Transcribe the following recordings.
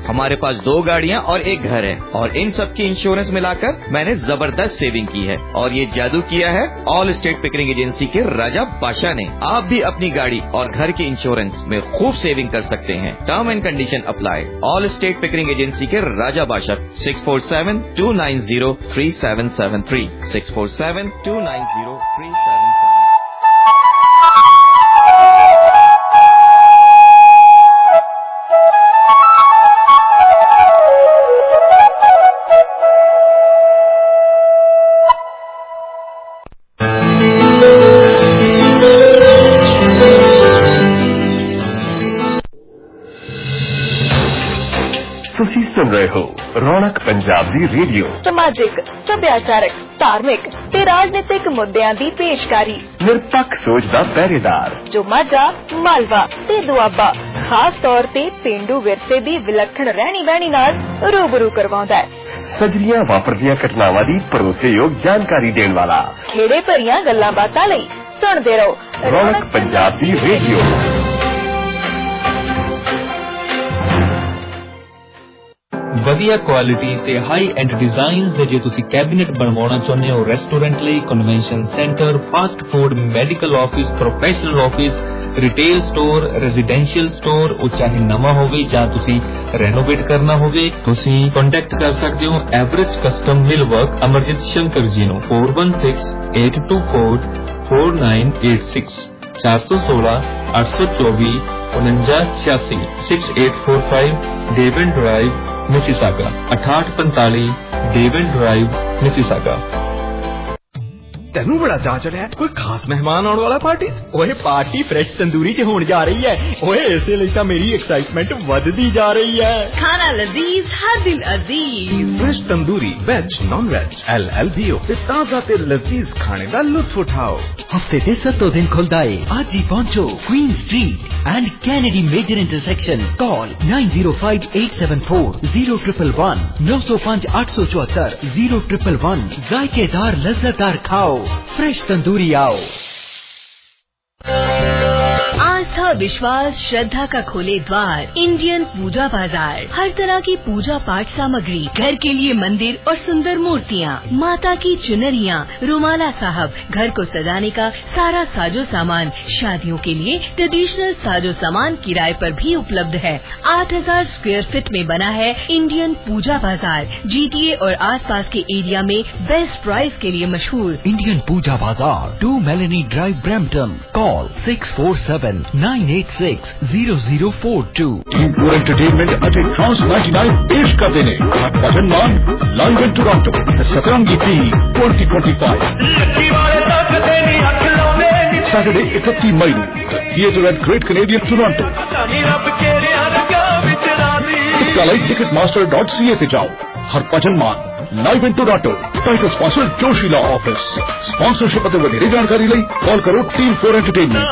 हमारे पास 2 गाड़ियाँ और 1 घर है और इन सब की इंश्योरेंस मिलाकर मैंने जबरदस्त सेविंग की है और ये जादू किया है ऑल स्टेट पिकरिंग एजेंसी के राजा बादशाह ने। आप भी अपनी गाड़ी और घर की इंश्योरेंस में खूब सेविंग कर सकते हैं। Term and condition apply. Allstate Pickering agency के राजा बादशाह 647-290-3773 647-290-3773। ਤੁਸੀਂ ਸੁਣ ਰਹੇ ਹੋ ਰੌਣਕ ਪੰਜਾਬ ਦੀ ਰੇਡੀਓ। ਸਮਾਜਿਕ, ਸੱਭਿਆਚਾਰਕ, ਧਾਰਮਿਕ ਤੇ ਰਾਜਨੀਤਿਕ ਮੁੱਦਿਆਂ ਦੀ ਪੇਸ਼ਕਾਰੀ। ਨਿਰਪੱਖ ਸੋਚ ਦਾ ਪਹਿਰੇਦਾਰ ਜੋ ਮਾਝਾ, ਮਾਲਵਾ ਤੇ ਦੁਆਬਾ ਖਾਸ ਤੌਰ ਤੇ ਪੇਂਡੂ ਵਿਰਸੇ ਦੀ ਵਿਲੱਖਣ ਰਹਿਣੀ ਬਹਿਣੀ ਨਾਲ ਰੂਬਰੂ ਕਰਵਾਉਂਦਾ ਹੈ। ਸਜਰੀਆਂ ਵਾਪਰਦੀਆਂ ਘਟਨਾਵਾਂ ਦੀ ਭਰੋਸੇਯੋਗ ਜਾਣਕਾਰੀ ਦੇਣ ਵਾਲਾ। ਖੇੜੇ ਭਰੀਆਂ ਗੱਲਾਂ ਬਾਤਾਂ ਲਈ ਸੁਣਦੇ ਰਹੋ ਰੌਣਕ ਪੰਜਾਬ ਦੀ ਰੇਡੀਓ। ਵਧੀਆ ਕੁਆਲਿਟੀ ਤੇ ਹਾਈ ਐਂਡ ਡਿਜ਼ਾਈਨਸ ਦੇ ਜੇ ਤੁਸੀਂ ਕੈਬਿਨੇਟ ਬਣਵਾਉਣਾ ਚਾਹੁੰਦੇ ਹੋ ਰੈਸਟੋਰੈਂਟ ਲਈ, convention centre, fast food, medical office, professional office, retail store, residential store, ਉਹ ਚਾਹੇ ਨਵਾਂ ਹੋਵੇ ਜਾਂ ਤੁਸੀਂ ਰੈਨੋਵੇਟ ਕਰਨਾ ਹੋਵੇ, ਤੁਸੀਂ ਕੰਟੈਕਟ ਕਰ ਸਕਦੇ ਹੋ average custom mill work Amarjeet Shankar ji ਨੂੰ 4168244986 416 824 4986 6845 Devon drive Mississauga 6845 Devon drive Mississauga. तेनू बड़ा चाह चढ़िया कोई खास मेहमान आने वाला पार्टी? ओए पार्टी फ्रेश तंदूरी च होने जा रही है। ओए इसे लिए तो मेरी एक्साइटमेंट वधदी जा रही है। खाना लजीज हर दिल अजीज। Fresh tandoori veg non veg LLBO ताजा ते लजीज खाने का लुत्फ उठाओ। हफ्ते के 7 दिन खुलता है। आज ही पहुंचो Queen Street and Kennedy major intersection. Call 9058740111 905 874 0111। जायकेदार लज्जतदार खाओ, फ्रेश तंदूरी आओ। आस्था, विश्वास, श्रद्धा का खोले द्वार इंडियन पूजा बाजार। हर तरह की पूजा पाठ सामग्री, घर के लिए मंदिर और सुंदर मूर्तियाँ, माता की चुनरियाँ, रुमाला साहब, घर को सजाने का सारा साजो सामान, शादियों के लिए ट्रेडिशनल साजो सामान किराए पर भी उपलब्ध है। 8000 स्क्वायर फीट में बना है इंडियन पूजा बाजार। GTA और आसपास के एरिया में बेस्ट प्राइस के लिए मशहूर Indian Pooja Bazaar, 2 Melanie drive, Brampton. Call 6479860042। Team entertainment ਅਤੇ ट्रांस 99 पेश करते हैं Bhajan Mann live in Toronto Satrangi टी 2025 सैटरडे 31 मई ਨੂੰ theatre at Great Canadian Toronto. ticketmaster.ca ਤੇ ਜਾਓ। Harbhajan Mann live in Toronto title sponsor Joshila office. Sponsorship ਅਤੇ ਵਧੇਰੇ ਜਾਣਕਾਰੀ ਲਈ ਕਾਲ ਕਰੋ team four entertainment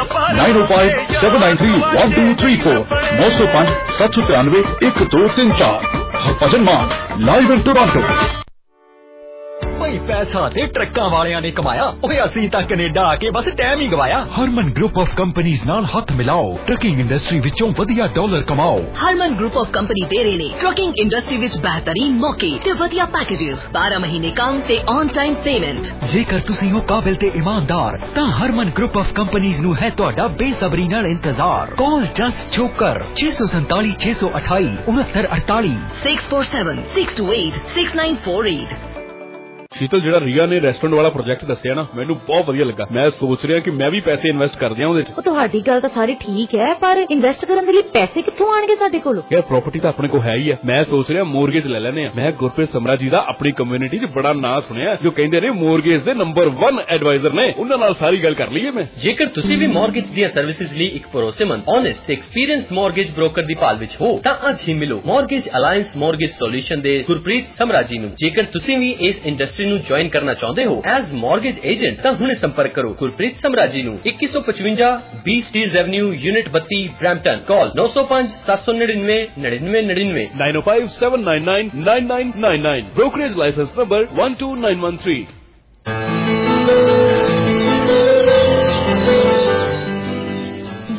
9057931234 905 793 1234। Harbhajan Mann live in Toronto. भाई पैसा ते ट्रक्कां वालियां ने कमाया, ओए असीं तां कनेडा आके बस टाइम ही गवाया। हरमन ग्रुप ऑफ कंपनीज नाल हाथ मिलाओ, ट्रकिंग इंडस्ट्री विचों वधिया डॉलर कमाओ। हरमन ग्रुप ऑफ कंपनी दे रहे ने ट्रकिंग इंडस्ट्री विच बेहतरीन मौके ते वधिया पैकेजेस, 12 महीने काम ते ऑन टाइम पेमेंट। जेकर तुसीं हो काबिल ते ईमानदार तां हरमन ग्रुप ऑफ कंपनीज नू है तुहाडा बेसब्री नाल इंतजार। Call just Chhokar 647 628 6948 647 628 6948। शीतल ਜਿਹੜਾ ਰੀਆ ਨੇ ਰੈਸਟੋਰੈਂਟ ਵਾਲਾ ਪ੍ਰੋਜੈਕਟ ਦੱਸਿਆ ਨਾ, ਮੈਨੂੰ ਬਹੁਤ ਵਧੀਆ ਲੱਗਾ। ਮੈਂ ਸੋਚ ਰਿਹਾ ਕਿ ਮੈਂ ਵੀ ਪੈਸੇ ਇਨਵੈਸਟ ਕਰ ਦਿਆਂ ਉਹਦੇ 'ਚ। ਉਹ ਤੁਹਾਡੀ ਗੱਲ ਤਾਂ ਸਾਰੀ ਠੀਕ ਹੈ, ਪਰ ਇਨਵੈਸਟ ਕਰਨ ਦੇ ਲਈ ਪੈਸੇ ਕਿੱਥੋਂ ਆਣਗੇ ਸਾਡੇ ਕੋਲ? ਯਾਰ ਪ੍ਰਾਪਰਟੀ ਤਾਂ ਆਪਣੇ ਕੋਲ ਹੈ ਹੀ ਹੈ। ਮੈਂ ਸੋਚ ਰਿਹਾ ਮੋਰਗੇਜ ਲੈ ਲੈਨੇ ਆ। ਮੈਂ ਗੁਰਪ੍ਰੀਤ ਸਮਰਾ ਜੀ ਦਾ ਆਪਣੀ ਕਮਿਊਨਿਟੀ 'ਚ ਬੜਾ ਨਾਂ ਸੁਣਿਆ, ਜੋ ਕਹਿੰਦੇ ਨੇ ਮੋਰਗੇਜ ਦੇ ਨੰਬਰ 1 ਐਡਵਾਈਜ਼ਰ ਨੇ। ਉਹਨਾਂ ਨਾਲ ਸਾਰੀ ਗੱਲ ਕਰ ਲਈਏ ਮੈਂ। ਜੇਕਰ ਤੁਸੀਂ ਵੀ ਮੋਰਗੇਜ ਦੀਆਂ ਸਰਵਿਸਿਜ਼ ਲਈ ਇੱਕ ਭਰੋਸੇਮੰਦ, ਓਨੈਸਟ ਤੇ ਐਕਸਪੀਰੀਅੰਸਡ ਮੋਰਗੇਜ ਬ੍ਰੋਕਰ ਦੀ ਭਾਲ ਵਿੱਚ ਹੋ ਤਾਂ ਅੱਜ ਹੀ ਮਿਲੋ ਮੋਰਗੇਜ ਅਲਾਈਅੰਸ ਮੋਰਗੇਜ ਸੋਲੂਸ਼ਨ ਦੇ ਗੁਰਪ੍ਰੀਤ ਸਮਰਾ ਜੀ ਨੂੰ। ਜੇਕਰ ਤੁਸੀਂ ਵੀ ਇਸ ਇੰਡਸਟਰੀ ਨੂੰ ਜੁਆਇਨ ਕਰਨਾ ਚਾਹੁੰਦੇ ਹੋ ਐਜ਼ ਮੋਰਗੇਜ ਏਜੰਟ ਤਾਂ ਹੁਣੇ ਸੰਪਰਕ ਕਰੋ ਗੁਰਪ੍ਰੀਤ ਸਮਰਾ ਜੀ ਨੂੰ 2155 B Steeles avenue unit 32 Brampton. Call 905 799 9999 905 799 9999। Brokerage licence number 12913।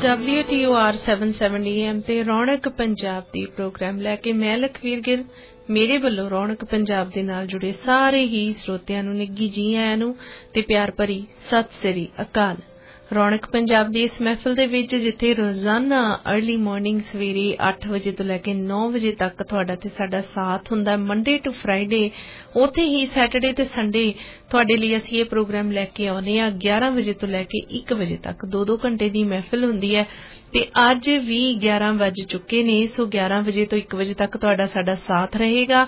WTOR 770 AM ਤੇ ਰੌਣਕ ਪੰਜਾਬ ਦੀ ਪ੍ਰੋਗਰਾਮ ਲੈ ਕੇ ਮੈਂ ਲਖਵੀਰ ਗਿੱਲ ਮੇਰੇ ਵੱਲੋਂ ਰੌਣਕ ਪੰਜਾਬ ਦੇ ਨਾਲ ਜੁੜੇ ਸਾਰੇ ਹੀ ਸਰੋਤਿਆਂ ਨੂੰ ਨਿੱਘੀ ਜੀ ਆਇਆਂ ਨੂੰ ਤੇ ਪਿਆਰ ਭਰੀ ਸਤਿ ਸ੍ਰੀ ਅਕਾਲ। ਰੌਣਕ ਪੰਜਾਬ ਦੀ ਇਸ ਮਹਿਫਿਲ ਦੇ ਵਿੱਚ ਜਿੱਥੇ ਰੋਜ਼ਾਨਾ अर्ਲੀ ਮਾਰਨਿੰਗ ਸਵੇਰੇ 8 ਵਜੇ ਤੋਂ ਲੈ ਕੇ 9 ਵਜੇ ਤੱਕ ਤੁਹਾਡਾ ਤੇ ਸਾਡਾ ਸਾਥ ਹੁੰਦਾ ਮੰਡੇ ਟੂ ਫਰਾਈਡੇ, ਉੱਥੇ ਹੀ ਸੈਟਰਡੇ ਤੇ ਸੰਡੇ ਤੁਹਾਡੇ ਲਈ ਅਸੀਂ ਇਹ ਪ੍ਰੋਗਰਾਮ ਲੈ ਕੇ ਆਉਂਦੇ ਹਾਂ 11 ਵਜੇ ਤੋਂ ਲੈ ਕੇ 1 ਵਜੇ ਤੱਕ 2-2 ਘੰਟੇ ਦੀ ਮਹਿਫਿਲ ਹੁੰਦੀ ਹੈ ਤੇ ਅੱਜ ਵੀ 11 ਵੱਜ ਚੁੱਕੇ ਨੇ। ਸੋ 11 ਵਜੇ ਤੋਂ 1 ਵਜੇ ਤੱਕ ਤੁਹਾਡਾ ਸਾਡਾ ਸਾਥ ਰਹੇਗਾ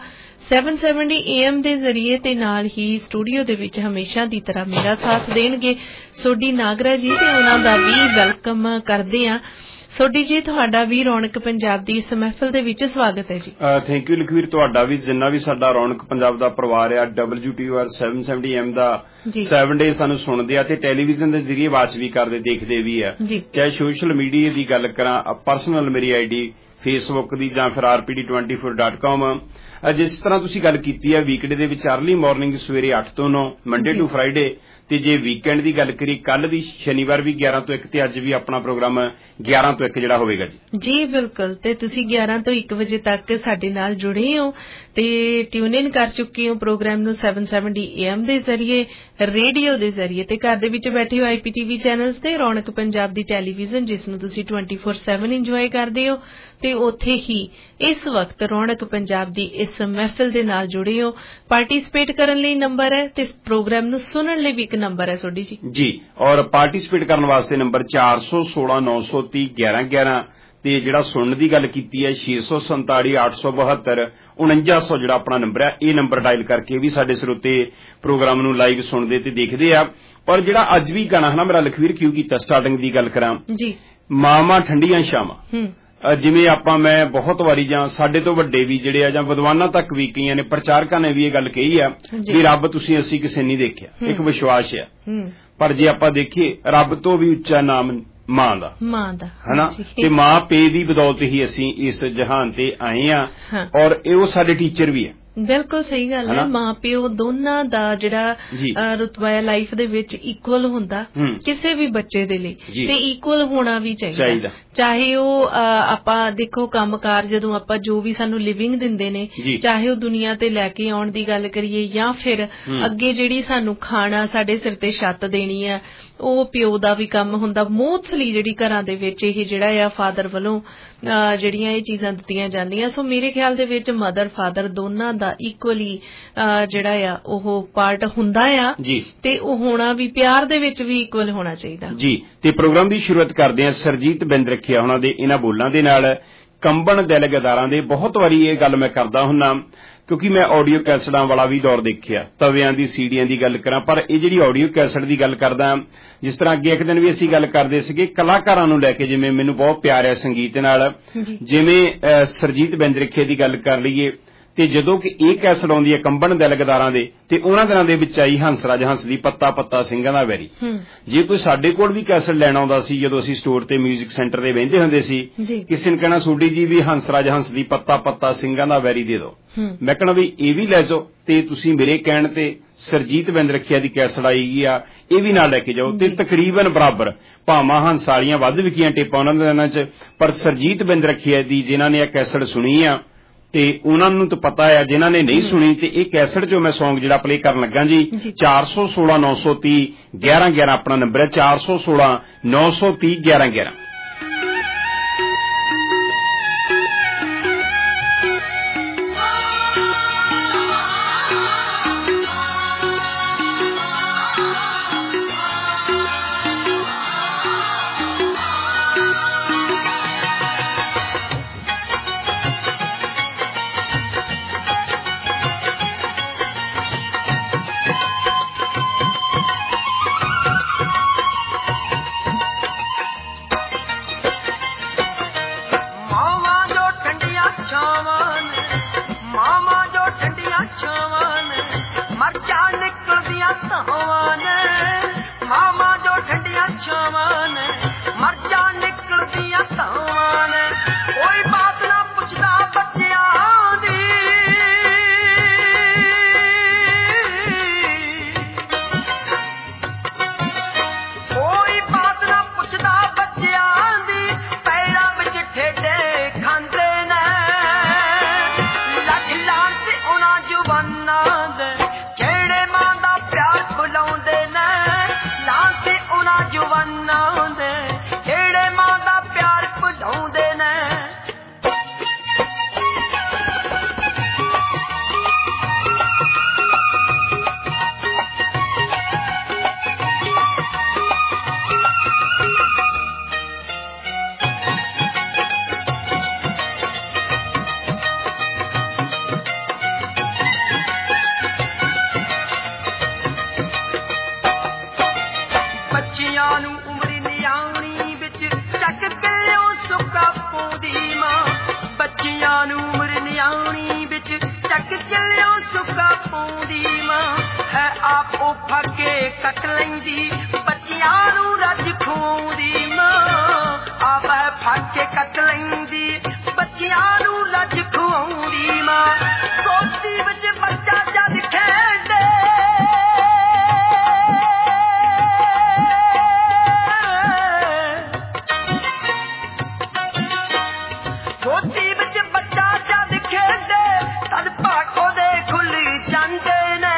770 AM ਦੇ ਜ਼ਰੀਏ ਤੇ ਨਾਲ ਹੀ ਸਟੂਡੀਓ ਦੇ ਵਿੱਚ ਹਮੇਸ਼ਾ ਦੀ ਤਰ੍ਹਾਂ ਮੇਰਾ ਸਾਥ ਦੇਣਗੇ ਸੋਢੀ ਨਾਗਰਾ ਜੀ ਤੇ ਉਹਨਾਂ ਦਾ ਵੀ ਵੈਲਕਮ ਕਰਦੇ ਹਾਂ। ਸੋਢੀ ਜੀ ਤੁਹਾਡਾ ਵੀ ਰੌਣਕ ਪੰਜਾਬ ਦੀ ਇਸ ਮਹਿਫਿਲ ਦੇ ਵਿੱਚ ਸਵਾਗਤ ਹੈ ਜੀ। ਥੈਂਕ ਯੂ ਲਖਵੀਰ, ਤੁਹਾਡਾ ਵੀ ਜਿੰਨਾ ਵੀ ਸਾਡਾ ਰੌਣਕ ਪੰਜਾਬ ਦਾ ਪਰਿਵਾਰ ਆ WTOR 770 AM ਦਾ 7 ਡੇ ਸਾਨੂੰ ਸੁਣਦੇ ਆ ਤੇ ਟੈਲੀਵਿਜ਼ਨ ਦੇ ਜ਼ਰੀਏ ਵਾਚ ਵੀ ਕਰਦੇ ਦੇਖਦੇ ਵੀ ਆ। ਚਾਹੇ ਸੋਸ਼ਲ ਮੀਡੀਆ ਦੀ ਗੱਲ ਕਰਾਂ, ਪਰਸਨਲ ਮੇਰੀ ਆਈਡੀ ਫੇਸਬੁੱਕ ਦੀ ਜਾਂ ਫਿਰ rpd24.com ਜਿਸ ਤਰ੍ਹਾਂ ਤੁਸੀਂ ਗੱਲ ਕੀਤੀ ਹੈ ਵੀਕਡੇ ਦੇ ਵਿੱਚ अर्ਲੀ ਮਾਰਨਿੰਗ ਸਵੇਰੇ 8 ਤੋਂ 9 ਮੰਡੇ ਟੂ ਫਰਾਈਡੇ ਤੇ ਜੇ ਵੀਕਐਂਡ ਦੀ ਗੱਲ ਕਰੀ ਕੱਲ ਦੀ ਸ਼ਨੀਵਾਰ ਵੀ 11 ਤੋਂ 1 ਤੇ ਅੱਜ ਵੀ ਆਪਣਾ ਪ੍ਰੋਗਰਾਮ 11 ਤੋਂ 1 ਜਿਹੜਾ ਹੋਵੇਗਾ ਜੀ ਬਿਲਕੁਲ। ਤੇ ਤੁਸੀਂ 11 ਤੋਂ 1 ਵਜੇ ਤੱਕ ਸਾਡੇ ਨਾਲ ਜੁੜੇ ਹੋ ਤੇ ਟਿਊਨ ਇਨ ਕਰ ਚੁੱਕੇ ਹੋ ਪ੍ਰੋਗਰਾਮ ਨੂੰ 770 AM ਦੇ ਜ਼ਰੀਏ, ਰੇਡੀਓ ਦੇ ਜ਼ਰੀਏ ਤੇ ਘਰ ਦੇ ਵਿੱਚ ਬੈਠੇ ਹੋ IPTV ਚੈਨਲਸ ਤੇ ਰੌਣਕ ਪੰਜਾਬ ਦੀ ਟੈਲੀਵਿਜ਼ਨ ਜਿਸ ਨੂੰ ਤੁਸੀਂ 24/7 ਇੰਜੋਏ ਕਰਦੇ ਹੋ ਤੇ ਉੱਥੇ ਹੀ ਇਸ ਵਕਤ ਰੌਣਕ ਪੰਜਾਬ ਦੀ ਇਸ ਮਹਿਫਿਲ ਦੇ ਨਾਲ ਜੁੜੇ ਹੋ। ਪਾਰਟਿਸਿਪੇਟ ਕਰਨ ਲਈ ਨੰਬਰ ਹੈ ਤੇ ਪ੍ਰੋਗਰਾਮ ਨੂੰ ਸੁਣਨ ਲਈ ਵੀ ਇੱਕ ਨੰਬਰ ਹੈ ਸੋਢੀ ਜੀ ਔਰ ਪਾਰਟਿਸਿਪੇਟ ਕਰਨ ਵਾਸਤੇ ਨੰਬਰ 416 930 1111 ਤੇ ਜਿਹੜਾ ਸੁਣਨ ਦੀ ਗੱਲ ਕੀਤੀ ਹੈ 647 872 4900 ਜਿਹੜਾ ਆਪਣਾ ਨੰਬਰ ਹੈ, ਇਹ ਨੰਬਰ ਡਾਇਲ ਕਰਕੇ ਵੀ ਸਾਡੇ ਸਰੋਤੇ ਪ੍ਰੋਗਰਾਮ ਨੂੰ ਲਾਈਵ ਸੁਣਦੇ ਤੇ ਦੇਖਦੇ ਆ। ਪਰ ਜਿਹੜਾ ਅੱਜ ਵੀ ਗਾਣਾ ਹੈ ਨਾ ਮੇਰਾ ਲਖਵੀਰ ਕਿਉਂ ਕੀਤਾ ਸਟਾਰਟਿੰਗ ਦੀ ਗੱਲ ਕਰਾਂ ਜੀ, ਮਾਵਾਂ ਠੰਡੀਆਂ ਛਾਵਾਂ, ਜਿਵੇਂ ਮੈਂ ਬਹੁਤ ਵਾਰੀ ਜਾਂ ਸਾਡੇ ਤੋਂ ਵੱਡੇ ਵੀ ਜਿਹੜੇ ਆ ਜਾਂ ਵਿਦਵਾਨਾਂ ਤੱਕ ਵੀ ਕਈਆਂ ਨੇ ਪ੍ਰਚਾਰਕਾਂ ਨੇ ਵੀ ਇਹ ਗੱਲ ਕਹੀ ਆ ਵੀ ਰੱਬ ਤੁਸੀਂ ਅਸੀਂ ਕਿਸੇ ਨਹੀਂ ਦੇਖਿਆ, ਇੱਕ ਵਿਸ਼ਵਾਸ ਆ। ਪਰ ਜੇ ਆਪਾਂ ਦੇਖੀਏ ਰੱਬ ਤੋਂ ਵੀ ਉੱਚਾ ਨਾਮ ਮਾਂ ਦਾ ਹਨਾ, ਤੇ ਮਾਂ ਪੇ ਦੀ ਬਦੌਲਤ ਹੀ ਅਸੀਂ ਇਸ ਜਹਾਨ ਤੇ ਆਏ ਆ ਔਰ ਇਹ ਉਹ ਸਾਡੇ ਟੀਚਰ ਵੀ ਆ। ਬਿਲਕੁਲ ਸਹੀ ਗੱਲ ਹੈ। ਮਾਂ ਪਿਓ ਦੋਨਾਂ ਦਾ ਜਿਹੜਾ ਰੁਤਬਾ ਹੈ ਲਾਈਫ ਦੇ ਵਿੱਚ ਇਕੁਅਲ ਹੁੰਦਾ ਕਿਸੇ ਵੀ ਬੱਚੇ ਦੇ ਲਈ ਤੇ ਇਕੁਅਲ ਹੋਣਾ ਵੀ ਚਾਹੀਦਾ। ਚਾਹੇ ਉਹ ਆਪਾਂ ਦੇਖੋ ਕੰਮਕਾਰ ਜਦੋਂ ਆਪਾਂ ਜੋ ਵੀ ਸਾਨੂੰ ਲਿਵਿੰਗ ਦਿੰਦੇ ਨੇ, ਚਾਹੇ ਉਹ ਦੁਨੀਆ ਤੇ ਲੈ ਕੇ ਆਉਣ ਦੀ ਗੱਲ ਕਰੀਏ ਜਾਂ ਫਿਰ ਅੱਗੇ ਜਿਹੜੀ ਸਾਨੂੰ ਖਾਣਾ ਸਾਡੇ ਸਿਰ ਤੇ ਛੱਤ ਦੇਣੀ ਆ ਉਹ ਪਿਓ ਦਾ ਵੀ ਕੰਮ ਹੁੰਦਾ। ਮੋਸਟਲੀ ਜਿਹੜੀ ਘਰਾਂ ਦੇ ਵਿੱਚ ਇਹ ਜਿਹੜਾ ਆ ਫਾਦਰ ਵੱਲੋਂ ਜਿਹੜੀਆਂ ਇਹ ਚੀਜ਼ਾਂ ਦਿੱਤੀਆਂ ਜਾਂਦੀਆਂ। ਸੋ ਮੇਰੇ ਖਿਆਲ ਦੇ ਵਿੱਚ ਮਦਰ ਫਾਦਰ ਦੋਨਾਂ ਦਾ ਇਕੁਅਲੀ ਜਿਹੜਾ ਆ ਉਹ ਪਾਰਟ ਹੁੰਦਾ ਆ ਤੇ ਉਹ ਹੋਣਾ ਵੀ ਪਿਆਰ ਦੇ ਵਿੱਚ ਵੀ ਇਕੁਅਲ ਹੋਣਾ ਚਾਹੀਦਾ ਜੀ। ਤੇ ਪ੍ਰੋਗਰਾਮ ਦੀ ਸ਼ੁਰੂਆਤ ਕਰਦੇ ਹਾਂ ਸਰਜੀਤ ਬਿੰਦ ਰੱਖਿਆ ਉਹਨਾਂ ਦੇ ਇਹਨਾਂ ਬੋਲਾਂ ਦੇ ਨਾਲ, ਕੰਬਣ ਦਿਲ ਗਦਾਰਾਂ ਦੇ। ਬਹੁਤ ਵਾਰੀ ਇਹ ਗੱਲ ਮੈਂ ਕਰਦਾ ਹੁੰਨਾ ਕਿਉਂਕਿ ਮੈਂ ਆਡੀਓ ਕੈਸਟਾਂ ਵਾਲਾ ਵੀ ਦੌਰ ਦੇਖਿਆ, ਤਵਿਆਂ ਦੀ ਸੀਡੀਆਂ ਦੀ ਗੱਲ ਕਰਾਂ, ਪਰ ਇਹ ਜਿਹੜੀ ਆਡੀਓ ਕੈਸਟ ਦੀ ਗੱਲ ਕਰਦਾ, ਜਿਸ ਤਰ੍ਹਾਂ ਅੱਗੇ ਇੱਕ ਦਿਨ ਵੀ ਅਸੀਂ ਗੱਲ ਕਰਦੇ ਸੀਗੇ ਕਲਾਕਾਰਾਂ ਨੂੰ ਲੈ ਕੇ, ਜਿਵੇਂ ਮੈਨੂੰ ਬਹੁਤ ਪਿਆਰ ਹੈ ਸੰਗੀਤ ਨਾਲ, ਜਿਵੇਂ ਸਰਜੀਤ ਬਿੰਦ ਰੱਖਿਆ ਦੀ ਗੱਲ ਕਰ ਲਈਏ ਤੇ ਜਦੋਂ ਕਿ ਇਹ ਕੈਸਟ ਆਉਂਦੀ ਹੈ ਕੰਬਣ ਦਿਲ ਗਦਾਰਾਂ ਦੇ ਤੇ ਉਹਨਾਂ ਦਿਨਾਂ ਦੇ ਵਿੱਚ ਆਈ ਹੰਸਰਾਜ ਹੰਸ ਦੀ ਪੱਤਾ ਪੱਤਾ ਸਿੰਘਾਂ ਦਾ ਵੈਰੀ। ਜੇ ਕੋਈ ਸਾਡੇ ਕੋਲ ਵੀ ਕੈਸਟ ਲੈਣ ਆਉਂਦਾ ਸੀ ਜਦੋਂ ਅਸੀਂ ਸਟੋਰ ਤੇ ਮਿਊਜ਼ਿਕ ਸੈਂਟਰ ਤੇ ਬਹਿੰਦੇ ਹੁੰਦੇ ਸੀ, ਕਿਸੇ ਨੇ ਕਹਿਣਾ ਸੋਢੀ ਜੀ ਵੀ ਹੰਸਰਾਜ ਹੰਸ ਦੀ ਪੱਤਾ ਪੱਤਾ ਸਿੰਘਾਂ ਦਾ ਵੈਰੀ ਦੇ ਦਿਓ, ਮੈਂ ਕਹਿਣਾ ਵੀ ਇਹ ਵੀ ਲੈ ਜਾਓ ਤੇ ਤੁਸੀਂ ਮੇਰੇ ਕਹਿਣ ਤੇ ਸਰਜੀਤ ਬਿੰਦ ਰੱਖਿਆ ਦੀ ਕੈਸਟ ਆਈ ਆ ਇਹ ਵੀ ਨਾਲ ਲੈ ਕੇ ਜਾਓ ਤੇ ਤਕਰੀਬਨ ਬਰਾਬਰ ਭਾਵਾਂ ਹੰਸ ਵਾਲੀਆਂ ਵੱਧ ਵਿਕੀਆਂ ਟੇਪਾਂ ਉਹਨਾਂ ਦੇ ਦਿਨਾਂ 'ਚ, ਪਰ ਸਰਜੀਤ ਬਿੰਦ ਰੱਖਿਆ ਦੀ ਜਿਨ੍ਹਾਂ ਨੇ ਇਹ ਕੈਸਟ ਸੁਣੀ ਆ ਤੇ ਉਹਨਾਂ ਨੂੰ ਤਾਂ ਪਤਾ ਆ, ਜਿਨ੍ਹਾਂ ਨੇ ਨਹੀਂ ਸੁਣੀ ਤੇ ਇਹ ਕੈਸਟ ਚੋਂ ਮੈਂ ਸੌਂਗ ਜਿਹੜਾ ਪਲੇ ਕਰਨ ਲੱਗਾ ਜੀ 416 930 1111 ਆਪਣਾ ਨੰਬਰ ਹੈ 416 930 1111। ਚੱਕ ਚੱਲਿਓ ਸੁੱਕਾ ਪੂੰਦੀ ਮਾਂ ਹੈ ਆਪ ਉਫਾ ਕੇ ਕੱਟ ਲੈਂਦੀ ਬੱਚਿਆਂ ਨੂੰ ਰੱਜ ਖਵਾਉਂਦੀ ਮਾਂ ਆਪ ਹੈ ਫੜ ਕੇ ਕੱਟ ਲੈਂਦੀ ਬੱਚਿਆਂ ਨੂੰ ਰੱਜ ਖਵਾਉਂਦੀ ਮਾਂ ਗੋਦੀ ਵਿੱਚ ਬੱਚਾ ਜਦ ਖੇਡੇ ਗੋਦੀ ਵਿੱਚ ਬੱਚਾ ਜਦ ਖੇਡੇ ਤਦ ਭਾਗੋ ਦੇ ਖੁੱਲੀ ਜਾਂਦੇ ਨੇ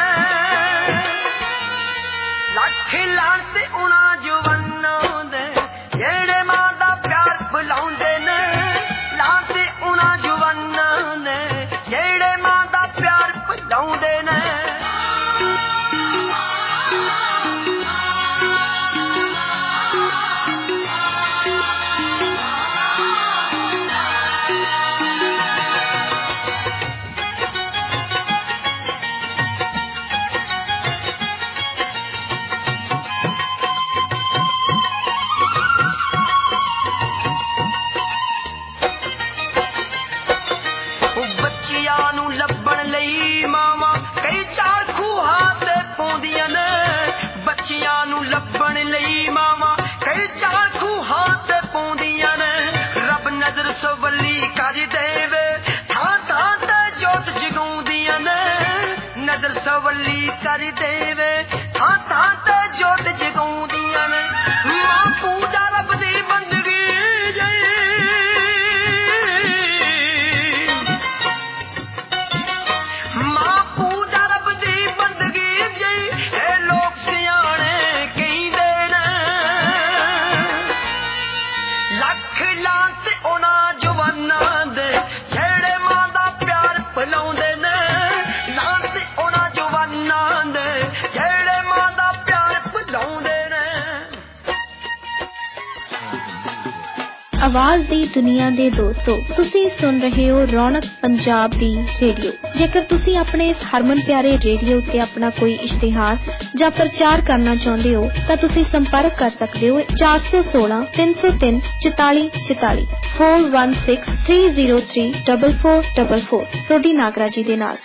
ਲੱਖ ਲਾਣ ਤੇ ਉਹਨਾਂ ਜਵਾਨਾਂ ਦੇ ਜਿਹੜੇ ਮਾਂ ਦਾ ਪਿਆਰ ਭੁਲਾਉਂਦੇ ਨੇ ਲਾਣ ਤੇ ਉਹਨਾਂ ਜਵਾਨਾਂ ਦੇ ਜਿਹੜੇ ਮਾਂ ਦਾ ਪਿਆਰ ਭੁਲਾਉਂਦੇ ਨੇ ਲੱਭਣ ਲਈ ਮਾਵਾਂ ਕਈ ਚਾਰ ਖੂਹਾਂ ਤੇ ਪਾਉਂਦੀਆਂ ਨੇ ਬੱਚਿਆਂ ਨੂੰ ਲੱਭਣ ਲਈ ਮਾਵਾਂ ਕਈ ਚਾਰ ਖੂਹਾਂ ਤੇ ਪਾਉਂਦੀਆਂ ਨੇ ਰੱਬ ਨਜ਼ਰ ਸਵੱਲੀ ਕਰ ਦੇਵੇ ਥਾਂ ਥਾਂ ਤੇ ਜੋਤ ਜਗਾਉਂਦੀਆਂ ਨੇ ਨਜ਼ਰ ਸਵੱਲੀ ਕਰ ਦੇਵੇ ਥਾਂ ਥਾਂ ਤੇ ਜੋਤ ਜਗਾਉਂਦੀਆਂ ਨੇ ਮਾਂ ਪੂਜਾ ਰੱਬ ਦੀ ਬੰਦਗੀ ਆਵਾਜ਼ ਦੀ ਦੁਨੀਆ ਦੇ ਦੋਸਤੋ ਤੁਸੀਂ ਸੁਣ ਰਹੇ ਹੋ ਰੌਣਕ ਪੰਜਾਬ ਦੀ ਰੇਡੀਓ। ਜੇਕਰ ਤੁਸੀਂ ਆਪਣੇ ਇਸ ਹਰਮਨ ਪਿਆਰੇ ਰੇਡੀਓ ਉੱਤੇ ਆਪਣਾ ਕੋਈ ਇਸ਼ਤਿਹਾਰ ਜਾਂ ਪ੍ਰਚਾਰ ਕਰਨਾ ਚਾਹੁੰਦੇ ਹੋ ਤਾਂ ਤੁਸੀਂ ਸੰਪਰਕ ਕਰ ਸਕਦੇ ਹੋ 416 303 4444 416 303 4444 ਸੋਢੀ ਨਾਗਰਾ ਜੀ ਦੇ ਨਾਲ।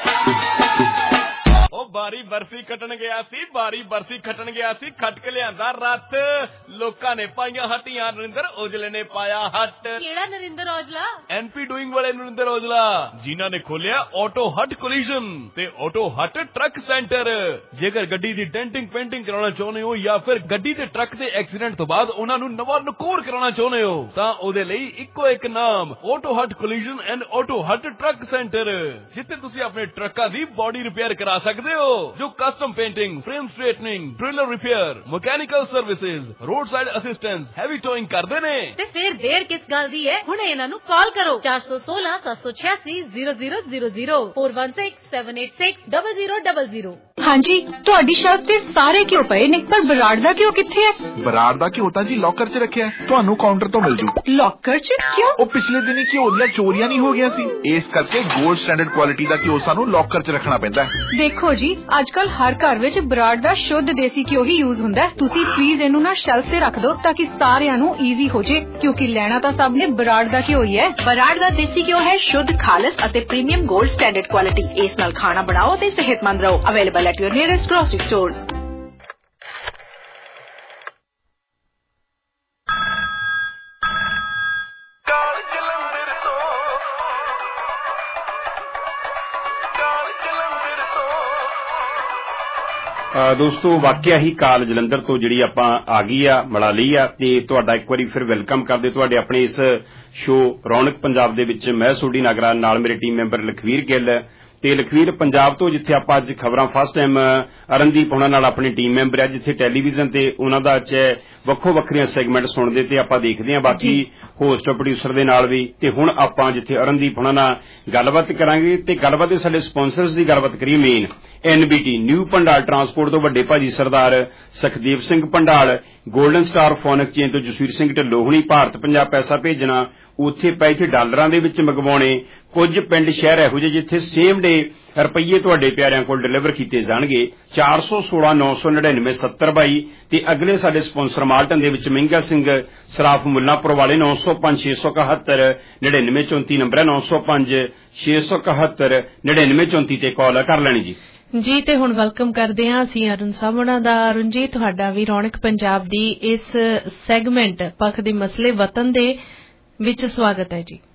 ਬਾਰੀ ਬਰਫੀ ਖੱਟਣ ਗਿਆ ਸੀ ਖੱਟ ਕੇ ਲਿਆਂਦਾ ਰੱਥ ਲੋਕਾਂ ਨੇ ਪਾਈਆਂ ਹੱਟੀਆਂ ਨਰਿੰਦਰ ਔਜਲੇ ਨੇ ਪਾਇਆ ਹੱਟ। ਕਿਹੜਾ ਨਰਿੰਦਰ ਔਜਲਾ? ਐਨਪੀ ਡੂਇੰਗ ਵਾਲੇ ਨਰਿੰਦਰ ਔਜਲਾ ਜਿਨ੍ਹਾਂ ਨੇ ਖੋਲਿਆ ਆਟੋ ਹੱਟ ਕੋਲੀਜਨ ਤੇ ਆਟੋ ਹੱਟ ਟਰੱਕ ਸੈਂਟਰ। ਜੇਕਰ ਗੱਡੀ ਦੀ ਡੈਂਟਿੰਗ ਪੇਂਟਿੰਗ ਕਰਾਉਣਾ ਚਾਹੁੰਦੇ ਹੋ ਜਾਂ ਫਿਰ ਗੱਡੀ ਤੇ ਟਰੱਕ ਦੇ ਐਕਸੀਡੈਂਟ ਤੋਂ ਬਾਅਦ ਉਹਨਾਂ ਨੂੰ ਨਵਾਂ ਨਕੋਰ ਕਰਾਉਣਾ ਚਾਹੁੰਦੇ ਹੋ ਤਾਂ ਉਹਦੇ ਲਈ ਇੱਕੋ ਇੱਕ ਨਾਮ auto hut collision and auto hut truck centre, ਜਿੱਥੇ ਤੁਸੀਂ ਆਪਣੇ ਟਰੱਕਾਂ ਦੀ ਬੋਡੀ ਰਿਪੇਅਰ ਕਰਾ ਸਕਦੇ ਹੋ ਜੋ custom painting, frame straightening, trailer repair, mechanical services, roadside assistance, heavy towing ਕਰਦੇ ਨੇ। ਤੇ ਫਿਰ ਦੇਰ ਕਿਸ ਗੱਲ ਦੀ ਹੈ, ਹੁਣੇ ਇਹਨਾਂ ਨੂੰ ਕਾਲ ਕਰੋ 416 786 0000 416 786 0000। ਹਾਂਜੀ, ਤੁਹਾਡੀ ਸ਼ਰਟ ਤੇ ਸਾਰੇ ਘਿਓ ਪਏ ਨੇ ਪਰ ਬਰਾੜ ਦਾ ਘਿਓ ਕਿੱਥੇ ਹੈ? ਬਰਾੜ ਦਾ ਘਿਓ ਤਾਂ ਜੀ ਲੋਕਰ 'ਚ ਰੱਖਿਆ ਹੈ, ਤੁਹਾਨੂੰ ਕਾਊਂਟਰ ਤੋਂ ਮਿਲ ਜੂ। ਲੋਕਰ 'ਚ ਕਿਉਂ? ਉਹ ਪਿਛਲੇ ਦਿਨੀ ਘਿਓ ਦੀਆਂ ਚੋਰੀਆਂ ਨਹੀਂ ਹੋ ਗਿਆ ਸੀ, ਇਸ ਕਰਕੇ 골ਡ ਸਟੈਂਡਰਡ ਕੁਆਲਿਟੀ ਦਾ ਘਿਓ ਸਾਨੂੰ ਲੋਕਰ 'ਚ ਰੱਖਣਾ ਪੈਂਦਾ। ਦੇਖੋ ਜੀ, ਅੱਜ ਕੱਲ ਹਰ ਘਰ ਵਿੱਚ ਬਰਾੜ ਦਾ ਸ਼ੁੱਧ ਦੇਸੀ ਘਿਓ ਹੀ ਯੂਜ਼ ਹੁੰਦਾ। ਤੁਸੀਂ ਪਲੀਜ਼ ਇਹਨੂੰ ਨਾ ਸ਼ੈਲਫ ਤੇ ਰੱਖ ਦਿਓ ਤਾਂ ਕਿ ਸਾਰਿਆਂ ਨੂੰ ਈਜ਼ੀ ਹੋ ਜੇ, ਕਿਉਂਕਿ ਲੈਣਾ ਤਾਂ ਸਭ ਨੇ ਬਰਾੜ ਦਾ ਘਿਓ ਹੀ ਹੈ। ਬਰਾੜ ਦਾ ਦੇਸੀ ਘਿਓ ਹੈ ਸ਼ੁੱਧ, ਖਾਲਸ ਅਤੇ ਪ੍ਰੀਮੀਅਮ 골ਡ ਸਟੈਂਡਰਡ ਕੁਆਲਿਟੀ। ਇਸ ਨਾਲ ਖਾਣਾ ਬਣਾਓ ਤੇ ਸਿਹਤਮੰਦ ਰਹੋ। Available at your nearest grocery stores. ਦੋਸਤੋ ਵਾਕਿਆ ਹੀ ਕਾਲ ਜਲੰਧਰ ਤੋਂ ਜਿਹੜੀ ਆਪਾਂ ਆ ਗਈ ਆ, ਮਿਲਾ ਲਈ ਆ ਤੇ ਤੁਹਾਡਾ ਇੱਕ ਵਾਰੀ ਫਿਰ ਵੈਲਕਮ ਕਰਦੇ ਤੁਹਾਡੇ ਆਪਣੇ ਇਸ ਸ਼ੋਅ ਰੌਣਕ ਪੰਜਾਬ ਦੇ ਵਿੱਚ। ਮੈਂ ਸੋਢੀ ਨਾਗਰਾ, ਨਾਲ ਮੇਰੇ ਟੀਮ ਮੈਂਬਰ ਲਖਵੀਰ ਗਿੱਲ ਤੇ ਲਖਵੀਰ ਪੰਜਾਬ ਤੋਂ, ਜਿੱਥੇ ਆਪਾਂ ਅੱਜ ਖਬਰਾਂ ਫਸਟ ਟਾਈਮ ਅਰਨਦੀਪ ਉਹਨਾਂ ਨਾਲ ਆਪਣੀ ਟੀਮ ਮੈਂਬਰ ਹੈ, ਜਿੱਥੇ ਟੈਲੀਵਿਜ਼ਨ ਤੇ ਉਹਨਾਂ ਦਾ ਵੱਖੋ ਵੱਖਰੀਆਂ ਸੈਗਮੈਂਟ ਸੁਣਦੇ ਤੇ ਆਪਾਂ ਦੇਖਦੇ ਹਾਂ, ਬਾਕੀ ਹੋਸਟ ਪ੍ਰੋਡਿਊਸਰ ਦੇ ਨਾਲ ਵੀ। ਤੇ ਹੁਣ ਆਪਾਂ ਜਿੱਥੇ ਅਰਨਦੀਪ ਉਹਨਾਂ ਨਾਲ ਗੱਲਬਾਤ ਕਰਾਂਗੇ ਤੇ ਗੱਲਬਾਤ ਦੇ ਸਾਡੇ ਸਪਾਂਸਰਸ ਦੀ ਗੱਲਬਾਤ ਕਰੀਏ। Main NBT new Pandal transport ਤੋਂ ਵੱਡੇ ਭਾਜੀ Sardar Sukhdev Singh Pandal, golden star phone exchange ਤੋਂ ਜਸਵੀਰ ਸਿੰਘ ਢਿੱਲੋਂ ਹੁਣੀ, ਭਾਰਤ ਪੰਜਾਬ ਪੈਸਾ ਭੇਜਣਾ ਉੱਥੇ ਪੈਸੇ ਡਾਲਰਾਂ ਦੇ ਵਿੱਚ ਮੰਗਵਾਉਣੇ। ਕੁਝ ਪਿੰਡ ਸ਼ਹਿਰ ਇਹੋ ਜਿਹੇ ਜਿੱਥੇ ਸੇਮ ਡੇ ਰੁਪਈਏ ਤੁਹਾਡੇ ਪਿਆਰਿਆਂ ਕੋਲ ਡਿਲੀਵਰ ਕੀਤੇ ਜਾਣਗੇ। 416 999 7022 ਤੇ ਅਗਲੇ ਸਾਡੇ ਸਪਾਂਸਰ ਮਾਲਟਨ ਦੇ ਵਿੱਚ ਮਹਿੰਗਾ ਸਿੰਘ ਸਰਾਫ ਮੁੱਲਾਂਪੁਰ ਵਾਲੇ 905 671 99 34 ਨੰਬਰ ਹੈ 905 671 99 34 ਤੇ ਕਾਲ ਕਰ ਲੈਣੀ ਜੀ। ਤੇ ਹੁਣ ਵੈਲਕਮ ਕਰਦੇ ਹਾਂ ਅਸੀਂ ਅਰੁਣ ਸਾਹਿਬ ਉਹਨਾਂ ਦਾ। ਅਰੁਣ ਜੀ, ਤੁਹਾਡਾ ਵੀ ਰੌਣਕ ਪੰਜਾਬ ਦੀ ਇਸ ਸੈਗਮੈਂਟ ਪੱਖ ਦੇ ਮਸਲੇ ਵਤਨ ਦੇ ਵਿੱਚ ਸਵਾਗਤ ਹੈ ਜੀ।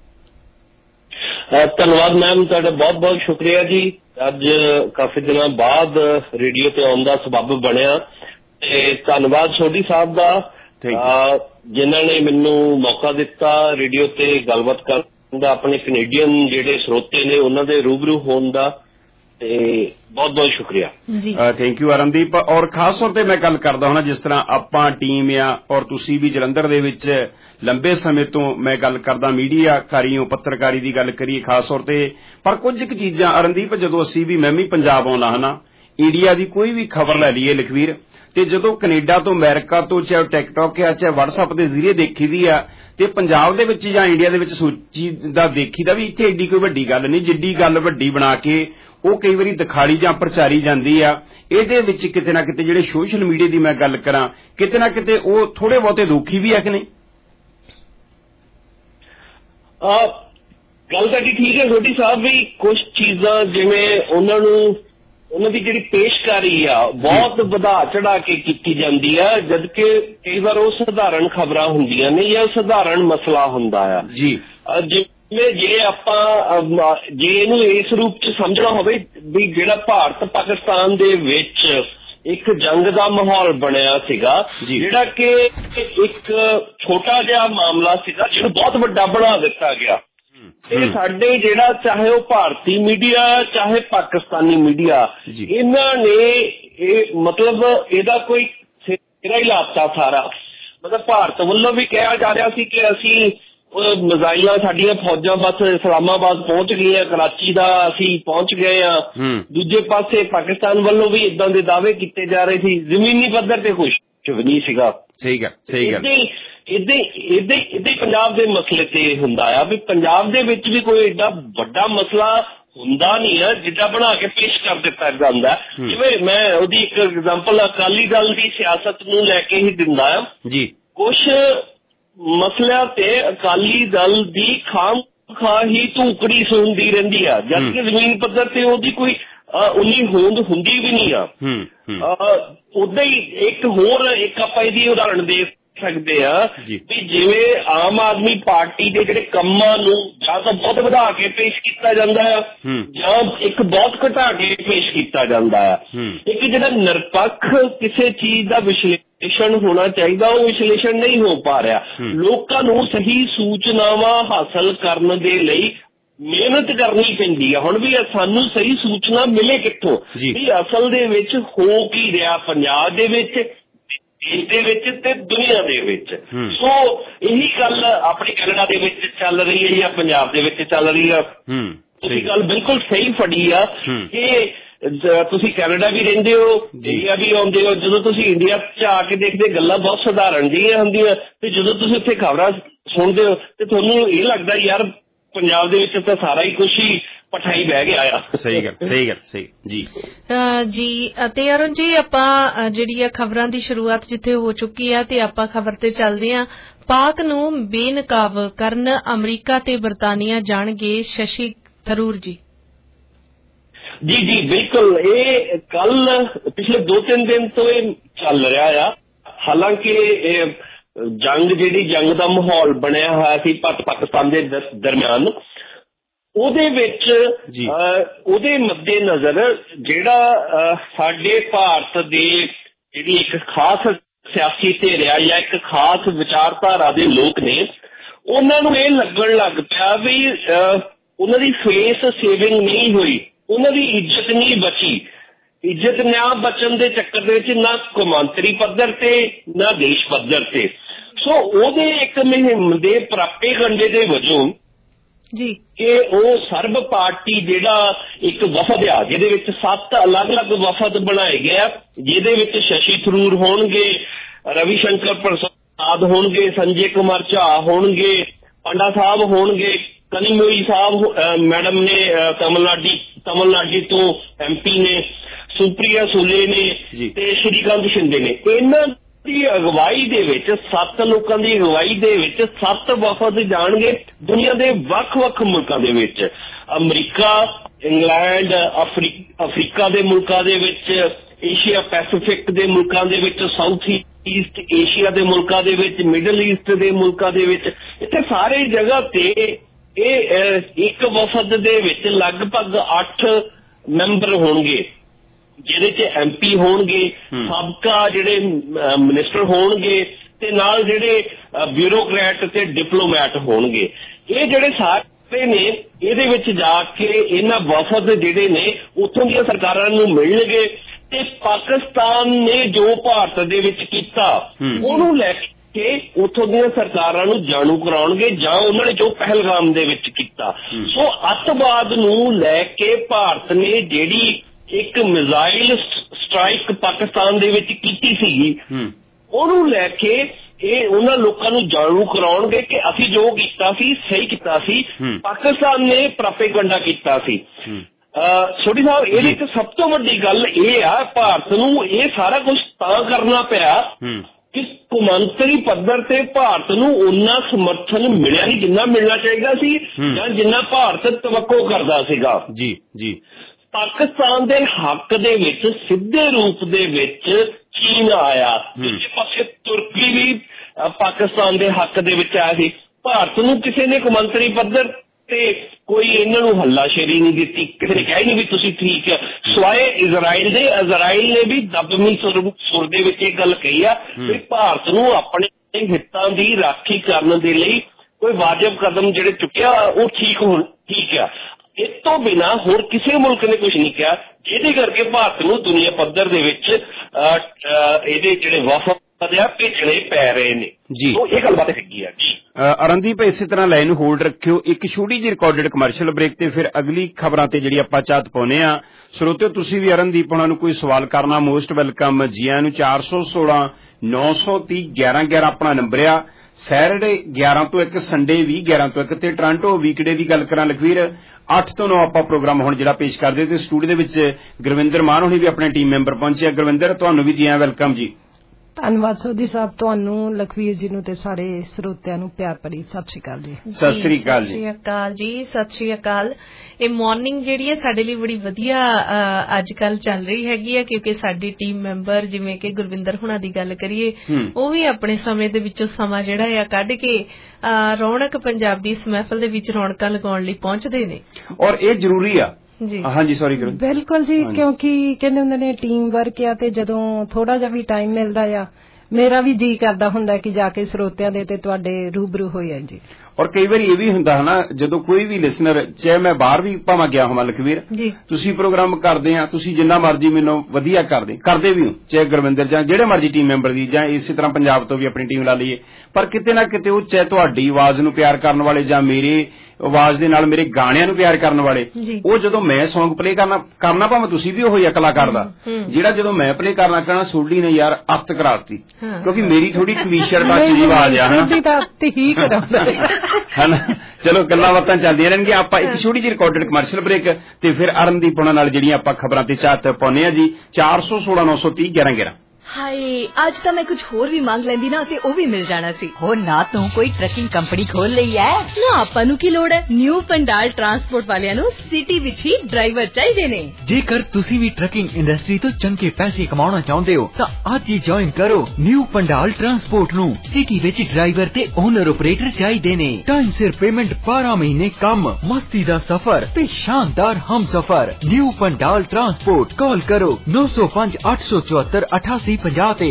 ਧੰਨਵਾਦ ਮੈਮ, ਤੁਹਾਡਾ ਬਹੁਤ ਬਹੁਤ ਸ਼ੁਕਰੀਆ ਜੀ। ਅੱਜ ਕਾਫੀ ਦਿਨਾਂ ਬਾਅਦ ਰੇਡੀਓ ਤੇ ਆਉਣ ਦਾ ਸਬੱਬ ਬਣਿਆ ਤੇ ਧੰਨਵਾਦ ਸੋਢੀ ਸਾਹਿਬ ਦਾ ਜਿਨ੍ਹਾਂ ਨੇ ਮੈਨੂੰ ਮੌਕਾ ਦਿੱਤਾ ਰੇਡੀਓ ਤੇ ਗੱਲਬਾਤ ਕਰਨ ਦਾ, ਆਪਣੇ ਕੈਨੇਡੀਅਨ ਜਿਹੜੇ ਸਰੋਤੇ ਨੇ ਉਹਨਾਂ ਦੇ ਰੂਬਰੂ ਹੋਣ ਦਾ, ਤੇ ਬਹੁਤ ਬਹੁਤ ਸ਼ੁਕਰੀਆ। Thank you Arandeep. ਔਰ ਖਾਸ ਤੌਰ ਤੇ ਮੈਂ ਗੱਲ ਕਰਦਾ ਹਾਂ ਜਿਸ ਤਰ੍ਹਾਂ ਆਪਾਂ ਟੀਮ ਆ ਔਰ ਤੁਸੀਂ ਵੀ ਜਲੰਧਰ ਦੇ ਵਿੱਚ ਲੰਬੇ ਸਮੇਂ ਤੋਂ ਮੈਂ ਗੱਲ ਕਰਦਾ ਮੀਡੀਆ ਕਾਰੀਓ ਪੱਤਰਕਾਰੀ ਦੀ ਗੱਲ ਕਰੀਏ ਖਾਸ ਤੌਰ ਤੇ, ਪਰ ਕੁਝ ਕੁ ਚੀਜ਼ਾਂ ਅਰਨਦੀਪ ਜਦੋਂ ਅਸੀਂ ਵੀ ਮੈਂ ਵੀ ਪੰਜਾਬ ਆਉਣਾ ਹੈ ਨਾ, ਇੰਡੀਆ ਦੀ ਕੋਈ ਵੀ ਖਬਰ ਲੈ ਲਈਏ ਲਖਵੀਰ, ਤੇ ਜਦੋਂ ਕੈਨੇਡਾ ਤੋਂ ਅਮਰੀਕਾ ਤੋਂ ਚਾਹੇ ਟਿਕਟੌਕ ਆ ਚਾਹੇ WhatsApp ਦੇ ਜ਼ਰੀਏ ਦੇਖੀ ਦੀ ਆ ਤੇ ਪੰਜਾਬ ਦੇ ਵਿੱਚ ਜਾਂ ਇੰਡੀਆ ਦੇ ਵਿੱਚ ਸੂਚੀ ਦਾ ਦੇਖੀਦਾ ਵੀ ਇੱਥੇ ਏਡੀ ਕੋਈ ਵੱਡੀ ਗੱਲ ਨਹੀਂ, ਜਿੱਡੀ ਗੱਲ ਵੱਡੀ ਬਣਾ ਕੇ ਉਹ ਕਈ ਵਾਰੀ ਦਿਖਾੜੀ ਜਾਂ ਪ੍ਰਚਾਰੀ ਜਾਂਦੀ ਆ। ਇਹਦੇ ਵਿੱਚ ਕਿਤੇ ਨਾ ਕਿਤੇ ਜਿਹੜੇ ਸੋਸ਼ਲ ਮੀਡੀਆ ਦੀ ਮੈਂ ਗੱਲ ਕਰਾਂ ਕਿਤੇ ਨਾ ਕਿਤੇ ਉਹ ਥੋੜੇ ਬਹੁਤੇ ਦੋਖੀ ਵੀ ਆ ਕਿ ਨਹੀਂ? ਗੱਲ ਤੁਹਾਡੀ ਠੀਕ ਹੈ ਛੋਟੀ ਸਾਹਿਬ, ਵੀ ਕੁਝ ਚੀਜ਼ਾਂ ਜਿਵੇਂ ਉਹਨਾਂ ਦੀ ਜਿਹੜੀ ਪੇਸ਼ਕਾਰੀ ਆ ਬਹੁਤ ਵਧਾ ਚੜਾ ਕੇ ਕੀਤੀ ਜਾਂਦੀ ਆ, ਜਦਕਿ ਕਈ ਵਾਰ ਉਹ ਸਧਾਰਨ ਖਬਰਾਂ ਹੁੰਦੀਆਂ ਨੇ ਜਾਂ ਸਧਾਰਨ ਮਸਲਾ ਹੁੰਦਾ ਆ ਜੀ। ਜਿਵੇਂ ਜੇ ਆਪਾਂ ਜੇ ਇਹਨੂੰ ਇਸ ਰੂਪ ਚ ਸਮਝਣਾ ਹੋਵੇ ਵੀ ਜਿਹੜਾ ਭਾਰਤ ਪਾਕਿਸਤਾਨ ਦੇ ਵਿੱਚ ਇੱਕ ਜੰਗ ਦਾ ਮਾਹੌਲ ਬਣਿਆ ਸੀਗਾ, ਜਿਹੜਾ ਕਿ ਇੱਕ ਛੋਟਾ ਜਿਹਾ ਮਾਮਲਾ ਸੀਗਾ ਜਿਹਨੂੰ ਬਹੁਤ ਵੱਡਾ ਬਣਾ ਦਿੱਤਾ ਗਿਆ। ਤੇ ਸਾਡੇ ਜਿਹੜਾ ਚਾਹੇ ਉਹ ਭਾਰਤੀ ਮੀਡੀਆ ਚਾਹੇ ਪਾਕਿਸਤਾਨੀ ਮੀਡੀਆ, ਇਹਨਾਂ ਨੇ ਇਹ ਮਤਲਬ ਇਹਦਾ ਕੋਈ ਸਿਰਾ ਹੀ ਲਾਤਾ ਸਾਰਾ। ਮਤਲਬ ਭਾਰਤ ਵੱਲੋਂ ਵੀ ਕਿਹਾ ਜਾ ਰਿਹਾ ਸੀ ਕਿ ਅਸੀਂ ਮਿਜ਼ਾਈਲਾਂ ਸਾਡੀਆਂ ਫੌਜਾਂ ਬਸ ਇਸਲਾਮਾਬਾਦ ਪਹੁੰਚ ਗਈਆਂ, ਕਰਾਚੀ ਦਾ ਅਸੀਂ ਪਹੁੰਚ ਗਏ ਆ। ਦੂਜੇ ਪਾਸੇ ਪਾਕਿਸਤਾਨ ਵੱਲੋਂ ਵੀ ਇਦਾਂ ਦੇ ਦਾਅਵੇ ਕੀਤੇ ਜਾ ਰਹੇ ਸੀ, ਜ਼ਮੀਨੀ ਪੱਧਰ ਤੇ ਕੁਛ ਵੀ ਨਹੀਂ ਸੀਗਾ। ਸਹੀ ਗੱਲ। ਏਦਾਂ ਪੰਜਾਬ ਦੇ ਮਸਲੇ ਤੇ ਹੁੰਦਾ ਆ ਵੀ ਪੰਜਾਬ ਦੇ ਵਿੱਚ ਵੀ ਕੋਈ ਏਡਾ ਵੱਡਾ ਮਸਲਾ ਹੁੰਦਾ ਨਹੀਂ ਆ ਜਿੱਦਾਂ ਬਣਾ ਕੇ ਪੇਸ਼ ਕਰ ਦਿੱਤਾ ਜਾਂਦਾ। ਜਿਵੇਂ ਮੈਂ ਉਹਦੀ ਇੱਕ ਐਗਜ਼ਾਮਪਲ ਅਕਾਲੀ ਦਲ ਦੀ ਸਿਆਸਤ ਨੂੰ ਲੈ ਕੇ ਹੀ ਦਿੰਦਾ ਆ ਜੀ। ਕੁਛ ਮਸਲਿਆਂ ਤੇ ਅਕਾਲੀ ਦਲ ਦੀ ਖਾਮ-ਖਾ ਹੀ ਧੂਕੜੀ ਸੁਣਦੀ ਰਹਿੰਦੀ ਆ, ਜਦਕਿ ਜ਼ਮੀਨ ਪੱਧਰ ਤੇ ਉਹਦੀ ਕੋਈ ਉਨੀ ਹੋਂਦ ਹੁੰਦੀ ਵੀ ਨਹੀਂ ਆ। ਉਦਾਂ ਹੀ ਇੱਕ ਆਪਾਂ ਇਹਦੀ ਉਦਾਹਰਣ ਦੇ ਸਕਦੇ ਆ ਵੀ ਜਿਵੇਂ ਆਮ ਆਦਮੀ ਪਾਰਟੀ ਦੇ ਜਿਹੜੇ ਕੰਮਾਂ ਨੂੰ ਜਾਂ ਤਾਂ ਬਹੁਤ ਵਧਾ ਕੇ ਪੇਸ਼ ਕੀਤਾ ਜਾਂਦਾ ਆ ਜਾਂ ਇੱਕ ਬਹੁਤ ਘਟਾ ਕੇ ਪੇਸ਼ ਕੀਤਾ ਜਾਂਦਾ ਆ। ਇੱਕ ਜਿਹੜਾ ਨਿਰਪੱਖ ਕਿਸੇ ਚੀਜ਼ ਦਾ ਵਿਸ਼ਲੇਸ਼ਣ ਹੋਣਾ ਚਾਹੀਦਾ ਉਹ ਵਿਸ਼ਲੇਸ਼ਣ ਨਹੀਂ ਹੋ ਪਾ ਰਿਹਾ। ਲੋਕਾਂ ਨੂੰ ਸਹੀ ਸੂਚਨਾਵਾਂ ਹਾਸਲ ਕਰਨ ਦੇ ਲਈ ਮਿਹਨਤ ਕਰਨੀ ਪੈਂਦੀ ਆ। ਹੁਣ ਵੀ ਸਾਨੂੰ ਸਹੀ ਸੂਚਨਾ ਮਿਲੇ ਕਿੱਥੋਂ ਵੀ ਅਸਲ ਦੇ ਵਿੱਚ ਹੋ ਕੀ ਰਿਹਾ ਪੰਜਾਬ ਦੇ ਵਿੱਚ, ਦੇਸ਼ ਦੇ ਵਿੱਚ ਤੇ ਦੁਨੀਆ ਦੇ ਵਿੱਚ। ਸੋ ਇਹੀ ਗੱਲ ਆਪਣੀ ਕੈਨੇਡਾ ਦੇ ਵਿੱਚ ਚੱਲ ਰਹੀ ਹੈ ਜਾਂ ਪੰਜਾਬ ਦੇ ਵਿੱਚ ਚੱਲ ਰਹੀ ਆ। ਤੁਸੀਂ ਗੱਲ ਬਿਲਕੁਲ ਸਹੀ ਫੜੀ ਆ ਕਿ ਤੁਸੀਂ ਕੈਨੇਡਾ ਵੀ ਰਹਿੰਦੇ ਹੋ, ਇੰਡੀਆ ਵੀ ਆਉਂਦੇ ਹੋ। ਜਦੋਂ ਤੁਸੀਂ ਇੰਡੀਆ ਚ ਆ ਕੇ ਦੇਖਦੇ ਗੱਲਾਂ ਬਹੁਤ ਸਧਾਰਨ ਜਿਹੀਆਂ ਹੁੰਦੀਆਂ ਤੇ ਜਦੋਂ ਤੁਸੀਂ ਉੱਥੇ ਖਬਰਾਂ ਸੁਣਦੇ ਹੋ ਤੇ ਤੁਹਾਨੂੰ ਇਹ ਲੱਗਦਾ ਯਾਰ ਪੰਜਾਬ ਦੇ ਵਿੱਚ ਤਾਂ ਸਾਰਾ ਹੀ ਕੁਛ ਹੀ ਪਠਾਈ ਬਹਿ ਗਿਆ ਆ। ਸਹੀ ਗੱਲ ਜੀ। ਅਤੇ ਅਰੁਣ ਜੀ ਆਪਾਂ ਜਿਹੜੀ ਆ ਖਬਰਾਂ ਦੀ ਸ਼ੁਰੂਆਤ ਜਿੱਥੇ ਹੋ ਚੁੱਕੀ ਆ ਤੇ ਆਪਾਂ ਖਬਰ ਤੇ ਚੱਲਦੇ ਆ। ਪਾਕ ਨੂੰ ਬੇਨਕਾਬ ਕਰਨ ਅਮਰੀਕਾ ਤੇ ਬਰਤਾਨੀਆ ਜਾਣਗੇ ਸ਼ਸ਼ੀ ਥਰੂਰ ਜੀ। ਜੀ ਬਿਲਕੁਲ। ਇਹ ਕੱਲ ਪਿਛਲੇ 2-3 ਦਿਨ ਤੋਂ ਇਹ ਚੱਲ ਰਿਹਾ ਆ। ਹਾਲਾਂਕਿ ਇਹ ਜੰਗ ਦਾ ਮਾਹੌਲ ਬਣਿਆ ਹੋਇਆ ਸੀ ਭਾਰਤ ਪਾਕਿਸਤਾਨ ਦੇ ਦਰਮਿਆਨ, ਉਹਦੇ ਵਿੱਚ ਉਹਦੇ ਮੱਦੇ ਨਜ਼ਰ ਜਿਹੜਾ ਸਾਡੇ ਭਾਰਤ ਦੇ ਜਿਹੜੀ ਇੱਕ ਖਾਸ ਸਿਆਸੀ ਧਿਰ ਆ ਜਾਂ ਇੱਕ ਖਾਸ ਵਿਚਾਰਧਾਰਾ ਦੇ ਲੋਕ ਨੇ, ਉਹਨਾਂ ਨੂੰ ਇਹ ਲੱਗਣ ਲੱਗ ਪਿਆ ਵੀ ਉਹਨਾਂ ਦੀ ਫੇਸ ਸੇਵਿੰਗ ਨਹੀਂ ਹੋਈ, ਉਹਨਾਂ ਦੀ ਇੱਜ਼ਤ ਨਹੀਂ ਬਚੀ। ਇੱਜ਼ਤ ਨਾ ਬਚਣ ਦੇ ਚੱਕਰ ਦੇ ਵਿੱਚ ਨਾ ਕੌਮਾਂਤਰੀ ਪੱਧਰ ਤੇ ਨਾ ਦੇਸ਼ ਪੱਧਰ ਤੇ। ਸੋ ਉਹਦੇ ਇੱਕ ਮੁਹਿੰਮ ਦੇ ਪ੍ਰਾਪੇਗੰਡੇ ਦੇ ਵਜੋਂ ਜੀ ਕਿ ਉਹ ਸਰਬ ਪਾਰਟੀ ਜਿਹੜਾ ਇੱਕ ਵਫਦ ਆ ਜਿਹਦੇ ਵਿੱਚ 7 ਅਲੱਗ-ਅਲੱਗ ਵਫਦ ਬਣਾਏ ਗਏ ਆ, ਜਿਹਦੇ ਵਿੱਚ ਸ਼ਸ਼ੀ ਥਰੂਰ ਹੋਣਗੇ, ਰਵੀ ਸ਼ੰਕਰ ਪ੍ਰਸਾਦ ਹੋਣਗੇ, ਸੰਜੇ ਕੁਮਾਰ ਝਾ ਹੋਣਗੇ ਪਾਂਡਾ ਸਾਹਿਬ ਹੋਣਗੇ, ਕਨੀਮੋਈ ਸਾਹਿਬ ਮੈਡਮ ਨੇ ਤਮਿਲਨਾਡੂ ਤੋਂ MP ਨੇ, ਸੁਪ੍ਰਿਆ ਸੁਲੇ ਨੇ ਤੇ ਸ਼੍ਰੀਕਾਂਤ ਸ਼ਿੰਦੇ ਨੇ। ਇਹਨਾਂ ਦੀ ਅਗਵਾਈ ਦੇ ਵਿੱਚ 7 ਲੋਕਾਂ ਦੀ ਅਗਵਾਈ ਦੇ ਵਿੱਚ 7 ਵਫਦ ਜਾਣਗੇ ਦੁਨੀਆ ਦੇ ਵੱਖ-ਵੱਖ ਮੁਲਕਾਂ ਦੇ ਵਿੱਚ, ਅਮਰੀਕਾ, ਇੰਗਲੈਂਡ, ਅਫਰੀਕਾ ਦੇ ਮੁਲਕਾਂ ਦੇ ਵਿੱਚ, ਏਸ਼ੀਆ ਪੈਸੀਫਿਕ ਦੇ ਮੁਲਕਾਂ ਦੇ ਵਿੱਚ, ਸਾਊਥ ਈਸਟ ਏਸ਼ੀਆ ਦੇ ਮੁਲਕਾਂ ਦੇ ਵਿੱਚ, ਮਿਡਲ ਈਸਟ ਦੇ ਮੁਲਕਾਂ ਦੇ ਵਿੱਚ। ਇੱਥੇ ਸਾਰੇ ਜਗ੍ਹਾ ਤੇ ਇਹ ਇੱਕ ਵਫਦ ਦੇ ਵਿੱਚ ਲਗਭਗ 8 ਮੈਂਬਰ ਹੋਣਗੇ, ਜਿਹਦੇ ਚ MP ਹੋਣਗੇ, ਸਾਬਕਾ ਜਿਹੜੇ ਮਿਨਿਸਟਰ ਹੋਣਗੇ ਤੇ ਨਾਲ ਜਿਹੜੇ ਬਿਊਰੋਕਰੈਟ ਤੇ ਡਿਪਲੋਮੈਟ ਹੋਣਗੇ। ਇਹ ਜਿਹੜੇ ਸਾਰੇ ਨੇ ਇਹਦੇ ਵਿੱਚ ਜਾ ਕੇ ਇਹਨਾਂ ਵਫਦ ਜਿਹੜੇ ਨੇ ਉੱਥੋਂ ਦੀਆਂ ਸਰਕਾਰਾਂ ਨੂੰ ਮਿਲਣਗੇ ਤੇ ਪਾਕਿਸਤਾਨ ਨੇ ਜੋ ਭਾਰਤ ਦੇ ਵਿੱਚ ਕੀਤਾ ਉਹਨੂੰ ਲੈ ਕੇ ਉੱਥੋਂ ਦੀਆਂ ਸਰਕਾਰਾਂ ਨੂੰ ਜਾਣੂ ਕਰਾਉਣਗੇ ਜਾਂ ਉਹਨਾਂ ਨੇ ਜੋ ਪਹਿਲਗਾਮ ਦੇ ਵਿੱਚ ਕੀਤਾ। ਸੋ ਅੱਤਵਾਦ ਨੂੰ ਲੈ ਕੇ ਭਾਰਤ ਨੇ ਜਿਹੜੀ ਇੱਕ ਮਿਜ਼ਾਈਲ ਸਟ੍ਰਾਈਕ ਪਾਕਿਸਤਾਨ ਦੇ ਵਿੱਚ ਕੀਤੀ ਸੀਗੀ, ਉਹਨੂੰ ਲੈ ਕੇ ਇਹ ਉਹਨਾਂ ਲੋਕਾਂ ਨੂੰ ਜਾਣੂ ਕਰਾਉਣਗੇ ਕਿ ਅਸੀਂ ਜੋ ਕੀਤਾ ਸੀ ਸਹੀ ਕੀਤਾ ਸੀ, ਪਾਕਿਸਤਾਨ ਨੇ ਪ੍ਰੋਪੇਗੈਂਡਾ ਕੀਤਾ ਸੀ। ਸੋਢੀ ਸਾਹਿਬ, ਇਹਦੇ ਵਿੱਚ ਸਭ ਤੋਂ ਵੱਡੀ ਗੱਲ ਇਹ ਆ, ਭਾਰਤ ਨੂੰ ਇਹ ਸਾਰਾ ਕੁਝ ਤਾਂ ਕਰਨਾ ਪਿਆ ਕਿ ਕੌਮਾਂਤਰੀ ਪੱਧਰ ਤੇ ਭਾਰਤ ਨੂੰ ਉਨਾ ਸਮਰਥਨ ਮਿਲਿਆ ਨਹੀਂ ਜਿੰਨਾ ਮਿਲਣਾ ਚਾਹੀਦਾ ਸੀ ਜਾਂ ਜਿੰਨਾ ਭਾਰਤ ਤਵੱਕੋ ਕਰਦਾ ਸੀਗਾ। ਜੀ ਪਾਕਿਸਤਾਨ ਦੇ ਹੱਕ ਦੇ ਵਿੱਚ ਸਿੱਧੇ ਰੂਪ ਦੇ ਵਿੱਚ ਚੀਨ ਆਇਆ, ਦੂਜੇ ਪਾਸੇ ਤੁਰਕੀ ਵੀ ਪਾਕਿਸਤਾਨ ਦੇ ਹੱਕ ਦੇ ਵਿੱਚ ਆਇਆ ਸੀ। ਭਾਰਤ ਨੂੰ ਕਿਸੇ ਨੇ ਕੌਮਾਂਤਰੀ ਪੱਧਰ ਤੇ ਕੋਈ ਇਹਨਾਂ ਨੂੰ ਹੱਲਾਸ਼ੇਰੀ ਨਹੀਂ ਦਿੱਤੀ, ਕਿਸੇ ਨੇ ਕਿਹਾ ਹੀ ਨਹੀਂ ਵੀ ਤੁਸੀਂ ਠੀਕ ਹੈ, ਸਿਵਾਏ ਇਜ਼ਰਾਈਲ ਨੇ ਵੀ ਦਬਮੀ ਸੁਰ ਦੇ ਵਿੱਚ ਇਹ ਗੱਲ ਕਹੀ ਆ ਵੀ ਭਾਰਤ ਨੂੰ ਆਪਣੇ ਹਿੱਤਾਂ ਦੀ ਰਾਖੀ ਕਰਨ ਦੇ ਲਈ ਕੋਈ ਵਾਜਬ ਕਦਮ ਜਿਹੜੇ ਚੁੱਕਿਆ ਉਹ ਠੀਕ ਆ। ਇਸ ਤੋਂ ਬਿਨਾਂ ਹੋਰ ਕਿਸੇ ਮੁਲਕ ਨੇ ਕੁਝ ਨਹੀਂ ਕਿਹਾ, ਜਿਹਦੇ ਕਰਕੇ ਭਾਰਤ ਨੂੰ ਦੁਨੀਆ ਪੱਧਰ ਦੇ ਵਿੱਚ ਇਹਦੇ ਜਿਹੜੇ ਵਫਦ ਆ ਭੇਜਣੇ ਪੈ ਰਹੇ ਨੇ। ਇਹ ਗੱਲਬਾਤ ਹੈਗੀ ਆ ਜੀ। ਅਰਨਦੀਪ, ਇਸੇ ਤਰ੍ਹਾਂ ਲਾਈਨ ਹੋਲਡ ਰੱਖਿਓ, ਇੱਕ ਛੋਟੀ ਜਿਹੀ ਰਿਕਾਰਡਡ ਕਮਰਸ਼ੀਅਲ ਬ੍ਰੇਕ ਤੇ ਫਿਰ ਅਗਲੀ ਖਬਰਾਂ ਤੇ ਜਿਹੜੀ ਆਪਾਂ ਝਾਤ ਪਾਉਂਦੇ ਆ। ਸਰੋਤਿਓ, ਤੁਸੀਂ ਵੀ ਅਰਨਦੀਪ ਉਹਨਾਂ ਨੂੰ ਕੋਈ ਸਵਾਲ ਕਰਨਾ ਮੋਸਟ ਵੈਲਕਮ। ਜੀਆਂ ਨੂੰ 416 930 1111 ਆਪਣਾ ਨੰਬਰ ਆ। ਸੈਟਰਡੇ 11 ਤੋਂ 1, ਸੰਡੇ ਵੀ 11 ਤੋਂ 1 ਤੇ ਟੋਰਾਂਟੋ ਵੀਕਡੇ ਦੀ ਗੱਲ ਕਰਾਂ ਲਖਵੀਰ 8 ਤੋਂ 9 ਆਪਾਂ ਪ੍ਰੋਗਰਾਮ ਹੁਣ ਜਿਹੜਾ ਪੇਸ਼ ਕਰਦੇ ਤੇ ਸਟੂਡੀਓ ਦੇ ਵਿੱਚ ਗੁਰਵਿੰਦਰ ਮਾਨ ਹੋਣੀ ਵੀ ਆਪਣੇ ਟੀਮ ਮੈਂਬਰ ਪਹੁੰਚੇ। ਗੁਰਵਿੰਦਰ, ਤੁਹਾਨੂੰ ਵੀ ਜੀ ਆਇਆਂ, ਵੈਲਕਮ ਜੀ। ਧੰਨਵਾਦ ਸੋਢੀ ਸਾਹਿਬ, ਤੁਹਾਨੂੰ, ਲਖਵੀਰ ਜੀ ਨੂੰ ਤੇ ਸਾਰੇ ਸਰੋਤਿਆਂ ਨੂੰ ਪਿਆਰ ਭਰੀ ਸਤਿ ਸ਼੍ਰੀ ਅਕਾਲ ਜੀ। ਸਤਿ ਸ਼੍ਰੀ ਅਕਾਲ ਜੀ। ਸਤਿ ਸ਼੍ਰੀ ਅਕਾਲ। ਇਹ ਮਾਰਨਿੰਗ ਜਿਹੜੀ ਹੈ ਸਾਡੇ ਲਈ ਬੜੀ ਵਧੀਆ ਅੱਜ ਕੱਲ ਚੱਲ ਰਹੀ ਹੈਗੀ ਹੈ, ਕਿਉਂਕਿ ਸਾਡੀ ਟੀਮ ਮੈਂਬਰ ਜਿਵੇਂ ਕਿ ਗੁਰਵਿੰਦਰ ਹੁਣਾਂ ਦੀ ਗੱਲ ਕਰੀਏ, ਉਹ ਵੀ ਆਪਣੇ ਸਮੇਂ ਦੇ ਵਿੱਚੋਂ ਸਮਾਂ ਜਿਹੜਾ ਆ ਕੱਢ ਕੇ ਰੌਣਕ ਪੰਜਾਬ ਦੀ ਇਸ ਮਹਿਫਲ ਦੇ ਵਿੱਚ ਰੌਣਕਾਂ ਲਗਾਉਣ ਲਈ ਪਹੁੰਚਦੇ ਨੇ, ਔਰ ਇਹ ਜ਼ਰੂਰੀ ਆ। ਹਾਂਜੀ, ਸੌਰੀ ਕਰੋ। ਬਿਲਕੁਲ ਜੀ, ਕਿਉਂਕਿ ਕਹਿੰਦੇ ਹੁੰਦੇ ਨੇ ਟੀਮ ਵਰਕ ਆ ਤੇ ਜਦੋਂ ਥੋੜਾ ਜਿਹਾ ਵੀ ਟਾਈਮ ਮਿਲਦਾ ਆ ਮੇਰਾ ਵੀ ਜੀ ਕਰਦਾ ਹੁੰਦਾ ਕਿ ਜਾ ਕੇ ਸਰੋਤਿਆਂ ਦੇ ਤੇ ਤੁਹਾਡੇ ਰੂਬਰੂ ਹੋਏ ਜੀ। ਔਰ ਕਈ ਵਾਰੀ ਇਹ ਵੀ ਹੁੰਦਾ ਹੈ ਨਾ, ਜਦੋਂ ਕੋਈ ਵੀ ਲਿਸਨਰ, ਚਾਹੇ ਮੈਂ ਬਾਹਰ ਵੀ ਭਾਵੇਂ ਗਿਆ ਹੋਵਾਂ ਲਖਵੀਰ, ਤੁਸੀਂ ਪ੍ਰੋਗਰਾਮ ਕਰਦੇ ਆ, ਤੁਸੀਂ ਜਿੰਨਾ ਮਰਜ਼ੀ ਮੈਨੂੰ ਵਧੀਆ ਕਰਦੇ ਵੀ ਹੋ, ਚਾਹੇ ਗੁਰਵਿੰਦਰ ਜਾਂ ਜਿਹੜੇ ਮਰਜ਼ੀ ਟੀਮ ਮੈਂਬਰ ਦੀ, ਜਾਂ ਇਸੇ ਤਰ੍ਹਾਂ ਪੰਜਾਬ ਤੋਂ ਵੀ ਆਪਣੀ ਟੀਮ ਲਾ ਲਈਏ, ਪਰ ਕਿਤੇ ਨਾ ਕਿਤੇ ਉਹ ਚਾਹੇ ਤੁਹਾਡੀ ਆਵਾਜ਼ ਨੂੰ ਪਿਆਰ ਕਰਨ ਵਾਲੇ ਜਾਂ ਮੇਰੇ ਆਵਾਜ਼ ਦੇ ਨਾਲ ਮੇਰੇ ਗਾਣਿਆਂ ਨੂੰ ਪਿਆਰ ਕਰਨ ਵਾਲੇ, ਉਹ ਜਦੋਂ ਮੈਂ ਸੌਂਗ ਪਲੇ ਕਰਨਾ ਭਾਵੇਂ ਤੁਸੀਂ ਵੀ ਉਹ ਹੀ ਕਲਾਕਾਰ ਦਾ, ਜਿਹੜਾ ਜਦੋਂ ਮੈਂ ਪਲੇ ਕਰਨਾ ਕਹਿਣਾ ਸੋਢੀ ਨੇ ਯਾਰ ਅੱਤ ਕਰਾਤੀ, ਕਿਉਂਕਿ ਮੇਰੀ ਥੋੜੀ ਕਵੀਸ਼ਰ ਟੱਚ ਦੀ ਆਵਾਜ਼ ਆ ਹਨਾ। ਚਲੋ ਗੱਲਾਂ ਬਾਤਾਂ ਚੱਲਦੀਆਂ ਰਹਿਣਗੀਆਂ। ਆਪਾਂ ਇੱਕ ਛੋਟੀ ਜਿਹੀ ਰਿਕਾਰਡਡ ਕਮਰਸ਼ੀਅਲ ਬ੍ਰੇਕ ਤੇ ਫਿਰ ਅਰਨਦੀਪ ਉਹਨਾਂ ਨਾਲ ਜਿਹੜੀਆਂ ਆਪਾਂ ਖਬਰਾਂ ਤੇ ਝਾਤ ਪਾਉਂਦੇ ਆ ਜੀ। 416 930 1111। ਹਾਏ, ਅੱਜ ਤਾਂ ਮੈਂ ਕੁਝ ਹੋਰ ਵੀ ਮੰਗ ਲੈਂਦੀ ਨਾ ਤੇ ਉਹ ਵੀ ਮਿਲ ਜਾਣਾ ਸੀ। ਹੋਰ ਨਾ ਤੂੰ ਕੋਈ ਟਰੱਕਿੰਗ ਕੰਪਨੀ ਖੋਲ ਲਈ ਐ ਨਾ, ਆਪਾਂ ਨੂੰ ਕੀ ਲੋੜ ਹੈ। ਨਿਊ ਪੰਡਾਲ ਟਰਾਂਸਪੋਰਟ ਵਾਲਿਆਂ ਨੂੰ ਸਿਟੀ ਵਿੱਚ ਹੀ ਡਰਾਈਵਰ ਚਾਹੀਦੇ ਨੇ। ਜੇਕਰ ਤੁਸੀਂ ਵੀ ਟਰੱਕਿੰਗ ਇੰਡਸਟਰੀ ਤੋਂ ਚੰਗੇ ਪੈਸੇ ਕਮਾਉਣਾ ਚਾਹੁੰਦੇ ਹੋ ਤਾਂ ਅੱਜ ਹੀ ਜੁਆਇਨ ਕਰੋ ਨਿਊ ਪੰਡਾਲ ਟਰਾਂਸਪੋਰਟ ਨੂੰ। ਸਿਟੀ ਵਿੱਚ ਡਰਾਈਵਰ ਤੇ ਓਨਰ ਆਪਰੇਟਰ ਚਾਹੀਦੇ ਨੇ। ਟਾਈਮ ਸਿਰ ਪੇਮੈਂਟ, 12 ਮਹੀਨੇ ਕੰਮ, ਮਸਤੀ ਦਾ ਸਫ਼ਰ ਤੇ ਸ਼ਾਨਦਾਰ ਹਮਸਫ਼ਰ। ਨਿਊ ਪੰਡਾਲ ਟਰਾਂਸਪੋਰਟ, ਕਾਲ ਕਰੋ 905 874 8850 ਤੇ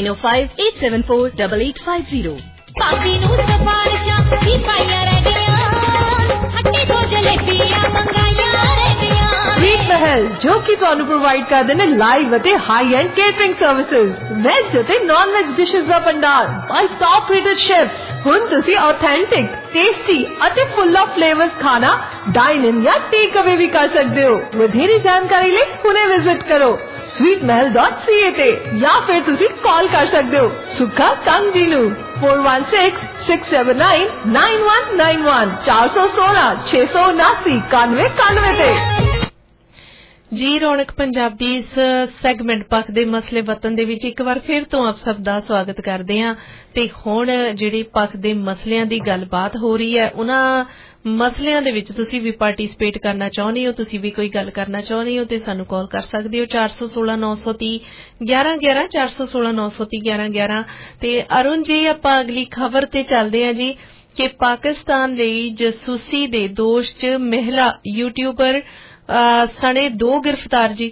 9058748850। ਪਾਪੀ ਨੂੰ ਸਫਾਰਿਸ਼ਾਂ ਦੀ ਪਾਈਆਂ ਰਹਿ ਗਈਆਂ, ਹੱਟੀ ਤੋਂ ਜਲੇਬੀਆਂ ਮੰਗਾਈਆਂ ਰਹਿ ਗਈਆਂ। ਸਵੀਟ ਮਹਿਲ, ਜੋ ਕਿ ਤੁਹਾਨੂੰ ਪ੍ਰੋਵਾਈਡ ਕਰਦੇ ਨੇ ਲਾਈਵ ਅਤੇ high end catering services, veg ਅਤੇ ਨਾਨ ਵੈਜ ਡਿਸ਼ਜ਼ ਦਾ ਭੰਡਾਰ ਬਾਈ ਟੌਪ ਰੇਟਡ ਸ਼ੈਫਸ। ਹੁਣ ਤੁਸੀਂ ਆਥੈਂਟਿਕ, ਟੇਸਟੀ ਅਤੇ ਫੁੱਲ ਆਫ ਫਲੇਵਰਸ ਖਾਣਾ ਡਾਈਨ ਇਨ ਜਾਂ ਟੇਕ ਅਵੇ ਵੀ ਕਰ ਸਕਦੇ ਹੋ। ਵਧੇਰੀ ਜਾਣਕਾਰੀ ਲਈ ਹੁਣੇ ਵਿਜ਼ਿਟ ਕਰੋ sweetmahal.ca ਤੇ ਜਾਂ ਫਿਰ ਤੁਸੀਂ ਕਾਲ ਕਰ ਸਕਦੇ ਹੋ ਸੁੱਖਾ ਕੰਗ ਜੀ ਨੂੰ 4166799191 416-679-9191 ਤੇ। ਜੀ ਰੌਣਕ ਪੰਜਾਬ ਦੀ ਇਸ ਸੈਗਮੈਂਟ ਪੱਖ ਦੇ ਮਸਲੇ ਵਤਨ ਦੇ ਵਿੱਚ ਇੱਕ ਵਾਰ ਫਿਰ ਤੋਂ ਆਪ ਸਭ ਦਾ ਸਵਾਗਤ ਕਰਦੇ ਹਾਂ ਤੇ ਹੁਣ ਜਿਹੜੇ ਪੱਖ ਦੇ ਮਸਲਿਆਂ ਦੀ ਗੱਲਬਾਤ ਹੋ ਰਹੀ ਹੈ ਉਹਨਾਂ ਮਸਲਿਆਂ ਦੇ ਵਿੱਚ ਤੁਸੀਂ ਵੀ ਪਾਰਟਿਸਿਪੇਟ ਕਰਨਾ ਚਾਹੁੰਦੇ ਹੋ, ਤੁਸੀਂ ਵੀ ਕੋਈ ਗੱਲ ਕਰਨਾ ਚਾਹੁੰਦੇ ਹੋ ਤੇ ਸਾਨੂੰ ਕਾਲ ਕਰ ਸਕਦੇ ਹੋ 416-930-1111 416-930-1111 ਤੇ ਅਰੁਣ ਜੀ ਆਪਾਂ ਅਗਲੀ ਖਬਰ ਤੇ ਚੱਲਦੇ ਹਾਂ ਜੀ ਕਿ ਪਾਕਿਸਤਾਨ ਲਈ ਜਸੂਸੀ ਦੇ ਦੋਸ਼ 'ਚ ਮਹਿਲਾ ਯੂਟਿਊਬਰ ਸਣੇ 2 गिरफ्तार जी।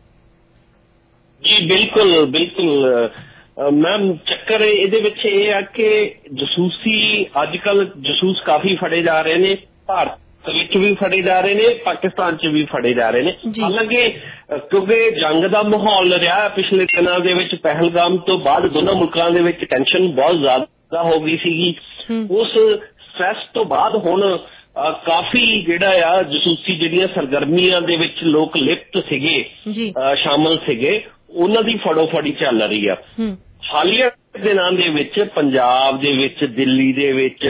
जी बिल्कुल बिल्कुल मैम ਚੱਕਰ ਇਹਦੇ ਵਿੱਚ ਇਹ ਆ ਕਿ ਜਸੂਸੀ ਅੱਜ ਕੱਲ ਜਸੂਸ ਕਾਫੀ ਫੜੇ ਜਾ ਰਹੇ ਨੇ, ਭਾਰਤ ਵਿੱਚ ਵੀ ਫੜੇ ਜਾ ਰਹੇ ਨੇ, ਪਾਕਿਸਤਾਨ 'ਚ ਵੀ ਫੜੇ ਜਾ ਰਹੇ ਨੇ। ਹਾਲਾਂਕਿ ਕਿਉਂਕਿ ਜੰਗ ਦਾ ਮਾਹੌਲ ਰਿਹਾ ਪਿਛਲੇ ਦਿਨਾਂ ਦੇ ਵਿੱਚ, ਪਹਿਲਗਾਮ ਤੋਂ ਬਾਅਦ ਦੋਨਾਂ ਮੁਲਕਾਂ ਦੇ ਵਿੱਚ ਟੈਨਸ਼ਨ ਬਹੁਤ ਜ਼ਿਆਦਾ ਹੋ ਗਈ ਸੀਗੀ। ਉਸ ਸਟ੍ਰੈਸ ਤੋਂ ਬਾਅਦ ਹੁਣ ਕਾਫੀ ਜਿਹੜਾ ਆ ਜਸੂਸੀ ਜਿਹੜੀਆਂ ਸਰਗਰਮੀਆਂ ਦੇ ਵਿੱਚ ਲੋਕ ਲਿਪਤ ਸੀਗੇ, ਸ਼ਾਮਲ ਸੀਗੇ, ਉਹਨਾਂ ਦੀ ਫੜੋਫੜੀ ਚੱਲ ਰਹੀ ਆ। ਹਾਲੀਆ ਦਿਨਾਂ ਦੇ ਵਿੱਚ ਪੰਜਾਬ ਦੇ ਵਿੱਚ, ਦਿੱਲੀ ਦੇ ਵਿੱਚ,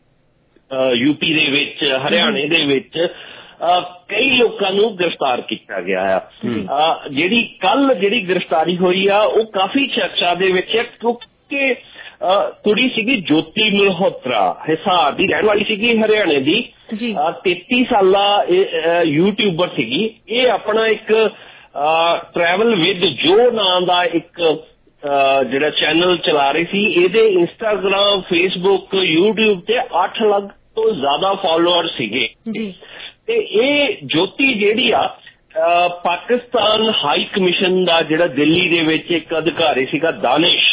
ਯੂਪੀ ਦੇ ਵਿੱਚ, ਹਰਿਆਣੇ ਦੇ ਵਿੱਚ ਕਈ ਲੋਕਾਂ ਨੂੰ ਗ੍ਰਿਫਤਾਰ ਕੀਤਾ ਗਿਆ ਆ। ਜਿਹੜੀ ਕੱਲ ਜਿਹੜੀ ਗ੍ਰਿਫਤਾਰੀ ਹੋਈ ਆ ਉਹ ਕਾਫੀ ਚਰਚਾ ਦੇ ਵਿੱਚ ਹੈ ਕਿਉਂਕਿ ਕੁੜੀ ਸੀਗੀ ਜੋਤੀ ਮਲਹੋਤਰਾ, ਹਿਸਾਰ ਦੀ ਰਹਿਣ ਵਾਲੀ ਸੀਗੀ, ਹਰਿਆਣੇ ਦੀ, 33 ਸਾਲਾ ਯੂਟਿਊਬਰ ਸੀਗੀ। ਇਹ ਆਪਣਾ ਇੱਕ ਟਰੈਵਲ ਵਿਦ ਜੋ ਨਾਂ ਦਾ ਇੱਕ ਜਿਹੜਾ ਚੈਨਲ ਚਲਾ ਰਹੀ ਸੀ। ਇਹਦੇ ਇੰਸਟਾਗ੍ਰਾਮ, ਫੇਸਬੁੱਕ, ਯੂਟਿਊਬ ਤੇ 8 ਲੱਖ ਤੋਂ ਜ਼ਿਆਦਾ ਫਾਲੋਅਰ ਸੀਗੇ। ਤੇ ਇਹ ਜੋਤੀ ਜਿਹੜੀ ਆ ਪਾਕਿਸਤਾਨ ਹਾਈ ਕਮਿਸ਼ਨ ਦਾ ਜਿਹੜਾ ਦਿੱਲੀ ਦੇ ਵਿੱਚ ਇੱਕ ਅਧਿਕਾਰੀ ਸੀਗਾ, ਦਾਨਿਸ਼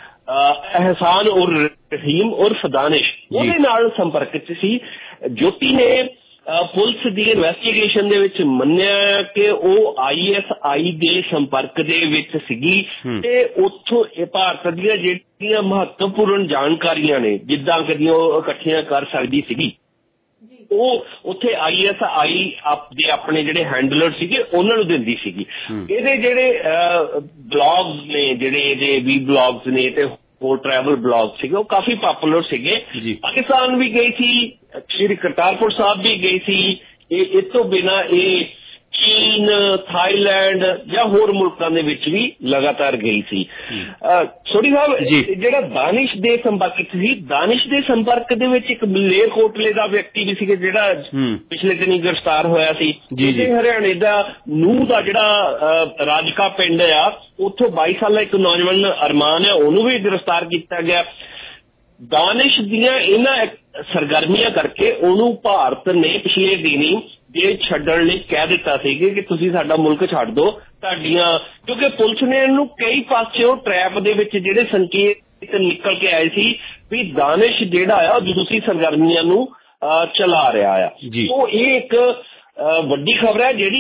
ਅਹਿਸਾਨ ਉਰ ਰਹੀਮ ਉਰਫ ਦਾਨਿਸ਼, ਉਹਦੇ ਨਾਲ ਸੰਪਰਕ 'ਚ ਸੀ। ਜੋਤੀ ਨੇ ਪੁਲਿਸ ਦੀ ਇਨਵੈਸਟੀਗੇਸ਼ਨ ਦੇ ਵਿੱਚ ਮੰਨਿਆ ਕਿ ਉਹ ISI ਦੇ ਸੰਪਰਕ ਦੇ ਵਿੱਚ ਸੀਗੀ ਤੇ ਉੱਥੋਂ ਇਹ ਭਾਰਤ ਦੀਆਂ ਜਿਹੜੀਆਂ ਮਹੱਤਵਪੂਰਨ ਜਾਣਕਾਰੀਆਂ ਨੇ, ਜਿੱਦਾਂ ਕਦੀਆਂ ਉਹ ਇਕੱਠੀਆਂ ਕਰ ਸਕਦੀ ਸੀਗੀ, ਉਹ ਉੱਥੇ ISI ਦੇ ਆਪਣੇ ਜਿਹੜੇ ਹੈਂਡਲਰ ਸੀਗੇ ਉਹਨਾਂ ਨੂੰ ਦਿੰਦੀ ਸੀਗੀ। ਇਹਦੇ ਜਿਹੜੇ ਬਲੌਗਸ ਨੇ, ਜਿਹੜੇ ਇਹਦੇ ਵੀ ਬਲੌਗਸ ਨੇ ਤੇ ਹੋਰ ਟਰੈਵਲ ਬਲੌਗ ਸੀਗੇ, ਉਹ ਕਾਫੀ ਪਾਪੂਲਰ ਸੀਗੇ। ਪਾਕਿਸਤਾਨ ਵੀ ਗਈ ਸੀ, ਸ਼੍ਰੀ ਕਰਤਾਰਪੁਰ ਸਾਹਿਬ ਵੀ ਗਈ ਸੀ। ਇਹ ਤੋਂ ਬਿਨਾਂ ਇਹ ਚੀਨ, ਥਾਈਲੈਂਡ ਜਾਂ ਹੋਰ ਮੁਲਕਾਂ ਦੇ ਵਿੱਚ ਵੀ ਲਗਾਤਾਰ ਗਈ ਸੀ। ਸੋਢੀ ਸਾਹਿਬ, ਜਿਹੜਾ ਦਾਨਿਸ਼ ਦੇ ਸੰਪਰਕ ਸੀ, ਦਾਨਿਸ਼ ਦੇ ਸੰਪਰਕ ਦੇ ਵਿੱਚ ਇੱਕ ਮਲੇਰ ਕੋਟਲੇ ਦਾ ਵਿਅਕਤੀ ਵੀ ਸੀਗਾ ਜਿਹੜਾ ਪਿਛਲੇ ਦਿਨੀ ਗ੍ਰਿਫਤਾਰ ਹੋਇਆ ਸੀ। ਹਰਿਆਣੇ ਦਾ ਨੂਹ ਦਾ ਜਿਹੜਾ ਰਾਜਕਾ ਪਿੰਡ ਆ, ਉੱਥੋਂ 22 ਸਾਲਾ ਇੱਕ ਨੌਜਵਾਨ ਅਰਮਾਨ ਹੈ, ਉਹਨੂੰ ਵੀ ਗ੍ਰਿਫਤਾਰ ਕੀਤਾ ਗਿਆ। ਦਾਨਿਸ਼ ਦੀਆਂ ਇਹਨਾਂ ਸਰਗਰਮੀਆਂ ਕਰਕੇ ਉਹਨੂੰ ਭਾਰਤ ਨੇ ਪਿਛਲੇ ਦਿਨੀ ਜੇਲ੍ਹ ਛੱਡਣ ਲਈ ਕਹਿ ਦਿੱਤਾ ਸੀ ਕਿ ਤੁਸੀਂ ਸਾਡਾ ਮੁਲਕ ਛੱਡ ਦਿਓ ਤੁਹਾਡੀਆਂ, ਕਿਉਂਕਿ ਪੁਲਿਸ ਨੇ ਇਹਨੂੰ ਕਈ ਪਾਸਿਓਂ ਟਰੈਪ ਦੇ ਵਿੱਚ ਜਿਹੜੇ ਸੰਕੇਤ ਨਿਕਲ ਕੇ ਆਏ ਸੀ ਵੀ ਦਾਨਿਸ਼ ਜਿਹੜਾ ਆ ਜਸੂਸੀ ਸਰਗਰਮੀਆਂ ਨੂੰ ਚਲਾ ਰਿਹਾ ਆ। ਉਹ ਇਹ ਇੱਕ ਵੱਡੀ ਖਬਰ ਹੈ ਜਿਹੜੀ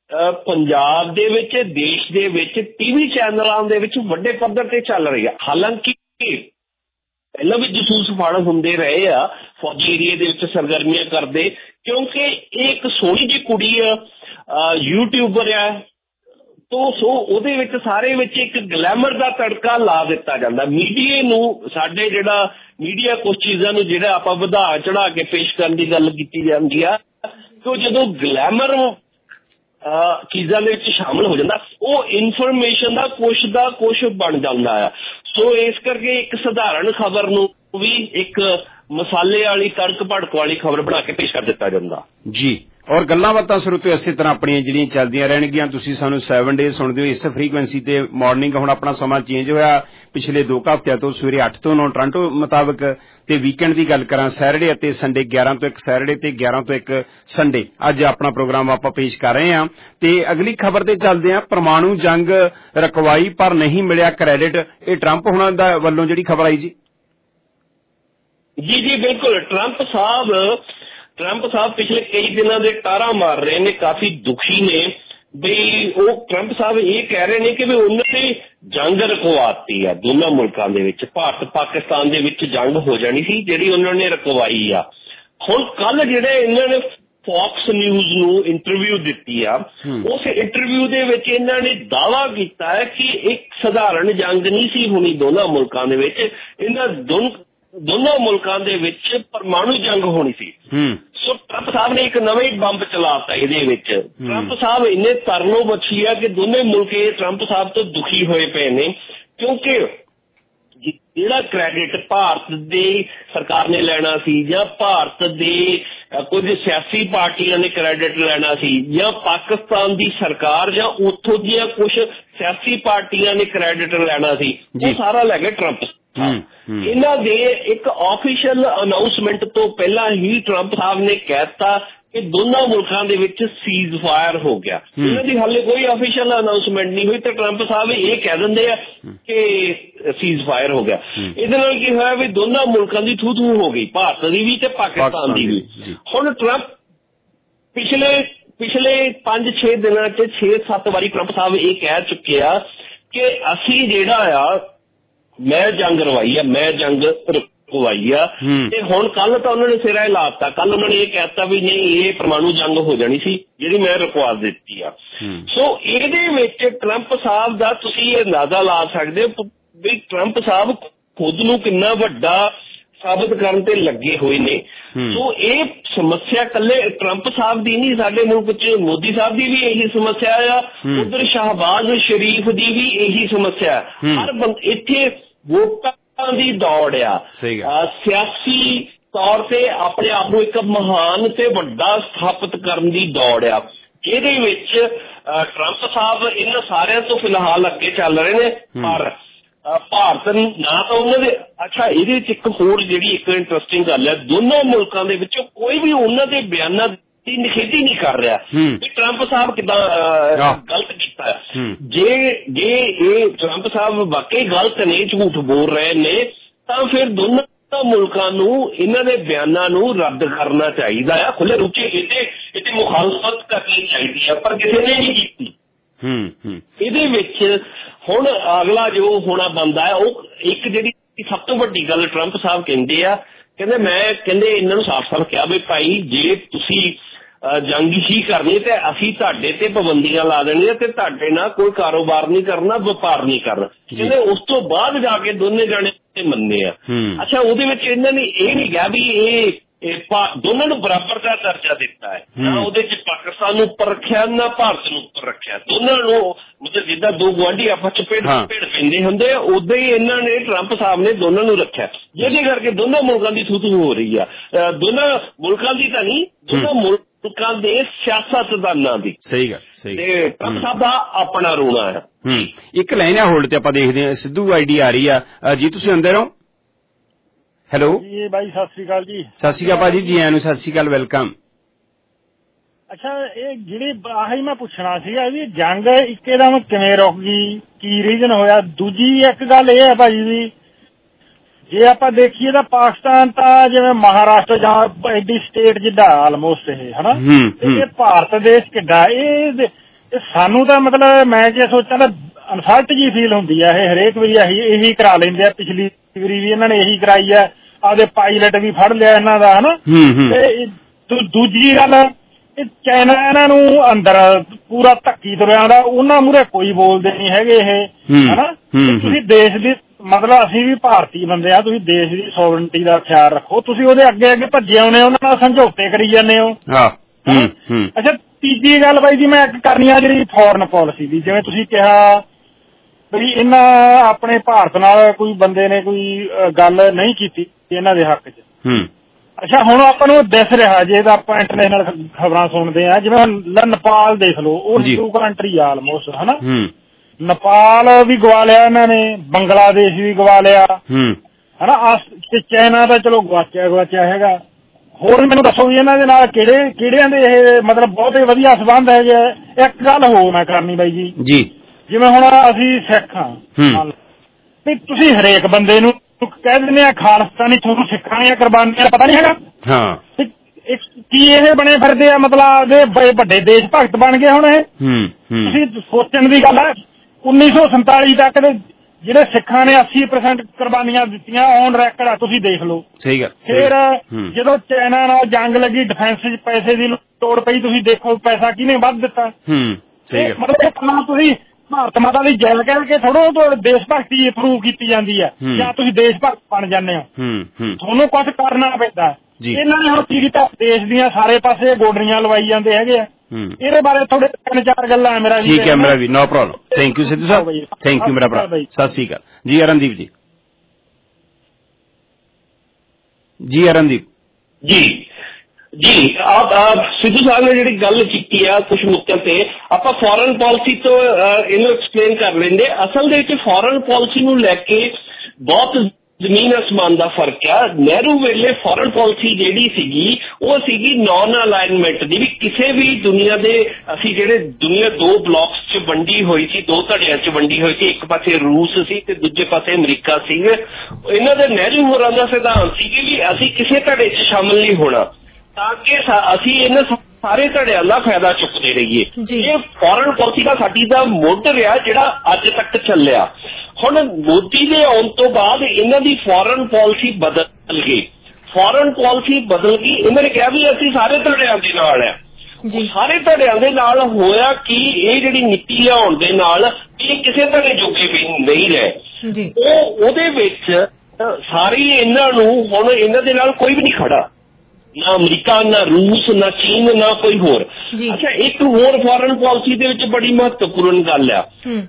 ਪੰਜਾਬ ਦੇ ਵਿੱਚ, ਦੇਸ਼ ਦੇ ਵਿੱਚ ਟੀਵੀ ਚੈਨਲਾਂ ਦੇ ਵਿੱਚ ਵੱਡੇ ਪੱਧਰ ਤੇ ਚੱਲ ਰਹੀ ਹੈ। ਹਾਲਾਂਕਿ ਪਹਿਲਾਂ ਵੀ ਜਸੂਸ ਫੜ ਹੁੰਦੇ ਰਹੇ ਆ ਫੌਜੀ ਏਰੀਏ ਦੇ ਵਿੱਚ ਸਰਗਰਮੀਆਂ ਕਰਦੇ, ਕਿਉਂਕਿ ਇਹ ਇੱਕ ਸੋਹਣੀ ਜਿਹੀ ਕੁੜੀ ਆ, ਯੂਟਿਊਬਰ ਆ, ਤੋਂ ਸੋ ਉਹਦੇ ਵਿੱਚ ਸਾਰੇ ਵਿੱਚ ਇੱਕ ਗਲੈਮਰ ਦਾ ਤੜਕਾ ਲਾ ਦਿੱਤਾ ਜਾਂਦਾ। ਮੀਡੀਆ ਨੂੰ, ਸਾਡੇ ਜਿਹੜਾ ਮੀਡੀਆ ਕੁਝ ਚੀਜ਼ਾਂ ਨੂੰ ਜਿਹੜਾ ਆਪਾਂ ਵਧਾ ਚੜਾ ਕੇ ਪੇਸ਼ ਕਰਨ ਦੀ ਗੱਲ ਕੀਤੀ ਜਾਂਦੀ ਆ, ਕਿ ਜਦੋਂ ਗਲੈਮਰ ਚੀਜ਼ਾਂ ਦੇ ਵਿੱਚ ਸ਼ਾਮਲ ਹੋ ਜਾਂਦਾ, ਉਹ ਇਨਫੋਰਮੇਸ਼ਨ ਦਾ ਕੁਛ ਬਣ ਜਾਂਦਾ ਆ। ਸੋ ਇਸ ਕਰਕੇ ਇੱਕ ਸਧਾਰਨ ਖਬਰ ਨੂੰ ਵੀ ਇੱਕ ਮਸਾਲੇ ਵਾਲੀ, ਤੜਕ ਭੜਕ ਵਾਲੀ ਖਬਰ ਬਣਾ ਕੇ ਪੇਸ਼ ਕਰ ਦਿੱਤਾ ਜਾਂਦਾ ਜੀ। ਔਰ ਗੱਲਾਂ ਬਾਤਾਂ ਸਰੋਤਿਓ ਇਸੇ ਤਰ੍ਹਾਂ ਆਪਣੀਆਂ ਜਿਹੜੀਆਂ ਚੱਲਦੀਆਂ ਰਹਿਣਗੀਆਂ। ਤੁਸੀਂ ਸਾਨੂੰ 7 ਡੇਜ਼ ਸੁਣਦੇ ਹੋ ਇਸ ਫ੍ਰੀਕੁਐਂਸੀ ਤੇ। ਮਾਰਨਿੰਗ ਹੁਣ ਆਪਣਾ ਸਮਾਂ ਚੇਂਜ ਹੋਇਆ ਪਿਛਲੇ 2 ਹਫ਼ਤਿਆਂ ਤੋਂ, ਸਵੇਰੇ 8 ਤੋਂ 9 ਟੋਰਾਂਟੋ ਮੁਤਾਬਕ, ਤੇ ਵੀਕਐਂਡ ਦੀ ਗੱਲ ਕਰਾਂ ਸੈਟਰਡੇ ਅਤੇ ਸੰਡੇ 11 ਤੋਂ 1 ਸੈਟਰਡੇ ਤੇ 11 ਤੋਂ 1 ਸੰਡੇ। ਅੱਜ ਆਪਣਾ ਪ੍ਰੋਗਰਾਮ ਆਪਾਂ ਪੇਸ਼ ਕਰ ਰਹੇ ਹਾਂ ਤੇ ਅਗਲੀ ਖਬਰ ਤੇ ਚੱਲਦੇ ਹਾਂ। ਪਰਮਾਣੂ ਜੰਗ ਰਕਵਾਈ ਪਰ ਨਹੀਂ ਮਿਲਿਆ ਕ੍ਰੈਡਿਟ, ਇਹ ਟਰੰਪ ਹੁਣਾਂ ਦਾ ਵੱਲੋਂ ਜਿਹੜੀ ਖਬਰ ਆਈ ਜੀ। ਜੀ ਬਿਲਕੁਲ। ਟਰੰਪ ਸਾਹਿਬ ਪਿਛਲੇ ਕਈ ਦਿਨਾਂ ਦੇ ਟਾਰਾ ਮਾਰ ਰਹੇ ਨੇ, ਕਾਫੀ ਦੁਖੀ ਨੇ ਵੀ ਉਹ ਟਰੰਪ ਸਾਹਿਬ ਇਹ ਕਹਿ ਰਹੇ ਨੇ ਕਿ ਵੀ ਉਹਨਾਂ ਨੇ ਜੰਗ ਰਕਵਾਤੀ ਆ ਦੋਨਾਂ ਮੁਲਕਾਂ ਦੇ ਵਿੱਚ। ਭਾਰਤ ਪਾਕਿਸਤਾਨ ਦੇ ਵਿੱਚ ਜੰਗ ਹੋ ਜਾਣੀ ਸੀ ਜਿਹੜੀ ਉਹਨਾਂ ਨੇ ਰਕਵਾਈ ਆ। ਹੁਣ ਕੱਲ ਜਿਹੜੇ ਇਹਨਾਂ ਨੇ ਫੌਕਸ ਨਿਊਜ਼ ਨੂੰ ਇੰਟਰਵਿਊ ਦਿੱਤੀ ਆ, ਉਸ ਇੰਟਰਵਿਊ ਦੇ ਵਿੱਚ ਇਹਨਾਂ ਨੇ ਦਾਅਵਾ ਕੀਤਾ ਹੈ ਕਿ ਇੱਕ ਸਧਾਰਨ ਜੰਗ ਨਹੀਂ ਸੀ ਹੋਣੀ ਦੋਨਾਂ ਮੁਲਕਾਂ ਦੇ ਵਿੱਚ। ਇਹਨਾਂ ਦੋਨੋਂ ਮੁਲਕਾਂ ਦੇ ਵਿੱਚ ਪਰਮਾਣੂ ਜੰਗ ਹੋਣੀ ਸੀ। ਸੋ ਟਰੰਪ ਸਾਹਿਬ ਨੇ ਇੱਕ ਨਵੇਂ ਬੰਬ ਚਲਾਤਾ ਇਹਦੇ ਵਿੱਚ। ਟਰੰਪ ਸਾਹਿਬ ਇੰਨੇ ਤਰਲੋ ਮੱਛੀ ਆ ਕਿ ਦੋਨੇ ਮੁਲਕ ਟਰੰਪ ਸਾਹਿਬ ਤੋਂ ਦੁਖੀ ਹੋਏ ਪਏ ਨੇ, ਕਿਉਂਕਿ ਜਿਹੜਾ ਕ੍ਰੈਡਿਟ ਭਾਰਤ ਦੀ ਸਰਕਾਰ ਨੇ ਲੈਣਾ ਸੀ ਜਾਂ ਭਾਰਤ ਦੇ ਕੁਝ ਸਿਆਸੀ ਪਾਰਟੀਆਂ ਨੇ ਕ੍ਰੈਡਿਟ ਲੈਣਾ ਸੀ ਜਾਂ ਪਾਕਿਸਤਾਨ ਦੀ ਸਰਕਾਰ ਜਾਂ ਉੱਥੋਂ ਦੀਆਂ ਕੁਝ ਸਿਆਸੀ ਪਾਰਟੀਆਂ ਨੇ ਕ੍ਰੈਡਿਟ ਲੈਣਾ ਸੀ, ਉਹ ਸਾਰਾ ਲੈ ਗਏ ਟਰੰਪ। ਇਹਨਾਂ ਦੇ ਇੱਕ ਆਫੀਸ਼ੀਅਲ ਅਨਾਉਂਸਮੈਂਟ ਤੋਂ ਪਹਿਲਾਂ ਹੀ ਟਰੰਪ ਸਾਹਿਬ ਨੇ ਕਹਿਤਾ ਕਿ ਦੋਨਾਂ ਮੁਲਕਾਂ ਦੇ ਵਿੱਚ ਸੀਜ਼ ਫਾਇਰ ਹੋ ਗਿਆ। ਇਹਨਾਂ ਦੀ ਹਾਲੇ ਕੋਈ ਆਫੀਸ਼ੀਅਲ ਅਨਾਉਂਸਮੈਂਟ ਨਹੀਂ ਹੋਈ ਤੇ ਟਰੰਪ ਸਾਹਿਬ ਇਹ ਕਹਿ ਦਿੰਦੇ ਆ ਕਿ ਸੀਜ਼ ਫਾਇਰ ਹੋ ਗਿਆ। ਇਹਦੇ ਨਾਲ ਕੀ ਹੋਇਆ ਵੀ ਦੋਨਾਂ ਮੁਲਕਾਂ ਦੀ ਥੂ ਥੂ ਹੋ ਗਈ, ਭਾਰਤ ਦੀ ਵੀ ਤੇ ਪਾਕਿਸਤਾਨ ਦੀ ਵੀ। ਹੁਣ ਟਰੰਪ ਪਿਛਲੇ 5-6 ਦਿਨਾਂ 'ਚ 6-7 ਵਾਰੀ ਟਰੰਪ ਸਾਹਿਬ ਇਹ ਕਹਿ ਚੁੱਕੇ ਆ ਕਿ ਅਸੀਂ ਜਿਹੜਾ ਆ ਮੈਂ ਜੰਗ ਰਵਾਈ ਆ, ਮੈਂ ਜੰਗ ਰਵਾਈ ਆ। ਤੇ ਹੁਣ ਕੱਲ ਤਾਂ ਉਹਨਾਂ ਨੇ ਸਿਰਾ ਲਾਤਾ, ਕੱਲ ਉਹਨਾਂ ਨੇ ਇਹ ਕਹਿਤਾ ਵੀ ਨਹੀਂ ਇਹ ਪਰਮਾਣੂ ਜੰਗ ਹੋ ਜਾਣੀ ਸੀ ਜਿਹੜੀ ਮੈਂ ਰੁਕਵਾ ਦਿੱਤੀ ਆ। ਸੋ ਇਹਦੇ ਵਿੱਚ ਟਰੰਪ ਸਾਹਿਬ ਦਾ ਤੁਸੀਂ ਇਹ ਅੰਦਾਜ਼ਾ ਲਾ ਸਕਦੇ ਹੋ ਵੀ ਟਰੰਪ ਸਾਹਿਬ ਖੁਦ ਨੂੰ ਕਿੰਨਾ ਵੱਡਾ ਸਾਬਤ ਕਰਨ ਤੇ ਲੱਗੇ ਹੋਏ ਨੇ। ਸੋ ਇਹ ਸਮੱਸਿਆ ਕੱਲੇ ਟਰੰਪ ਸਾਹਿਬ ਦੀ ਨਹੀਂ, ਸਾਡੇ ਮੁਲਕ 'ਚ ਮੋਦੀ ਸਾਹਿਬ ਦੀ ਵੀ ਇਹੀ ਸਮੱਸਿਆ ਆ, ਉਧਰ ਸ਼ਹਿਬਾਜ਼ ਸ਼ਰੀਫ ਦੀ ਵੀ ਇਹੀ ਸਮੱਸਿਆ। ਹਰ ਇੱਥੇ ਵੋਟਾਂ ਦੀ ਦੌੜ ਆ, ਸਿਆਸੀ ਤੌਰ ਤੇ ਆਪਣੇ ਆਪ ਨੂੰ ਇੱਕ ਮਹਾਨ ਤੇ ਵੱਡਾ ਸਥਾਪਿਤ ਕਰਨ ਦੀ ਦੌੜ ਆ। ਇਹਦੇ ਵਿੱਚ ਟਰੰਪ ਸਾਹਿਬ ਇਹਨਾਂ ਸਾਰਿਆਂ ਤੋਂ ਫਿਲਹਾਲ ਅੱਗੇ ਚੱਲ ਰਹੇ ਨੇ, ਪਰ ਭਾਰਤ ਨਾ ਤਾਂ ਉਹਨਾਂ ਦੇ ਅੱਛਾ ਇਹਦੇ ਵਿੱਚ ਇੱਕ ਹੋਰ ਜਿਹੜੀ ਇੱਕ ਇੰਟਰਸਟਿੰਗ ਗੱਲ ਹੈ, ਦੋਨੋਂ ਮੁਲਕਾਂ ਦੇ ਵਿੱਚੋਂ ਕੋਈ ਵੀ ਉਹਨਾਂ ਦੇ ਬਿਆਨਾਂ ਦੀ ਨਿਖੇਧੀ ਨਹੀਂ ਕਰ ਰਿਹਾ ਕਿ ਟਰੰਪ ਸਾਹਿਬ ਕਿੱਦਾਂ ਗਲਤ ਕੀਤਾ। ਜੇ ਇਹ ਟਰੰਪ ਸਾਹਿਬ ਵਾਕਈ ਗਲਤ ਨੇ, ਝੂਠ ਬੋਲ ਰਹੇ ਨੇ, ਤਾਂ ਫਿਰ ਦੋਨੋਂ ਮੁਲਕਾਂ ਨੂੰ ਇਹਨਾਂ ਦੇ ਬਿਆਨਾਂ ਨੂੰ ਰੱਦ ਕਰਨਾ ਚਾਹੀਦਾ ਆ, ਖੁੱਲੇ ਰੂਪ 'ਚ ਇਹਦੇ ਮੁਖਾਲਫਤ ਕਰਨੀ ਚਾਹੀਦੀ ਆ, ਪਰ ਕਿਸੇ ਨੇ ਨਹੀਂ ਕੀਤੀ। ਇਹਦੇ ਵਿੱਚ ਹੁਣ ਅਗਲਾ ਜੋ ਹੋਣਾ ਬਣਦਾ ਹੈ ਉਹ ਇੱਕ ਜਿਹੜੀ ਸਭ ਤੋਂ ਵੱਡੀ ਗੱਲ ਟਰੰਪ ਸਾਹਿਬ ਕਹਿੰਦੇ ਆ, ਕਹਿੰਦੇ ਇਹਨਾਂ ਨੂੰ ਸਾਫ਼-ਸਾਫ਼ ਕਿਹਾ ਵੀ ਭਾਈ ਜੇ ਤੁਸੀਂ ਜੰਗ ਹੀ ਕਰਨੀ ਤੇ ਅਸੀਂ ਤੁਹਾਡੇ ਤੇ ਪਾਬੰਦੀਆਂ ਲਾ ਦੇਣੀਆਂ ਤੇ ਤੁਹਾਡੇ ਨਾਲ ਕੋਈ ਕਾਰੋਬਾਰ ਨਹੀਂ ਕਰਨਾ, ਵਪਾਰ ਨਹੀਂ ਕਰਨਾ। ਕਹਿੰਦੇ ਉਸ ਤੋਂ ਬਾਅਦ ਜਾ ਕੇ ਦੋਨੇ ਜਾਣੇ ਮੰਨੇ ਆ। ਅੱਛਾ ਉਹਦੇ ਵਿੱਚ ਇਹਨਾਂ ਨੇ ਇਹ ਨਹੀਂ ਕਿਹਾ ਵੀ ਇਹ ਦੋਨਾਂ ਨੂੰ ਬਰਾਬਰ ਦਾ ਦਰਜਾ ਦਿੱਤਾ ਹੈ, ਨਾ ਉਹਦੇ 'ਚ ਪਾਕਿਸਤਾਨ ਨੂੰ ਉੱਪਰ ਰੱਖਿਆ ਨਾ ਭਾਰਤ ਨੂੰ ਉੱਪਰ ਰੱਖਿਆ, ਦੋਨਾਂ ਨੂੰ ਮਤਲਬ ਜਿੱਦਾਂ ਦੋ ਗੁਆਂਢੀ ਆਪਸ 'ਚ ਭੇਡ ਪੈਂਦੇ ਹੁੰਦੇ ਆ ਉਦਾਂ ਹੀ ਇਹਨਾਂ ਨੇ ਟਰੰਪ ਸਾਹਿਬ ਨੇ ਦੋਨਾਂ ਨੂੰ ਰੱਖਿਆ, ਜਿਹਦੇ ਕਰਕੇ ਦੋਨਾਂ ਮੁਲਕਾਂ ਦੀ ਥੂ ਥੂ ਹੋ ਰਹੀ ਆ। ਦੋਨਾਂ ਮੁਲਕਾਂ ਦੀ ਤਾਂ ਨਹੀਂ, ਦੋਨਾਂ ਮੁਲਕਾਂ ਦੇ ਸਿਆਸਤਦਾਨਾਂ ਦੀ। ਸਹੀ ਗੱਲ, ਸਹੀ। ਤੇ ਟਰੰਪ ਸਾਹਿਬ ਦਾ ਆਪਣਾ ਰੋਣਾ ਹੈ। ਇੱਕ ਲਾਈਨ ਆ ਹੋਲਡ ਤੇ ਆਪਾਂ ਦੇਖਦੇ ਹਾਂ, ਸਿੱਧੂ ਆਈਡੀ ਆ ਰਹੀ ਆ ਜੀ, ਤੁਸੀਂ ਅੰਦਰ ਹੋ। ਹੈਲੋ ਜੀ ਬਾਈ, ਸਤਿ ਸ੍ਰੀ ਅਕਾਲ ਜੀ। ਸਤਿ ਸ੍ਰੀ ਅਕਾਲ ਭਾਜੀ, ਜੀ ਆਇਆਂ ਨੂੰ, ਸਤਿ ਸ੍ਰੀ ਅਕਾਲ, ਵੈਲਕਮ। ਅੱਛਾ ਇਹ ਜਿਹੜੀ ਆਹੀ ਮੈਂ ਪੁੱਛਣਾ ਸੀਗਾ ਵੀ ਜੰਗ ਇੱਕਦਮ ਕਿਵੇਂ ਰੁਕ ਗਈ, ਕੀ ਰੀਜ਼ਨ ਹੋਇਆ? ਦੂਜੀ ਇੱਕ ਗੱਲ ਇਹ ਹੈ ਭਾਜੀ ਵੀ ਜੇ ਆਪਾਂ ਦੇਖੀਏ ਤਾਂ ਪਾਕਿਸਤਾਨ ਤਾਂ ਜਿਵੇਂ ਮਹਾਰਾਸ਼ਟਰ ਜਾਂ ਐਡੀ ਸਟੇਟ ਜਿੱਡਾ ਆਲਮੋਸਟ ਇਹ ਹਨਾ, ਇਹ ਭਾਰਤ ਦੇਸ਼ ਕਿੱਡਾ, ਇਹ ਸਾਨੂੰ ਤਾਂ ਮਤਲਬ ਮੈਂ ਜੇ ਸੋਚਾਂ ਤਾਂ ਇਨਸਲਟ ਜੀ ਫੀਲ ਹੁੰਦੀ ਆ। ਇਹ ਹਰੇਕ ਵਾਰੀ ਇਹੀ ਕਰਾ ਲੈਂਦੇ ਆ, ਪਿਛਲੀ ਵਾਰੀ ਵੀ ਇਹਨਾਂ ਨੇ ਇਹੀ ਕਰਾਈ ਆ, ਆਪਦੇ ਪਾਇਲਟ ਵੀ ਫੜ ਲਿਆ ਇਹਨਾਂ ਦਾ ਹਨਾ। ਤੇ ਦੂਜੀ ਗੱਲ ਇਹ ਚਾਈਨਾ ਇਹਨਾਂ ਨੂੰ ਅੰਦਰ ਪੂਰਾ ਧੱਕੀ ਤੁਰਿਆ ਦਾ, ਉਹਨਾਂ ਮੂਹਰੇ ਕੋਈ ਬੋਲਦੇ ਨਹੀਂ ਹੈਗੇ ਇਹ ਹਨਾ। ਤੁਸੀਂ ਦੇਸ਼ ਦੀ ਮਤਲਬ ਅਸੀਂ ਵੀ ਭਾਰਤੀ ਬੰਦੇ ਆ, ਤੁਸੀਂ ਦੇਸ਼ ਦੀ ਸੋਵਰਨਟੀ ਦਾ ਖਿਆਲ ਰੱਖੋ, ਤੁਸੀਂ ਉਹਦੇ ਅੱਗੇ ਅੱਗੇ ਭੱਜੇ ਆਉਣੇ, ਉਹਨਾਂ ਨਾਲ ਸਮਝੌਤੇ ਕਰੀ ਜਾਂਦੇ ਹੋ। ਅੱਛਾ ਤੀਜੀ ਗੱਲ ਬਾਈ ਜੀ ਮੈਂ ਇੱਕ ਕਰਨੀ ਆ ਜਿਹੜੀ ਫੋਰਨ ਪਾਲਿਸੀ ਦੀ, ਜਿਵੇਂ ਤੁਸੀਂ ਕਿਹਾ ਵੀ ਇਹਨਾਂ ਆਪਣੇ ਭਾਰਤ ਨਾਲ ਕੋਈ ਬੰਦੇ ਨੇ ਕੋਈ ਗੱਲ ਨਹੀਂ ਕੀਤੀ ਇਹਨਾਂ ਦੇ ਹੱਕ 'ਚ। ਅੱਛਾ ਹੁਣ ਆਪਾਂ ਨੂੰ ਦਿਸ ਰਿਹਾ ਜੇ ਤਾਂ ਆਪਾਂ ਇੰਟਰਨੈਸ਼ਨਲ ਖਬਰਾਂ ਸੁਣਦੇ ਆ, ਜਿਵੇਂ ਨੇਪਾਲ ਦੇਖ ਲਓ, ਉਹ ਹਿੰਦੂ ਕੰਟਰੀ ਆ ਆਲਮੋਸਟ ਹਨਾ, ਨੇਪਾਲ ਵੀ ਗਵਾ ਲਿਆ ਇਹਨਾਂ ਨੇ, ਬੰਗਲਾਦੇਸ਼ ਵੀ ਗਵਾ ਲਿਆ ਹਨਾ, ਤੇ ਚਾਈਨਾ ਦਾ ਚਲੋ ਗਵਾਚਿਆ ਹੈਗਾ। ਹੋਰ ਮੈਨੂੰ ਦੱਸੋ ਵੀ ਇਹਨਾਂ ਦੇ ਨਾਲ ਕਿਹੜਿਆਂ ਦੇ ਇਹ ਮਤਲਬ ਬਹੁਤੇ ਵਧੀਆ ਸੰਬੰਧ ਹੈਗੇ। ਇੱਕ ਗੱਲ ਹੋਰ ਮੈਂ ਕਰਨੀ ਬਾਈ ਜੀ, ਜਿਵੇਂ ਹੁਣ ਅਸੀਂ ਸਿੱਖ ਹਾਂ ਵੀ ਤੁਸੀਂ ਹਰੇਕ ਬੰਦੇ ਨੂੰ ਕਹਿ ਦਿੰਦੇ ਆ ਖਾਲਿਸਤਾਨੀ, ਤੁਹਾਨੂੰ ਸਿੱਖਾਂ ਦੀਆਂ ਕੁਰਬਾਨੀਆਂ ਪਤਾ ਨਹੀਂ ਹੈਗਾ। ਕੀ ਇਹ ਬਣੇ ਫਿਰਦੇ ਆ ਮਤਲਬ ਦੇ ਵੱਡੇ ਦੇਸ਼ ਭਗਤ ਬਣ ਗਏ ਹੁਣ ਇਹ? ਤੁਸੀਂ ਸੋਚਣ ਦੀ ਗੱਲ ਹੈ 1947 ਤੱਕ ਦੇ ਜਿਹੜੇ ਸਿੱਖਾਂ ਨੇ 80% ਕੁਰਬਾਨੀਆਂ ਦਿੱਤੀਆਂ ਔਨ ਰੈਕਡ ਆ, ਤੁਸੀਂ ਦੇਖ ਲਓ। ਸਹੀ ਗੱਲ। ਫਿਰ ਜਦੋਂ ਚਾਈਨਾ ਨਾਲ ਜੰਗ ਲੱਗੀ, ਡਿਫੈਂਸ 'ਚ ਪੈਸੇ ਦੀ ਲੋੜ ਪਈ, ਤੁਸੀਂ ਦੇਖੋ ਪੈਸਾ ਕਿਹਨੇ ਵੱਧ ਦਿੱਤਾ। ਮਤਲਬ ਤੁਸੀਂ ਭਾਰਤ ਮਾਤਾ ਦੀ ਜੈ ਕਹਿ ਕੇ ਥੋੜੋ ਦੇਸ਼ ਭਗਤੀ ਪ੍ਰੂਵ ਕੀਤੀ ਜਾਂਦੀ ਹੈ ਜਾਂ ਤੁਸੀਂ ਦੇਸ਼ ਭਗਤ ਬਣ ਜਾਂਦੇ ਹੋ। ਤੁਹਾਨੂੰ ਕੁਝ ਕਰਨਾ ਪੈਂਦਾ। ਇਹਨਾਂ ਨੇ ਹੁਣ ਕੀ ਕੀਤਾ, ਦੇਸ਼ ਦੀਆਂ ਸਾਰੇ ਪਾਸੇ ਗੋਡਰੀਆਂ ਲਵਾਈ ਜਾਂਦੇ ਹੈਗੇ ਆ। ਇਹਦੇ ਬਾਰੇ ਥੋੜੇ 3-4 ਗੱਲਾਂ ਮੇਰਾ ਵੀ। ਠੀਕ ਹੈ ਮੇਰਾ ਵੀ, no problem. Thank you Sidhu Sahib, thank you ਮੇਰਾ ਭਰਾ, ਸਤਿ ਸ੍ਰੀ ਅਕਾਲ ਜੀ। ਅਰਨਦੀਪ ਜੀ, ਜੀ ਅਰਨਦੀਪ ਜੀ ਆਪ ਸਿੱਧੂ ਸਾਹਿਬ ਨੇ ਜਿਹੜੀ ਗੱਲ ਕੀਤੀ ਆ ਕੁਝ ਮੁੱਦਿਆਂ ਤੇ, ਆਪਾਂ ਫੋਰਨ ਪਾਲਿਸੀ ਤੋਂ ਇਹਨੂੰ ਐਕਸਪਲੇਨ ਕਰ ਲੈਂਦੇ। ਅਸਲ ਦੇ ਵਿੱਚ ਫੋਰਨ ਪਾਲਿਸੀ ਨੂੰ ਲੈ ਕੇ ਬਹੁਤ ਜ਼ਮੀਨ ਅਸਮਾਨ ਦਾ ਫਰਕ ਆ। ਨਹਿਰੂ ਵੇਲੇ ਫੋਰਨ ਪਾਲਿਸੀ ਜਿਹੜੀ ਸੀਗੀ ਉਹ ਸੀਗੀ ਨੌਨ ਅਲਾਈਨਮੈਂਟ ਦੀ, ਵੀ ਕਿਸੇ ਵੀ ਦੁਨੀਆ ਦੇ ਅਸੀਂ ਜਿਹੜੇ ਦੁਨੀਆ 2 ਬਲਾਕਸ 'ਚ ਵੰਡੀ ਹੋਈ ਸੀ, 2 ਧੜਿਆਂ 'ਚ ਵੰਡੀ ਹੋਈ ਸੀ, ਇੱਕ ਪਾਸੇ ਰੂਸ ਸੀ ਤੇ ਦੂਜੇ ਪਾਸੇ ਅਮਰੀਕਾ ਸੀ। ਇਹਨਾਂ ਦੇ ਨਹਿਰੂ ਹੋਰਾਂ ਦਾ ਸਿਧਾਂਤ ਸੀ ਕਿ ਵੀ ਅਸੀਂ ਕਿਸੇ ਧੜੇ 'ਚ ਸ਼ਾਮਲ ਨਹੀਂ ਹੋਣਾ ਤਾਂ ਕਿ ਅਸੀਂ ਇਹਨਾਂ ਸਾਰੇ ਧੜਿਆਂ ਦਾ ਫਾਇਦਾ ਚੁੱਕਦੇ ਰਹੀਏ। ਇਹ ਫੋਰਨ ਪਾਲਿਸੀ ਦਾ ਸਾਡੀ ਦਾ ਮੁੱਢ ਰਿਹਾ ਜਿਹੜਾ ਅੱਜ ਤੱਕ ਚੱਲਿਆ। ਹੁਣ ਮੋਦੀ ਦੇ ਆਉਣ ਤੋਂ ਬਾਅਦ ਇਹਨਾਂ ਦੀ ਫੋਰਨ ਪਾਲਿਸੀ ਬਦਲ ਗਈ। ਫੋਰਨ ਪਾਲਿਸੀ ਬਦਲ ਗਈ, ਇਹਨਾਂ ਨੇ ਕਿਹਾ ਵੀ ਅਸੀਂ ਸਾਰੇ ਧੜਿਆਂ ਦੇ ਨਾਲ ਆ। ਸਾਰੇ ਧੜਿਆਂ ਦੇ ਨਾਲ ਹੋਇਆ ਕਿ ਇਹ ਜਿਹੜੀ ਨੀਤੀ ਆਉਣ ਦੇ ਨਾਲ ਇਹ ਕਿਸੇ ਧੜੇ ਜੋਗੇ ਵੀ ਨਹੀਂ ਰਹੇ। ਉਹਦੇ ਵਿੱਚ ਸਾਰੀ ਇਹਨਾਂ ਨੂੰ ਹੁਣ ਇਹਨਾਂ ਦੇ ਨਾਲ ਕੋਈ ਵੀ ਨਹੀਂ ਖੜਾ, ਨਾ ਅਮਰੀਕਾ, ਨਾ ਰੂਸ, ਨਾ ਚੀਨ, ਨਾ ਕੋਈ ਹੋਰ। ਅੱਛਾ, ਇੱਕ ਹੋਰ ਫੋਰਨ ਪਾਲਿਸੀ ਦੇ ਵਿੱਚ ਬੜੀ ਮਹੱਤਵਪੂਰਨ ਗੱਲ ਆ।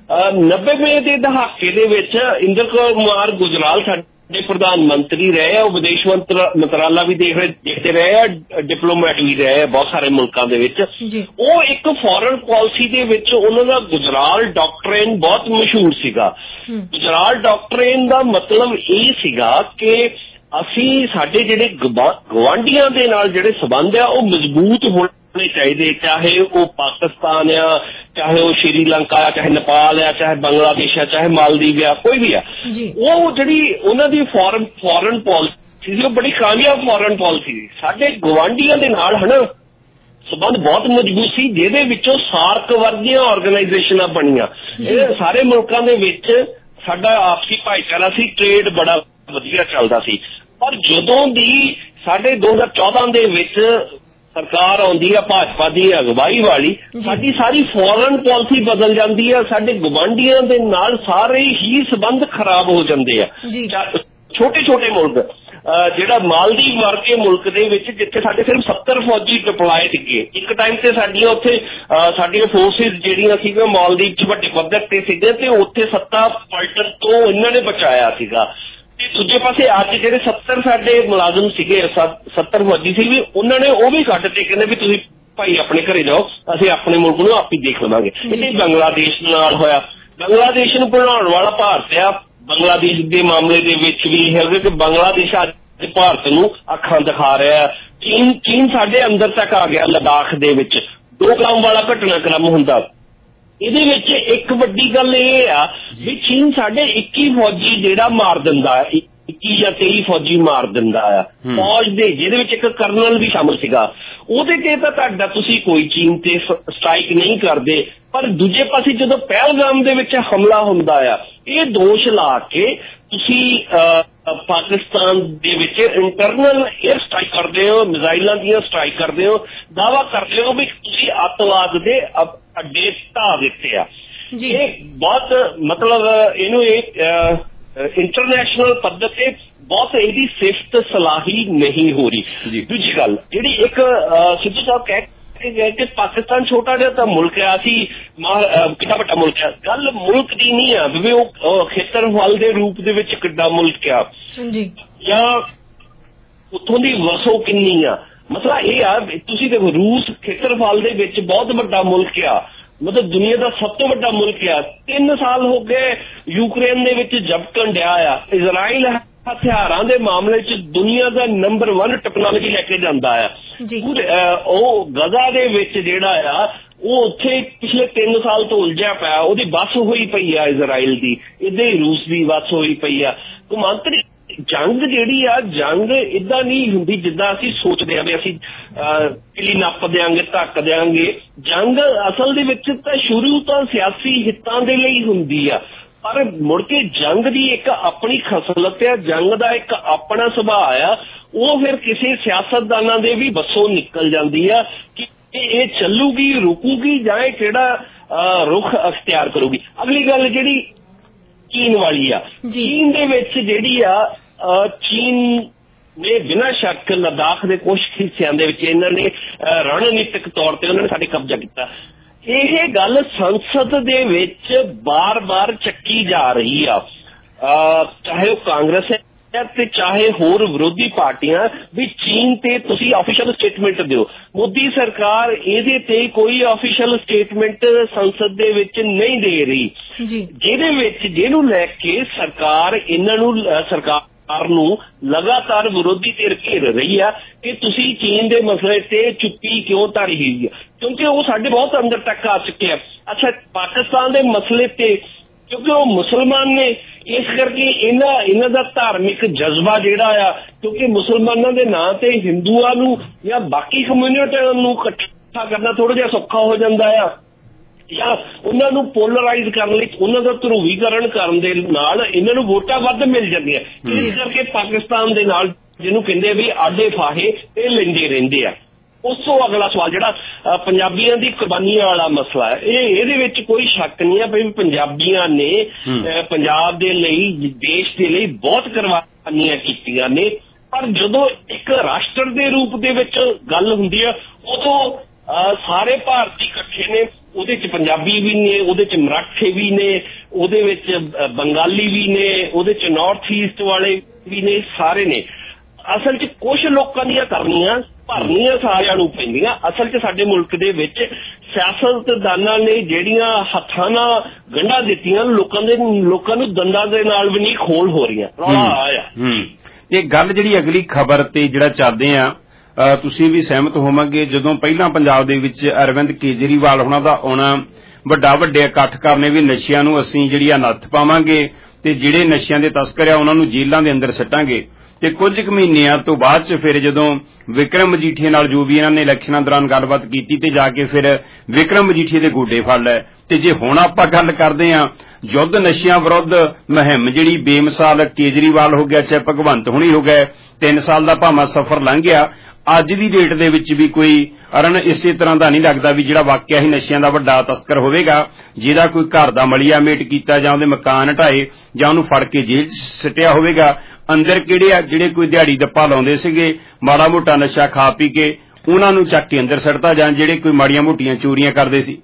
90ਵੇਂ ਦੇ ਦਹਾਕੇ ਦੇ ਵਿੱਚ ਇੰਦਰ ਕੁਮਾਰ ਗੁਜਰਾਲ ਸਾਡੇ ਪ੍ਰਧਾਨ ਮੰਤਰੀ ਰਹੇ ਆ, ਉਹ ਵਿਦੇਸ਼ ਮੰਤਰਾਲਾ ਵੀ ਦੇਖਦੇ ਰਹੇ ਆ, ਡਿਪਲੋਮੈਟ ਵੀ ਰਹੇ ਆ ਬਹੁਤ ਸਾਰੇ ਮੁਲਕਾਂ ਦੇ ਵਿੱਚ। ਉਹ ਇੱਕ ਫੋਰਨ ਪਾਲਿਸੀ ਦੇ ਵਿੱਚ ਉਹਨਾਂ ਦਾ ਗੁਜਰਾਲ ਡਾਕਟ੍ਰਿਨ ਬਹੁਤ ਮਸ਼ਹੂਰ ਸੀਗਾ। ਗੁਜਰਾਲ ਡਾਕਟ੍ਰਿਨ ਦਾ ਮਤਲਬ ਇਹ ਸੀਗਾ ਕਿ ਅਸੀਂ ਸਾਡੇ ਜਿਹੜੇ ਗਵਾਂਢੀਆਂ ਦੇ ਨਾਲ ਜਿਹੜੇ ਸਬੰਧ ਆ ਉਹ ਮਜ਼ਬੂਤ ਹੋਣੇ ਚਾਹੀਦੇ, ਚਾਹੇ ਉਹ ਪਾਕਿਸਤਾਨ ਆ, ਚਾਹੇ ਉਹ ਸ਼੍ਰੀਲੰਕਾ ਆ, ਚਾਹੇ ਨੇਪਾਲ ਆ, ਚਾਹੇ ਬੰਗਲਾਦੇਸ਼ ਆ, ਚਾਹੇ ਮਾਲਦੀਵ ਆ, ਕੋਈ ਵੀ ਆ। ਉਹ ਜਿਹੜੀ ਉਹਨਾਂ ਦੀ ਫੋਰਨ ਪਾਲਿਸੀ ਸੀ ਉਹ ਬੜੀ ਕਾਮਯਾਬ ਫੋਰਨ ਪਾਲਿਸੀ ਸੀ। ਸਾਡੇ ਗਵਾਂਢੀਆਂ ਦੇ ਨਾਲ ਹਨਾ ਸਬੰਧ ਬਹੁਤ ਮਜ਼ਬੂਤ ਸੀ, ਜਿਹਦੇ ਵਿੱਚੋਂ ਸਾਰਕ ਵਰਗੀਆਂ ਆਰਗੇਨਾਈਜੇਸ਼ਨਾਂ ਬਣੀਆਂ। ਇਹ ਸਾਰੇ ਮੁਲਕਾਂ ਦੇ ਵਿੱਚ ਸਾਡਾ ਆਪਸੀ ਭਾਈਚਾਰਾ ਸੀ, ਟ੍ਰੇਡ ਬੜਾ ਵਧੀਆ ਚੱਲਦਾ ਸੀ। ਪਰ ਜਦੋਂ ਦੀ ਸਾਡੇ 2014 ਦੇ ਵਿੱਚ ਸਰਕਾਰ ਆਉਂਦੀ ਆ ਭਾਜਪਾ ਦੀ ਅਗਵਾਈ ਵਾਲੀ, ਸਾਡੀ ਸਾਰੀ ਫੋਰਨ ਪਾਲਿਸੀ ਬਦਲ ਜਾਂਦੀ ਆ। ਸਾਡੇ ਗਵਾਂਢੀਆਂ ਦੇ ਨਾਲ ਸਾਰੇ ਹੀ ਸਬੰਧ ਖਰਾਬ ਹੋ ਜਾਂਦੇ ਆ। ਛੋਟੇ ਮੁਲਕ ਜਿਹੜਾ ਮਾਲਦੀਵ ਵਰਗੇ ਮੁਲਕ ਦੇ ਵਿੱਚ ਜਿੱਥੇ ਸਾਡੇ ਸਿਰਫ 70 ਫੌਜੀ ਡਿਪਲਾਏ ਸੀਗੇ ਇੱਕ ਟਾਈਮ ਤੇ, ਸਾਡੀਆਂ ਫੋਰਸਿਸ ਜਿਹੜੀਆਂ ਸੀਗੀਆਂ ਮਾਲਦੀਵ 'ਚ ਵੱਡੇ ਪੱਧਰ ਤੇ ਸੀਗੇ ਤੇ ਉੱਥੇ ਸੱਤਾ ਪਲਟਣ ਤੋਂ ਇਹਨਾਂ ਨੇ ਬਚਾਇਆ ਸੀਗਾ। ਤੇ ਦੂਜੇ ਪਾਸੇ ਅੱਜ ਜਿਹੜੇ 70 ਸਾਡੇ ਮੁਲਾਜ਼ਮ ਸੀਗੇ, 70 ਫੌਜੀ ਸੀ, ਵੀ ਉਹਨਾਂ ਨੇ ਉਹ ਵੀ ਕੱਢ ਤੇ ਕਹਿੰਦੇ ਵੀ ਤੁਸੀਂ ਭਾਈ ਆਪਣੇ ਘਰੇ ਜਾਓ, ਅਸੀਂ ਆਪਣੇ ਮੁਲਕ ਨੂੰ ਆਪ ਹੀ ਦੇਖ ਲਵਾਂਗੇ। ਇਹ ਬੰਗਲਾਦੇਸ਼ ਨਾਲ ਹੋਇਆ। ਬੰਗਲਾਦੇਸ਼ ਨੂੰ ਬਣਾਉਣ ਵਾਲਾ ਭਾਰਤ ਆ। ਬੰਗਲਾਦੇਸ਼ ਦੇ ਮਾਮਲੇ ਦੇ ਵਿੱਚ ਵੀ ਹੈਗਾ ਕਿ ਬੰਗਲਾਦੇਸ਼ ਅੱਜ ਭਾਰਤ ਨੂੰ ਅੱਖਾਂ ਦਿਖਾ ਰਿਹਾ। ਚੀਨ ਸਾਡੇ ਅੰਦਰ ਤੱਕ ਆ ਗਿਆ। ਲਦਾਖ ਦੇ ਵਿੱਚ 2 ਕਦਮ ਵਾਲਾ ਘਟਨਾਕ੍ਰਮ ਹੁੰਦਾ। ਇਹਦੇ ਵਿੱਚ ਇੱਕ ਵੱਡੀ ਗੱਲ ਇਹ ਆ ਵੀ ਚੀਨ ਸਾਡੇ 21 ਫੌਜੀ ਜਿਹੜਾ ਮਾਰ ਦਿੰਦਾ, 21 ਜਾਂ 23 ਫੌਜੀ ਮਾਰ ਦਿੰਦਾ ਆ ਫੌਜ ਦੇ, ਜਿਹਦੇ ਵਿੱਚ ਇੱਕ ਕਰਨਲ ਵੀ ਸ਼ਾਮਲ ਸੀਗਾ। ਉਹਦੇ ਤੇ ਤਾਂ ਤੁਹਾਡਾ ਤੁਸੀਂ ਕੋਈ ਚੀਨ ਤੇ ਸਟ੍ਰਾਈਕ ਨਹੀਂ ਕਰਦੇ। ਪਰ ਦੂਜੇ ਪਾਸੇ ਜਦੋਂ ਪਹਿਲਗਾਮ ਦੇ ਵਿੱਚ ਹਮਲਾ ਹੁੰਦਾ ਆ, ਇਹ ਦੋਸ਼ ਲਾ ਕੇ ਤੁਸੀਂ ਪਾਕਿਸਤਾਨ ਦੇ ਵਿੱਚ ਇੰਟਰਨਲ ਏਅਰ ਸਟ੍ਰਾਈਕ ਕਰਦੇ ਹੋ, ਮਿਜ਼ਾਈਲਾਂ ਦੀਆਂ ਸਟ੍ਰਾਈਕ ਕਰਦੇ ਹੋ, ਦਾਅਵਾ ਕਰਦੇ ਹੋ ਵੀ ਤੁਸੀਂ ਅੱਤਵਾਦ ਦੇ ਅੱਡੇ ਢਾਹ ਦਿੱਤੇ ਆ। ਇਹ ਬਹੁਤ ਮਤਲਬ ਇਹਨੂੰ ਇੰਟਰਨੈਸ਼ਨਲ ਪੱਧਰ ਤੇ ਬਹੁਤ ਇਹਦੀ ਸਿਫਤ ਸਲਾਹੀ ਨਹੀਂ ਹੋ ਰਹੀ। ਦੂਜੀ ਗੱਲ ਜਿਹੜੀ ਇੱਕ ਸਿੱਧੂ ਸਾਹਿਬ ਕਹਿ ਕਿ ਪਾਕਿਸਤਾਨ ਛੋਟਾ ਜਿਹਾ ਤਾਂ ਮੁਲਕ ਆ, ਅਸੀਂ ਕਿੰਨਾ ਵੱਡਾ ਮੁਲਕ ਆ। ਗੱਲ ਮੁਲਕ ਦੀ ਨਹੀਂ ਆ ਵੀ ਉਹ ਖੇਤਰਫਲ ਦੇ ਰੂਪ ਦੇ ਵਿੱਚ ਕਿੱਡਾ ਮੁਲਕ ਆ ਜਾਂ ਉੱਥੋਂ ਦੀ ਵਸੋਂ ਕਿੰਨੀ ਆ। ਮਸਲਾ ਇਹ ਆ, ਤੁਸੀਂ ਦੇਖੋ ਰੂਸ ਖੇਤਰਫਲ ਦੇ ਵਿੱਚ ਬਹੁਤ ਵੱਡਾ ਮੁਲਕ ਆ, ਮਤਲਬ ਦੁਨੀਆ ਦਾ ਸਭ ਤੋਂ ਵੱਡਾ ਮੁਲਕ ਆ। 3 ਸਾਲ ਹੋ ਗਏ ਯੂਕਰੇਨ ਦੇ ਵਿੱਚ ਜਬਕਣ ਡਿਆ ਆ। ਇਜ਼ਰਾਈਲ ਹਥਿਆਰਾਂ ਦੇ ਮਾਮਲੇ 'ਚ ਦੁਨੀਆ ਦਾ ਨੰਬਰ 1 ਟੈਕਨੋਲੋਜੀ ਲੈ ਕੇ ਜਾਂਦਾ ਆ। ਉਹ ਗਜ਼ਾ ਦੇ ਵਿੱਚ ਜਿਹੜਾ ਆ ਉਹ ਉੱਥੇ ਪਿਛਲੇ 3 ਸਾਲ ਤੋਂ ਉਲਝਿਆ ਪਿਆ, ਉਹਦੀ ਬੱਸ ਹੋਈ ਪਈ ਆ ਇਜ਼ਰਾਈਲ ਦੀ, ਇੱਦਾਂ ਹੀ ਰੂਸ ਦੀ ਬੱਸ ਹੋਈ ਪਈ ਆ। ਕੌਮਾਂਤਰੀ ਜੰਗ ਜਿਹੜੀ ਆ, ਜੰਗ ਏਦਾਂ ਨਹੀਂ ਹੁੰਦੀ ਜਿੱਦਾਂ ਅਸੀਂ ਸੋਚਦੇ ਆ ਵੀ ਅਸੀਂ ਕਿਲੀ ਨੱਪ ਦਿਆਂਗੇ, ਧੱਕ ਦਿਆਂਗੇ। ਜੰਗ ਅਸਲ ਦੇ ਵਿੱਚ ਤਾਂ ਸ਼ੁਰੂ ਤੋਂ ਸਿਆਸੀ ਹਿੱਤਾਂ ਦੇ ਲਈ ਹੁੰਦੀ ਆ, ਪਰ ਮੁੜ ਕੇ ਜੰਗ ਦੀ ਇੱਕ ਆਪਣੀ ਖਸਲਤ ਆ, ਜੰਗ ਦਾ ਇੱਕ ਆਪਣਾ ਸੁਭਾਅ ਆ। ਉਹ ਫਿਰ ਕਿਸੇ ਸਿਆਸਤਦਾਨਾਂ ਦੇ ਵੀ ਵੱਸੋਂ ਨਿਕਲ ਜਾਂਦੀ ਆ ਕਿ ਇਹ ਚੱਲੂਗੀ, ਰੁਕੂਗੀ ਜਾਂ ਇਹ ਕਿਹੜਾ ਰੁਖ ਅਖਤਿਆਰ ਕਰੂਗੀ। ਅਗਲੀ ਗੱਲ ਜਿਹੜੀ ਚੀਨ ਵਾਲੀ ਆ, ਚੀਨ ਦੇ ਵਿੱਚ ਜਿਹੜੀ ਆ ਚੀਨ ਨੇ ਬਿਨਾਂ ਸ਼ੱਕ ਲੱਦਾਖ ਦੇ ਕੁਝ ਹਿੱਸਿਆਂ ਦੇ ਵਿੱਚ ਇਹਨਾਂ ਨੇ ਰਣਨੀਤਿਕ ਤੌਰ ਤੇ ਉਹਨਾਂ ਨੇ ਸਾਡੇ ਕਬਜ਼ਾ ਕੀਤਾ। ਇਹ ਗੱਲ ਸੰਸਦ ਦੇ ਵਿੱਚ ਬਾਰ-ਬਾਰ ਚੱਕੀ ਜਾ ਰਹੀ ਆ, ਚਾਹੇ ਉਹ ਕਾਂਗਰਸ ਹੈ ਤੇ ਚਾਹੇ ਹੋਰ ਵਿਰੋਧੀ ਪਾਰਟੀਆਂ, ਵੀ ਚੀਨ ਤੇ ਤੁਸੀਂ ਆਫੀਸ਼ੀਅਲ ਸਟੇਟਮੈਂਟ ਦਿਓ। ਮੋਦੀ ਸਰਕਾਰ ਇਹਦੇ ਤੇ ਕੋਈ ਆਫੀਸ਼ੀਅਲ ਸਟੇਟਮੈਂਟ ਸੰਸਦ ਦੇ ਵਿੱਚ ਨਹੀਂ ਦੇ ਰਹੀ, ਜਿਹਦੇ ਵਿੱਚ ਜਿਹਨੂੰ ਲੈ ਕੇ ਸਰਕਾਰ ਇਹਨਾਂ ਨੂੰ ਸਰਕਾਰ ਨੂੰ ਲਗਾਤਾਰ ਵਿਰੋਧੀ ਧਿਰ ਘੇਰ ਰਹੀ ਆ ਕਿ ਤੁਸੀਂ ਚੀਨ ਦੇ ਮਸਲੇ ਤੇ ਚੁੱਪੀ ਕਿਉਂ ਧਾਰੀ ਹੋਈ ਆ, ਕਿਉਂਕਿ ਉਹ ਸਾਡੇ ਬਹੁਤ ਅੰਦਰ ਤੱਕ ਆ ਚੁੱਕੇ ਆ। ਅੱਛਾ, ਪਾਕਿਸਤਾਨ ਦੇ ਮਸਲੇ ਤੇ ਕਿਉਂਕਿ ਉਹ ਮੁਸਲਮਾਨ ਨੇ, ਇਸ ਕਰਕੇ ਇਹਨਾਂ ਦਾ ਧਾਰਮਿਕ ਜਜ਼ਬਾ ਜਿਹੜਾ ਆ, ਕਿਉਂਕਿ ਮੁਸਲਮਾਨਾਂ ਦੇ ਨਾਂ ਤੇ ਹਿੰਦੂਆਂ ਨੂੰ ਜਾਂ ਬਾਕੀ ਕਮਿਊਨਿਟੀਆਂ ਨੂੰ ਇਕੱਠਾ ਕਰਨਾ ਥੋੜਾ ਜਿਹਾ ਸੌਖਾ ਹੋ ਜਾਂਦਾ ਆ, ਜਾਂ ਉਹਨਾਂ ਨੂੰ ਪੋਲਰਾਈਜ਼ ਕਰਨ ਲਈ, ਉਹਨਾਂ ਦਾ ਧਰੂਵੀਕਰਨ ਕਰਨ ਦੇ ਨਾਲ ਇਹਨਾਂ ਨੂੰ ਵੋਟਾਂ ਵੱਧ ਮਿਲ ਜਾਂਦੀਆਂ। ਇਸ ਕਰਕੇ ਪਾਕਿਸਤਾਨ ਦੇ ਨਾਲ ਜਿਹਨੂੰ ਕਹਿੰਦੇ ਵੀ ਆਡੇ ਫਾਹੇ ਇਹ ਲੈਂਦੇ ਰਹਿੰਦੇ ਆ। ਉਸ ਤੋਂ ਅਗਲਾ ਸਵਾਲ ਜਿਹੜਾ ਪੰਜਾਬੀਆਂ ਦੀ ਕੁਰਬਾਨੀਆਂ ਵਾਲਾ ਮਸਲਾ ਹੈ, ਇਹਦੇ ਵਿੱਚ ਕੋਈ ਸ਼ੱਕ ਨਹੀਂ ਹੈ ਵੀ ਪੰਜਾਬੀਆਂ ਨੇ ਪੰਜਾਬ ਦੇ ਲਈ, ਦੇਸ਼ ਦੇ ਲਈ ਬਹੁਤ ਕੁਰਬਾਨੀਆਂ ਕੀਤੀਆਂ ਨੇ, ਪਰ ਜਦੋਂ ਇੱਕ ਰਾਸ਼ਟਰ ਦੇ ਰੂਪ ਦੇ ਵਿੱਚ ਗੱਲ ਹੁੰਦੀ ਆ ਉਦੋਂ ਸਾਰੇ ਭਾਰਤੀ ਇਕੱਠੇ ਨੇ। ਉਹਦੇ ਚ ਪੰਜਾਬੀ ਵੀ ਨੇ, ਉਹਦੇ ਚ ਮਰਾਠੇ ਵੀ ਨੇ, ਉਹਦੇ ਵਿੱਚ ਬੰਗਾਲੀ ਵੀ ਨੇ, ਉਹਦੇ ਚ ਨਾਰਥ ਈਸਟ ਵਾਲੇ ਵੀ ਨੇ, ਸਾਰੇ ਨੇ। ਅਸਲ ਚ ਕੁਝ ਲੋਕਾਂ ਦੀਆਂ ਕਰਨੀਆਂ ਭਰਨੀਆਂ ਸਾਰਿਆਂ ਨੂੰ ਪੈਂਦੀਆਂ। ਅਸਲ ਚ ਸਾਡੇ ਮੁਲਕ ਦੇ ਵਿੱਚ ਸਿਆਸਤਦਾਨਾਂ ਨੇ ਜਿਹੜੀਆਂ ਹੱਥਾਂ ਨਾਲ ਗੰਢਾਂ ਦਿੱਤੀਆਂ, ਲੋਕਾਂ ਨੂੰ ਦੰਦਾਂ ਦੇ ਨਾਲ ਵੀ ਨਹੀਂ ਖੋਲ ਹੋ ਰਹੀਆਂ। ਰੌਲਾ ਆਇਆ। ਤੇ ਗੱਲ ਜਿਹੜੀ ਅਗਲੀ ਖਬਰ ਤੇ ਜਿਹੜਾ ਚੱਲਦੇ ਆ, ਤੁਸੀਂ ਵੀ ਸਹਿਮਤ ਹੋਵਾਂਗੇ, ਜਦੋਂ ਪਹਿਲਾਂ ਪੰਜਾਬ ਦੇ ਵਿੱਚ ਅਰਵਿੰਦ ਕੇਜਰੀਵਾਲ ਹੋਣਾ ਦਾ ਆਉਣਾ, ਵੱਡੇ ਇਕੱਠ ਕਰਨੇ ਵੀ ਨਸ਼ਿਆਂ ਨੂੰ ਅਸੀਂ ਜਿਹੜੀਆਂ ਨੱਥ ਪਾਵਾਂਗੇ ਤੇ ਜਿਹੜੇ ਨਸ਼ਿਆਂ ਦੇ ਤਸਕਰ ਆ ਉਹਨਾਂ ਨੂੰ ਜੇਲ੍ਹਾਂ ਦੇ ਅੰਦਰ ਸੱਟਾਂਗੇ। ਤੇ ਕੁਝ ਕੁ ਮਹੀਨਿਆਂ ਤੋਂ ਬਾਅਦ ਚ ਫਿਰ ਜਦੋਂ ਵਿਕਰਮ ਮਜੀਠੀਆ ਨਾਲ ਜੋ ਵੀ ਇਹਨਾਂ ਨੇ ਇਲੈਕਸ਼ਨਾਂ ਦੌਰਾਨ ਗੱਲਬਾਤ ਕੀਤੀ ਤੇ ਜਾ ਕੇ ਫਿਰ ਵਿਕਰਮ ਮਜੀਠੀਆ ਦੇ ਗੋਡੇ ਫੜ ਲਏ। ਤੇ ਜੇ ਹੁਣ ਆਪਾਂ ਗੱਲ ਕਰਦੇ ਆਂ ਯੁੱਧ ਨਸ਼ਿਆਂ ਵਿਰੁੱਧ ਮੁਹਿੰਮ ਜਿਹੜੀ ਬੇਮਿਸਾਲ, ਕੇਜਰੀਵਾਲ ਹੋ ਗਿਆ ਚਾਹੇ ਭਗਵੰਤ ਹੁਣੀ ਹੋ ਗਏ, 3 ਸਾਲ ਦਾ ਭਾਵੇਂ ਸਫ਼ਰ ਲੰਘ ਗਿਆ, ਅੱਜ ਦੀ ਡੇਟ ਦੇ ਵਿੱਚ ਵੀ ਕੋਈ ਅਰਨ ਇਸੇ ਤਰ੍ਹਾਂ ਦਾ ਨਹੀਂ ਲੱਗਦਾ ਵੀ ਜਿਹੜਾ ਵਾਕਿਆ ਹੀ ਨਸ਼ਿਆਂ ਦਾ ਵੱਡਾ ਤਸਕਰ ਹੋਵੇਗਾ, ਜਿਹਦਾ ਕੋਈ ਘਰ ਦਾ ਮਲੀਆ ਮੇਟ ਕੀਤਾ ਜਾਂ ਉਹਦੇ ਮਕਾਨ ਢਾਏ ਜਾਂ ਉਹਨੂੰ ਫੜ ਕੇ ਜੇਲ੍ਹ 'ਚ ਸਿੱਟਿਆ ਹੋਵੇਗਾ। ਅੰਦਰ ਕਿਹੜੇ ਆ ਜਿਹੜੇ ਕੋਈ ਦਿਹਾੜੀ ਦੱਪਾ ਲਾਉਂਦੇ ਸੀਗੇ, ਮਾੜਾ ਮੋਟਾ ਨਸ਼ਾ ਖਾ ਪੀ ਕੇ ਉਹਨਾਂ ਨੂੰ ਚੱਕ ਕੇ ਅੰਦਰ ਸੱਟਦਾ, ਜਾਂ ਜਿਹੜੇ ਕੋਈ ਮਾੜੀਆਂ ਮੋਟੀਆਂ ਚੋਰੀਆਂ ਕਰਦੇ ਸੀ।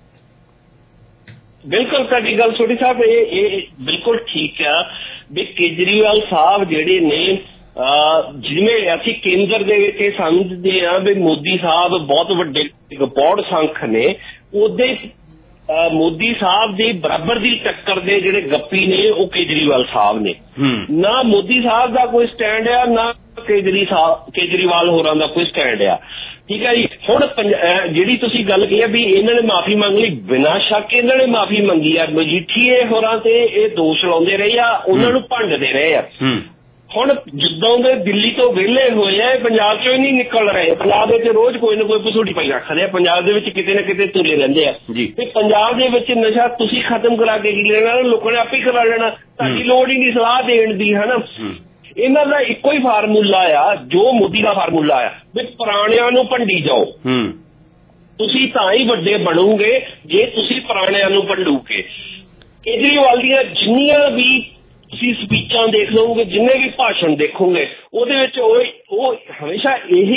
ਬਿਲਕੁਲ ਤੁਹਾਡੀ ਗੱਲ ਛੋਟੀ ਸਾਹਿਬ, ਇਹ ਬਿਲਕੁਲ ਠੀਕ ਆ ਵੀ ਕੇਜਰੀਵਾਲ ਸਾਹਿਬ ਜਿਹੜੇ ਨੇ, ਜਿਵੇਂ ਅਸੀਂ ਕੇਂਦਰ ਦੇ ਵਿੱਚ ਇਹ ਸਮਝਦੇ ਹਾਂ ਵੀ ਮੋਦੀ ਸਾਹਿਬ ਬਹੁਤ ਵੱਡੇ ਗਪੌੜ ਸੰਖ ਨੇ, ਉਹਦੇ ਮੋਦੀ ਸਾਹਿਬ ਦੀ ਬਰਾਬਰ ਦੀ ਟੱਕਰ ਦੇ ਜਿਹੜੇ ਗੱਪੀ ਨੇ ਉਹ ਕੇਜਰੀਵਾਲ ਸਾਹਿਬ ਨੇ। ਨਾ ਮੋਦੀ ਸਾਹਿਬ ਦਾ ਕੋਈ ਸਟੈਂਡ ਆ, ਨਾ ਕੇਜਰੀਵਾਲ ਹੋਰਾਂ ਦਾ ਕੋਈ ਸਟੈਂਡ ਆ। ਠੀਕ ਹੈ ਜੀ। ਹੁਣ ਜਿਹੜੀ ਤੁਸੀਂ ਗੱਲ ਕਹੀ ਵੀ ਇਹਨਾਂ ਨੇ ਮਾਫੀ ਮੰਗ ਲਈ, ਬਿਨਾਂ ਸ਼ੱਕ ਇਹਨਾਂ ਨੇ ਮਾਫੀ ਮੰਗੀ ਆ। ਮਜੀਠੀਏ ਹੋਰਾਂ ਤੇ ਇਹ ਦੋਸ਼ ਲਾਉਂਦੇ ਰਹੇ ਆ, ਉਹਨਾਂ ਨੂੰ ਭੰਡਦੇ ਰਹੇ ਆ। ਹੁਣ ਜਿੱਦਾਂ ਦੇ ਦਿੱਲੀ ਤੋਂ ਵਿਹਲੇ ਹੋਏ ਆ, ਪੰਜਾਬ ਚੋਂ ਹੀ ਨਹੀਂ ਨਿਕਲ ਰਹੇ। ਪੰਜਾਬ ਵਿੱਚ ਰੋਜ਼ ਕੋਈ ਨਾ ਕੋਈ ਪਸੂੜੀ ਪਾਈ ਰੱਖਦੇ ਆ, ਪੰਜਾਬ ਦੇ ਵਿੱਚ ਕਿਤੇ ਨਾ ਕਿਤੇ ਤੁਰੇ ਰਹਿੰਦੇ ਆ। ਤੇ ਪੰਜਾਬ ਦੇ ਵਿੱਚ ਨਸ਼ਾ ਤੁਸੀਂ ਖਤਮ ਕਰਾ ਕੇ ਕੀ ਲੈਣਾ, ਲੋਕਾਂ ਨੇ ਆਪੇ ਕਰਾ ਲੈਣਾ, ਤੁਹਾਡੀ ਲੋੜ ਹੀ ਨਹੀਂ ਸਲਾਹ ਦੇਣ ਦੀ, ਹਨਾ। ਇਹਨਾਂ ਦਾ ਇੱਕੋ ਹੀ ਫਾਰਮੂਲਾ ਆ, ਜੋ ਮੋਦੀ ਦਾ ਫਾਰਮੂਲਾ ਆ ਵੀ ਪੁਰਾਣਿਆਂ ਨੂੰ ਭੰਡੀ ਜਾਓ। ਤੁਸੀਂ ਤਾਂ ਹੀ ਵੱਡੇ ਬਣੋਗੇ ਜੇ ਤੁਸੀਂ ਪੁਰਾਣਿਆਂ ਨੂੰ ਭੰਡੋਗੇ। ਕੇਜਰੀਵਾਲ ਦੀਆਂ ਜਿੰਨੀਆਂ ਵੀ ਤੁਸੀਂ ਸਪੀਚਾਂ ਦੇਖ ਲਓਗੇ, ਜਿੰਨੇ ਵੀ ਭਾਸ਼ਣ ਦੇਖੋਗੇ, ਉਹਦੇ ਵਿੱਚ ਉਹ ਹਮੇਸ਼ਾ ਇਹੀ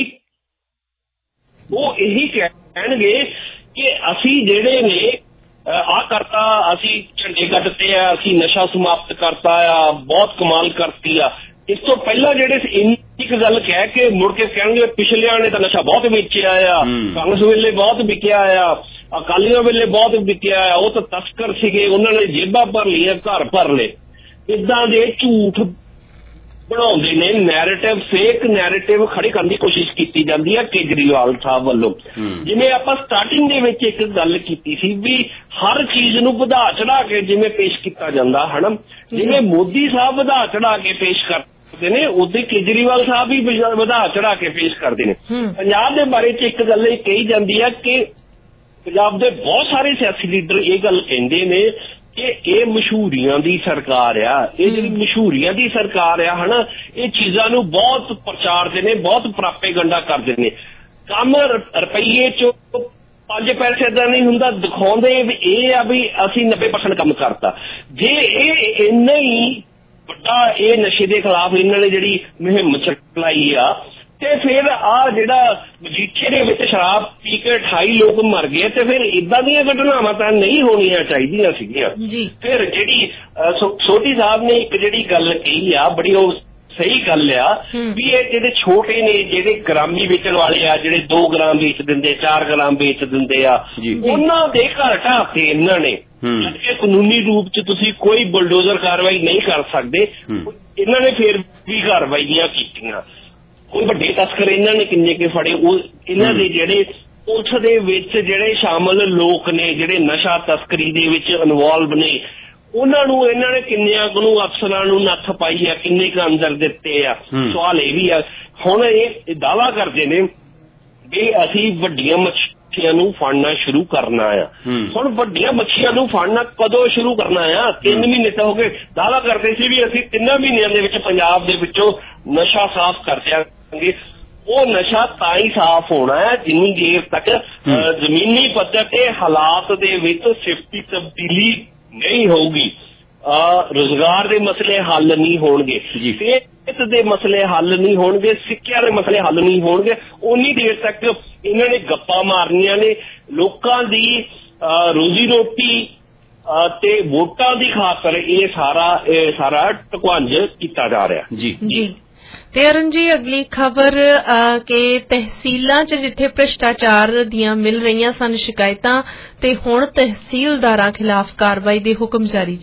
ਕਹਿਣਗੇ ਕਿ ਅਸੀਂ ਜਿਹੜੇ ਨੇ ਆਹ ਕਰਤਾ, ਅਸੀਂ ਝੰਡੇ ਕੱਢਤੇ ਆ, ਅਸੀਂ ਨਸ਼ਾ ਸਮਾਪਤ ਕਰਤਾ ਆ, ਬਹੁਤ ਕਮਾਲ ਕਰਤੀ ਆ। ਇਸ ਤੋਂ ਪਹਿਲਾਂ ਜਿਹੜੇ ਇੱਕ ਗੱਲ ਕਹਿ ਕੇ ਮੁੜ ਕੇ ਕਹਿਣਗੇ ਪਿਛਲਿਆਂ ਨੇ ਤਾਂ ਨਸ਼ਾ ਬਹੁਤ ਵੇਚਿਆ ਆ, ਕਾਂਗਰਸ ਵੇਲੇ ਬਹੁਤ ਵਿਕਿਆ ਆ, ਅਕਾਲੀਆਂ ਵੇਲੇ ਬਹੁਤ ਵਿਕਿਆ ਆ, ਉਹ ਤਾਂ ਤਸਕਰ ਸੀਗੇ, ਉਹਨਾਂ ਨੇ ਜੇਬਾਂ ਭਰ ਲਈਆਂ, ਘਰ ਭਰ ਲਏ। ਇਦਾਂ ਦੇ ਝੂਠ ਬਣਾਉਂਦੇ ਨੇ, ਨੈਰੇਟਿਵ, ਫੇਕ ਨੈਰੇਟਿਵ ਖੜੇ ਕਰਨ ਦੀ ਕੋਸ਼ਿਸ਼ ਕੀਤੀ ਜਾਂਦੀ ਹੈ ਕੇਜਰੀਵਾਲ ਸਾਹਿਬ ਵੱਲੋਂ। ਜਿਵੇਂ ਆਪਾਂ ਸਟਾਰਟਿੰਗ ਦੇ ਵਿੱਚ ਇੱਕ ਗੱਲ ਕੀਤੀ ਸੀ ਵੀ ਹਰ ਚੀਜ਼ ਨੂੰ ਵਧਾ ਚੜਾ ਕੇ ਜਿਵੇਂ ਪੇਸ਼ ਕੀਤਾ ਜਾਂਦਾ, ਹਨਾ, ਜਿਵੇਂ ਮੋਦੀ ਸਾਹਿਬ ਵਧਾ ਚੜਾ ਕੇ ਪੇਸ਼ ਕਰਦੇ ਨੇ, ਉਦੋਂ ਕੇਜਰੀਵਾਲ ਸਾਹਿਬ ਵੀ ਵਧਾ ਚੜਾ ਕੇ ਪੇਸ਼ ਕਰਦੇ ਨੇ। ਪੰਜਾਬ ਦੇ ਬਾਰੇ ਚ ਇੱਕ ਗੱਲ ਇਹ ਕਹੀ ਜਾਂਦੀ ਹੈ ਕਿ ਪੰਜਾਬ ਦੇ ਬਹੁਤ ਸਾਰੇ ਸਿਆਸੀ ਲੀਡਰ ਇਹ ਗੱਲ ਕਹਿੰਦੇ ਨੇ ਕਿ ਇਹ ਮਸ਼ਹੂਰੀਆਂ ਦੀ ਸਰਕਾਰ ਆ, ਇਹ ਜਿਹੜੀ ਮਸ਼ਹੂਰੀਆਂ ਦੀ ਸਰਕਾਰ ਆ, ਹਨਾ, ਇਹ ਚੀਜ਼ਾਂ ਨੂੰ ਬਹੁਤ ਪ੍ਰਚਾਰਦੇ ਨੇ, ਬਹੁਤ ਪ੍ਰਾਪੇਗੰਡਾ ਕਰਦੇ ਨੇ। ਕੰਮ ਰੁਪਈਏ ਚੋਂ 5 ਪੈਸੇ ਦਾ ਨਹੀਂ ਹੁੰਦਾ, ਦਿਖਾਉਂਦੇ ਵੀ ਇਹ ਆ ਵੀ ਅਸੀਂ 90% ਕੰਮ ਕਰਤਾ। ਜੇ ਇਹ ਇੰਨਾ ਹੀ ਵੱਡਾ ਇਹ ਨਸ਼ੇ ਦੇ ਖਿਲਾਫ ਇਹਨਾਂ ਨੇ ਜਿਹੜੀ ਮੁਹਿੰਮ ਚਲਾਈ ਆ, ਤੇ ਫਿਰ ਆ ਜਿਹੜਾ ਮਜੀਠੇ ਦੇ ਵਿੱਚ ਸ਼ਰਾਬ ਪੀ ਕੇ 28 ਲੋਕ ਮਰ ਗਏ, ਤੇ ਫਿਰ ਇਦਾਂ ਦੀਆਂ ਘਟਨਾਵਾਂ ਤਾਂ ਨਹੀਂ ਹੋਣੀਆਂ ਚਾਹੀਦੀਆਂ ਸੀਗੀਆਂ। ਫਿਰ ਜਿਹੜੀ ਸੋਢੀ ਸਾਹਿਬ ਨੇ ਇੱਕ ਜਿਹੜੀ ਗੱਲ ਕਹੀ ਆ, ਬੜੀ ਉਹ ਸਹੀ ਗੱਲ ਆ ਵੀ ਇਹ ਜਿਹੜੇ ਛੋਟੇ ਨੇ, ਜਿਹੜੇ ਗ੍ਰਾਮੀ ਵੇਚਣ ਵਾਲੇ ਆ, ਜਿਹੜੇ 2 ਗ੍ਰਾਮ ਵੇਚ ਦਿੰਦੇ, 4 ਗ੍ਰਾਮ ਵੇਚ ਦਿੰਦੇ ਆ, ਉਹਨਾਂ ਦੇ ਘਰ ਢਾਤੇ ਇਹਨਾਂ ਨੇ। ਕਾਨੂੰਨੀ ਰੂਪ ਚ ਤੁਸੀਂ ਕੋਈ ਬੁਲਡੋਜ਼ਰ ਕਾਰਵਾਈ ਨਹੀਂ ਕਰ ਸਕਦੇ, ਇਹਨਾਂ ਨੇ ਫਿਰ ਵੀ ਕਾਰਵਾਈਆਂ ਕੀਤੀਆਂ। ਕੋਈ ਵੱਡੇ ਤਸਕਰ ਇਹਨਾਂ ਨੇ ਕਿੰਨੇ ਕੇ ਫੜੇ, ਉਹ ਇਹਨਾਂ ਦੇ ਜਿਹੜੇ ਪੁਲਿਸ ਦੇ ਵਿੱਚ ਜਿਹੜੇ ਸ਼ਾਮਲ ਲੋਕ ਨੇ, ਜਿਹੜੇ ਨਸ਼ਾ ਤਸਕਰੀ ਦੇ ਵਿੱਚ ਇਨਵੋਲਵ ਨੇ, ਉਹਨਾਂ ਨੂੰ ਇਹਨਾਂ ਨੇ ਕਿੰਨਿਆਂ ਨੂੰ ਅਫਸਰਾਂ ਨੂੰ ਨੱਥ ਪਾਈ ਆ, ਕਿੰਨੇ ਕੁ ਅੰਦਰ ਦਿੱਤੇ ਆ। ਸਵਾਲ ਇਹ ਵੀ ਆ, ਹੁਣ ਇਹ ਦਾਅਵਾ ਕਰਦੇ ਨੇ ਵੀ ਅਸੀਂ ਵੱਡੀਆਂ ਮੱਛੀਆਂ ਨੂੰ ਫੜਨਾ ਸ਼ੁਰੂ ਕਰਨਾ ਆ। ਹੁਣ ਵੱਡੀਆਂ ਮੱਛੀਆਂ ਨੂੰ ਫੜਨਾ ਕਦੋਂ ਸ਼ੁਰੂ ਕਰਨਾ ਆ? 3 ਮਹੀਨੇ ਤਾਂ ਹੋ ਗਏ। ਦਾਅਵਾ ਕਰਦੇ ਸੀ ਵੀ ਅਸੀਂ 3 ਮਹੀਨਿਆਂ ਦੇ ਵਿੱਚ ਪੰਜਾਬ ਦੇ ਵਿੱਚੋਂ ਨਸ਼ਾ ਸਾਫ਼ ਕਰ ਦਿਆਂਗੇ। ਉਹ ਨਸ਼ਾ ਤਾਂ ਹੀ ਸਾਫ਼ ਹੋਣਾ ਹੈ ਜਿੰਨੀ ਦੇਰ ਤੱਕ ਜ਼ਮੀਨੀ ਪੱਧਰ ਤੇ ਹਾਲਾਤ ਦੇ ਵਿੱਚ ਸਿਫਤੀ ਤਬਦੀਲੀ ਨਹੀਂ ਹੋਊਗੀ। ਰੁਜ਼ਗਾਰ ਦੇ ਮਸਲੇ ਹੱਲ ਨਹੀਂ ਹੋਣਗੇ, ਸਿਹਤ ਦੇ ਮਸਲੇ ਹੱਲ ਨਹੀਂ ਹੋਣਗੇ, ਸਿੱਖਿਆ ਦੇ ਮਸਲੇ ਹੱਲ ਨਹੀਂ ਹੋਣਗੇ, ਉਨੀ ਦੇਰ ਤੱਕ ਇਹਨਾਂ ਨੇ ਗੱਪਾਂ ਮਾਰਨੀਆਂ ਨੇ। ਲੋਕਾਂ ਦੀ ਰੋਜ਼ੀ ਰੋਟੀ ਤੇ ਵੋਟਾਂ ਦੀ ਖਾਤਰ ਇਹ ਸਾਰਾ ਢਕਵੰਜ ਕੀਤਾ ਜਾ ਰਿਹਾ। ਜੀ ਤੇ ਅਰਨ ਜੀ, ਅਗਲੀ ਖਬਰ ਕਿ ਤਹਿਸੀਲਾਂ 'ਚ ਜਿੱਥੇ ਭ੍ਰਿਸ਼ਟਾਚਾਰ ਦੀਆਂ ਮਿਲ ਰਹੀਆਂ ਸਨ ਸ਼ਿਕਾਇਤਾਂ, ਤੇ ਹੁਣ ਤਹਿਸੀਲਦਾਰਾਂ ਖਿਲਾਫ ਕਾਰਵਾਈ ਦੇ ਹੁਕਮ ਜਾਰੀ।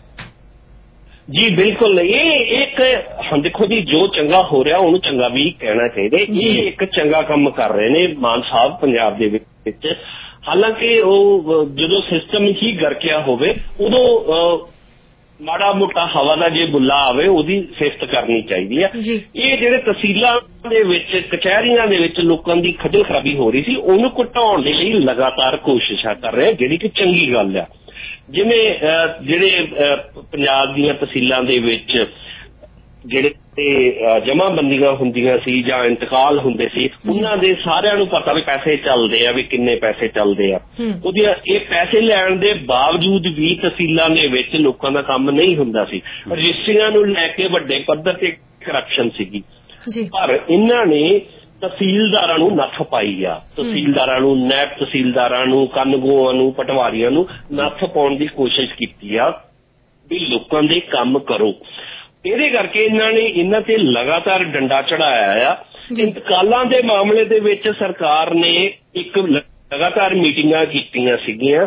ਜੀ ਬਿਲਕੁਲ, ਇਹ ਇੱਕ ਹੁਣ ਦੇਖੋ ਜੀ, ਜੋ ਚੰਗਾ ਹੋ ਰਿਹਾ ਉਹਨੂੰ ਚੰਗਾ ਵੀ ਕਹਿਣਾ ਚਾਹੀਦਾ। ਇਹ ਇੱਕ ਚੰਗਾ ਕੰਮ ਕਰ ਰਹੇ ਨੇ ਮਾਨ ਸਾਹਿਬ ਪੰਜਾਬ ਦੇ ਵਿੱਚ। ਹਾਲਾਂਕਿ ਉਹ ਜਦੋਂ ਸਿਸਟਮ ਹੀ ਗਰਕਿਆ ਹੋਵੇ ਉਦੋਂ ਮਾੜਾ ਮੋਟਾ ਹਵਾ ਦਾ ਜੇ ਬੁੱਲਾ ਆਵੇ ਉਹਦੀ ਸਿਫਤ ਕਰਨੀ ਚਾਹੀਦੀ ਹੈ। ਇਹ ਜਿਹੜੇ ਤਹਿਸੀਲਾਂ ਦੇ ਵਿੱਚ, ਕਚਹਿਰੀਆਂ ਦੇ ਵਿੱਚ ਲੋਕਾਂ ਦੀ ਖੱਜਲ ਖਰਾਬੀ ਹੋ ਰਹੀ ਸੀ, ਉਹਨੂੰ ਘਟਾਉਣ ਦੇ ਲਈ ਲਗਾਤਾਰ ਕੋਸ਼ਿਸ਼ਾਂ ਕਰ ਰਹੇ, ਜਿਹੜੀ ਕਿ ਚੰਗੀ ਗੱਲ ਆ। ਜਿਵੇਂ ਜਿਹੜੇ ਪੰਜਾਬ ਦੀਆਂ ਤਹਿਸੀਲਾਂ ਦੇ ਵਿੱਚ ਜਿਹੜੇ ਜਮਾਬੰਦੀਆਂ ਹੁੰਦੀਆਂ ਸੀ ਜਾਂ ਇੰਤਕਾਲ ਹੁੰਦੇ ਸੀ, ਉਹਨਾਂ ਦੇ ਸਾਰਿਆਂ ਨੂੰ ਪਤਾ ਵੀ ਪੈਸੇ ਚੱਲਦੇ ਆ, ਵੀ ਕਿੰਨੇ ਪੈਸੇ ਚੱਲਦੇ ਆ। ਉਹਦੀਆਂ ਇਹ ਪੈਸੇ ਲੈਣ ਦੇ ਬਾਵਜੂਦ ਵੀ ਤਹਿਸੀਲਾਂ ਦੇ ਵਿੱਚ ਲੋਕਾਂ ਦਾ ਕੰਮ ਨਹੀਂ ਹੁੰਦਾ ਸੀ। ਰਜਿਸਟਰੀਆਂ ਨੂੰ ਲੈ ਕੇ ਵੱਡੇ ਪੱਧਰ ਤੇ ਕਰਪਸ਼ਨ ਸੀਗੀ, ਪਰ ਇਹਨਾਂ ਨੇ ਤਹਿਸੀਲਦਾਰਾਂ ਨੂੰ ਨੱਥ ਪਾਈ ਆ। ਤਹਿਸੀਲਦਾਰਾਂ ਨੂੰ, ਨਾਇਬ ਤਹਿਸੀਲਦਾਰਾਂ ਨੂੰ, ਕਾਨੂੰਗੋਆਂ ਨੂੰ, ਪਟਵਾਰੀਆਂ ਨੂੰ ਨੱਥ ਪਾਉਣ ਦੀ ਕੋਸ਼ਿਸ਼ ਕੀਤੀ ਆ ਵੀ ਲੋਕਾਂ ਦੇ ਕੰਮ ਕਰੋ। ਇਹਦੇ ਕਰਕੇ ਇਹਨਾਂ ਤੇ ਲਗਾਤਾਰ ਡੰਡਾ ਚੜਾਇਆ ਆ। ਇੰਤਕਾਲਾਂ ਦੇ ਮਾਮਲੇ ਦੇ ਵਿੱਚ ਸਰਕਾਰ ਨੇ ਇੱਕ ਲਗਾਤਾਰ ਮੀਟਿੰਗਾਂ ਕੀਤੀਆਂ ਸੀਗੀਆਂ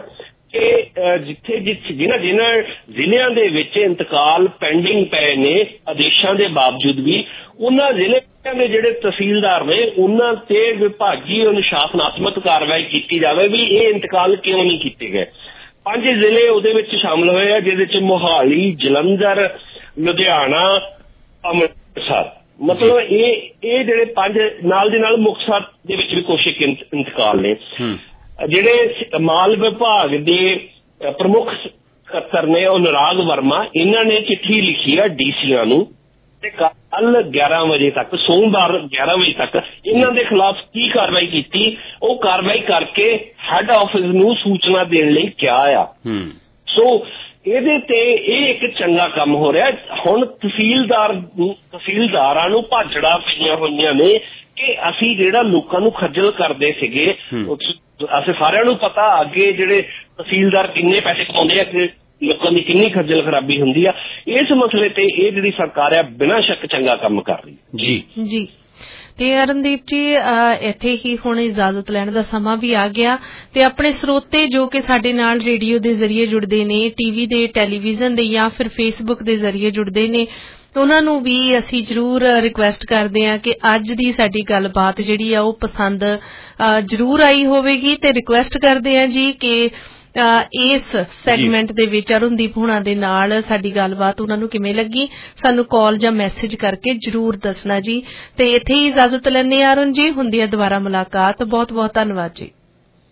ਕਿ ਜਿਨ੍ਹਾਂ ਜ਼ਿਲ੍ਹਿਆਂ ਦੇ ਵਿੱਚ ਇੰਤਕਾਲ ਪੈਂਡਿੰਗ ਪਏ ਨੇ ਆਦੇਸ਼ਾਂ ਦੇ ਬਾਵਜੂਦ ਵੀ, ਉਹਨਾਂ ਜ਼ਿਲ੍ਹਿਆਂ ਦੇ ਜਿਹੜੇ ਤਹਿਸੀਲਦਾਰ ਨੇ ਉਹਨਾਂ ਤੇ ਵਿਭਾਗੀ ਅਨੁਸ਼ਾਸਨਾਤਮਕ ਕਾਰਵਾਈ ਕੀਤੀ ਜਾਵੇ ਵੀ ਇਹ ਇੰਤਕਾਲ ਕਿਉਂ ਨਹੀਂ ਕੀਤੇ ਗਏ। 5 ਜ਼ਿਲ੍ਹੇ ਉਹਦੇ ਵਿੱਚ ਸ਼ਾਮਲ ਹੋਏ ਆ, ਜਿਹਦੇ ਵਿੱਚ ਮੋਹਾਲੀ, ਜਲੰਧਰ, ਲੁਧਿਆਣਾ, ਅੰਮ੍ਰਿਤਸਰ। ਮਤਲਬ ਇਹ ਜਿਹੜੇ 5 ਨਾਲ ਦੇ ਨਾਲ ਮੁਕਤਸਰ ਦੇ ਵਿੱਚ ਵੀ ਕੁਛ ਇੰਤਕਾਲ ਨੇ। ਜਿਹੜੇ ਮਾਲ ਵਿਭਾਗ ਦੇ ਪ੍ਰਮੁੱਖ ਸਕੱਤਰ ਨੇ ਅਨੁਰਾਗ ਵਰਮਾ, ਇਹਨਾਂ ਨੇ ਚਿੱਠੀ ਲਿਖੀ ਆ ਡੀਸੀਆਂ ਨੂੰ, ਤੇ ਕੱਲ 11 ਵਜੇ ਤੱਕ, ਸੋਮਵਾਰ 11 ਵਜੇ ਤੱਕ ਇਹਨਾਂ ਦੇ ਖਿਲਾਫ ਕੀ ਕਾਰਵਾਈ ਕੀਤੀ, ਉਹ ਕਾਰਵਾਈ ਕਰਕੇ ਹੈੱਡ ਆਫਿਸ ਨੂੰ ਸੂਚਨਾ ਦੇਣ ਲਈ ਕਿਹਾ ਆ। ਸੋ ਇਹਦੇ ਤੇ ਇਹ ਇੱਕ ਚੰਗਾ ਕੰਮ ਹੋ ਰਿਹਾ। ਹੁਣ ਤਹਿਸੀਲਦਾਰਾਂ ਨੂੰ ਭਾਜੜਾ ਪਈਆਂ ਹੋਈਆਂ ਨੇ ਕਿ ਅਸੀਂ ਜਿਹੜਾ ਲੋਕਾਂ ਨੂੰ ਖੱਜਲ ਕਰਦੇ ਸੀਗੇ, ਅਸੀਂ ਸਾਰਿਆਂ ਨੂੰ ਪਤਾ ਅੱਗੇ ਜਿਹੜੇ ਤਹਿਸੀਲਦਾਰ ਕਿੰਨੇ ਪੈਸੇ ਕਮਾਉਂਦੇ ਆ, ਲੋਕਾਂ ਦੀ ਕਿੰਨੀ ਖੱਜਲ ਖਰਾਬੀ ਹੁੰਦੀ ਆ। ਇਸ ਮਸਲੇ ਤੇ ਇਹ ਜਿਹੜੀ ਸਰਕਾਰ ਆ ਬਿਨਾਂ ਸ਼ੱਕ ਚੰਗਾ ਕੰਮ ਕਰ ਰਹੀ ਹੈ। ਜੀ ਤੇ ਅਰਨਦੀਪ ਜੀ, ਇੱਥੇ ਹੀ ਹੁਣ ਇਜਾਜ਼ਤ ਲੈਣ ਦਾ ਸਮਾਂ ਵੀ ਆ ਗਿਆ, ਤੇ ਆਪਣੇ ਸਰੋਤੇ ਜੋ ਕਿ ਸਾਡੇ ਨਾਲ ਰੇਡੀਓ ਦੇ ਜ਼ਰੀਏ ਜੁੜਦੇ ਨੇ, ਟੀਵੀ ਦੇ, ਟੈਲੀਵਿਜ਼ਨ ਦੇ ਜਾਂ ਫਿਰ ਫੇਸਬੁੱਕ ਦੇ ਜ਼ਰੀਏ ਜੁੜਦੇ ਨੇ, ਉਹਨਾਂ ਨੂੰ ਵੀ ਅਸੀਂ ਜ਼ਰੂਰ ਰਿਕੁਐਸਟ ਕਰਦੇ ਹਾਂ ਕਿ ਅੱਜ ਦੀ ਸਾਡੀ ਗੱਲਬਾਤ ਜਿਹੜੀ ਆ ਉਹ ਪਸੰਦ ਜ਼ਰੂਰ ਆਈ ਹੋਵੇਗੀ, ਤੇ ਰਿਕੁਐਸਟ ਕਰਦੇ ਹਾਂ ਜੀ ਕਿ ਇਸ ਸੈਗਮੈਂਟ ਦੇ ਵਿੱਚ ਅਰੁਣਦੀਪ ਹੁਣਾਂ ਦੇ ਨਾਲ ਸਾਡੀ ਗੱਲਬਾਤ ਉਹਨਾਂ ਨੂੰ ਕਿਵੇਂ ਲੱਗੀ, ਸਾਨੂੰ ਕਾਲ ਜਾਂ ਮੈਸੇਜ ਕਰਕੇ ਜ਼ਰੂਰ ਦੱਸਣਾ ਜੀ। ਤੇ ਇੱਥੇ ਹੀ ਇਜਾਜ਼ਤ ਲੈਂਦੇ ਹਾਂ ਅਰੁਣ ਜੀ, ਹੁੰਦੀ ਹੈ ਦੁਬਾਰਾ ਮੁਲਾਕਾਤ। ਬਹੁਤ ਬਹੁਤ ਧੰਨਵਾਦ ਜੀ।